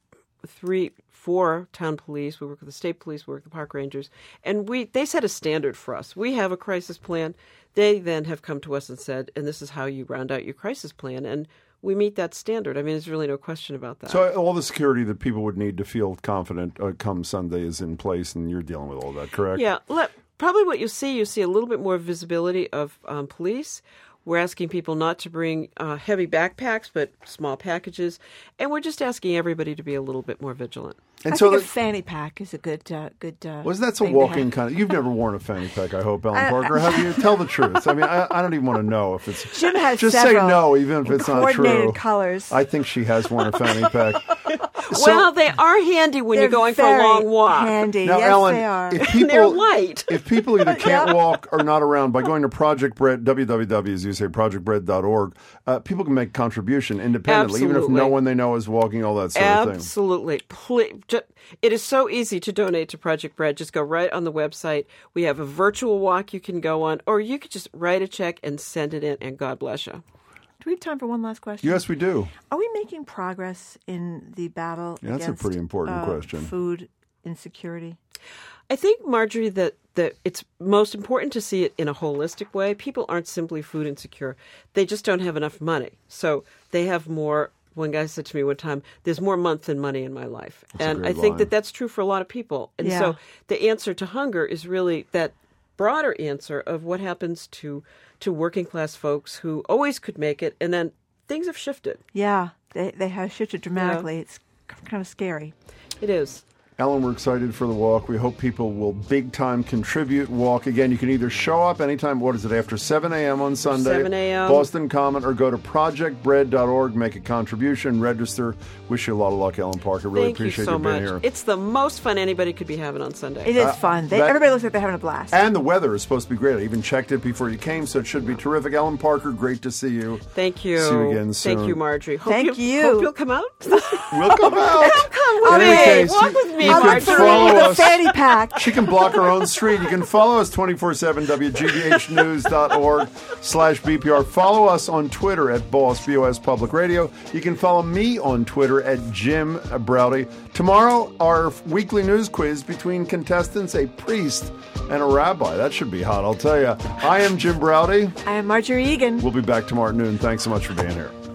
three, four town police. We work with the state police. We work with the park rangers, and we they set a standard for us. We have a crisis plan. They then have come to us and said, "And this is how you round out your crisis plan." And we meet that standard. I mean, there's really no question about that. So all the security that people would need to feel confident uh, come Sunday is in place, and you're dealing with all that, correct? Yeah, let, probably what you see, you see a little bit more visibility of um, police. We're asking people not to bring uh, heavy backpacks, but small packages. And we're just asking everybody to be a little bit more vigilant. And I so think that- a fanny pack is a good, uh, good. Uh, Wasn't that a thing to walking have. kind of? You've never worn a fanny pack, I hope, Ellen I- Parker. Have you? Tell the truth. I mean, I, I don't even want to know if it's. Jim has just say several no, even if in it's not true. coordinated colors. I think she has worn a fanny pack. So- well, they are handy when They're you're going for a very long walk. handy. Now, yes, Ellen, they are. if people, They're light. If people either can't walk or not around, by going to Project Bread, w w w, as you say, project bread dot org, uh, people can make contribution independently, even if Absolutely. no one they know is walking, all that sort of thing. Absolutely. Please, ju- it is so easy to donate to Project Bread. Just go right on the website. We have a virtual walk you can go on, or you could just write a check and send it in, and God bless you. Do we have time for one last question? Yes, we do. Are we making progress in the battle Yeah, that's a against pretty important uh, question. food insecurity? I think, Marjorie, that, that it's most important to see it in a holistic way. People aren't simply food insecure. They just don't have enough money. So they have more. One guy said to me one time, "There's more month than money in my life." That's a and great I think line. that that's true for a lot of people. And Yeah. so the answer to hunger is really that broader answer of what happens to to working class folks who always could make it, and then things have shifted. Yeah, they they have shifted dramatically. It's kind of scary. It is. Ellen, we're excited for the walk. We hope people will big time contribute. Walk again. You can either show up anytime. What is it? After seven a.m. on Sunday, seven a.m. Boston Common, or go to project bread dot org. Make a contribution. Register. Wish you a lot of luck, Ellen Parker. Really Thank appreciate you so you being much. here. It's the most fun anybody could be having on Sunday. It is Uh, fun. They, that- everybody looks like they're having a blast. And the weather is supposed to be great. I even checked it before you came, so it should be terrific. Ellen Parker, great to see you. Thank you. See you again soon. Thank you, Marjorie. Hope Thank you. you. Hope you'll come out. We'll come out. Come with In any me. case, Walk you- with me, you can Marjorie. follow With a us. fanny pack. She can block her own street. You can follow us twenty-four seven, w g b h news dot org slash B P R. Follow us on Twitter at Boss, B O S Public Radio. You can follow me on Twitter at Jim Browdy. Tomorrow, our weekly news quiz between contestants, a priest and a rabbi. That should be hot, I'll tell you. I am Jim Browdy. I am Marjorie Egan. We'll be back tomorrow at noon. Thanks so much for being here.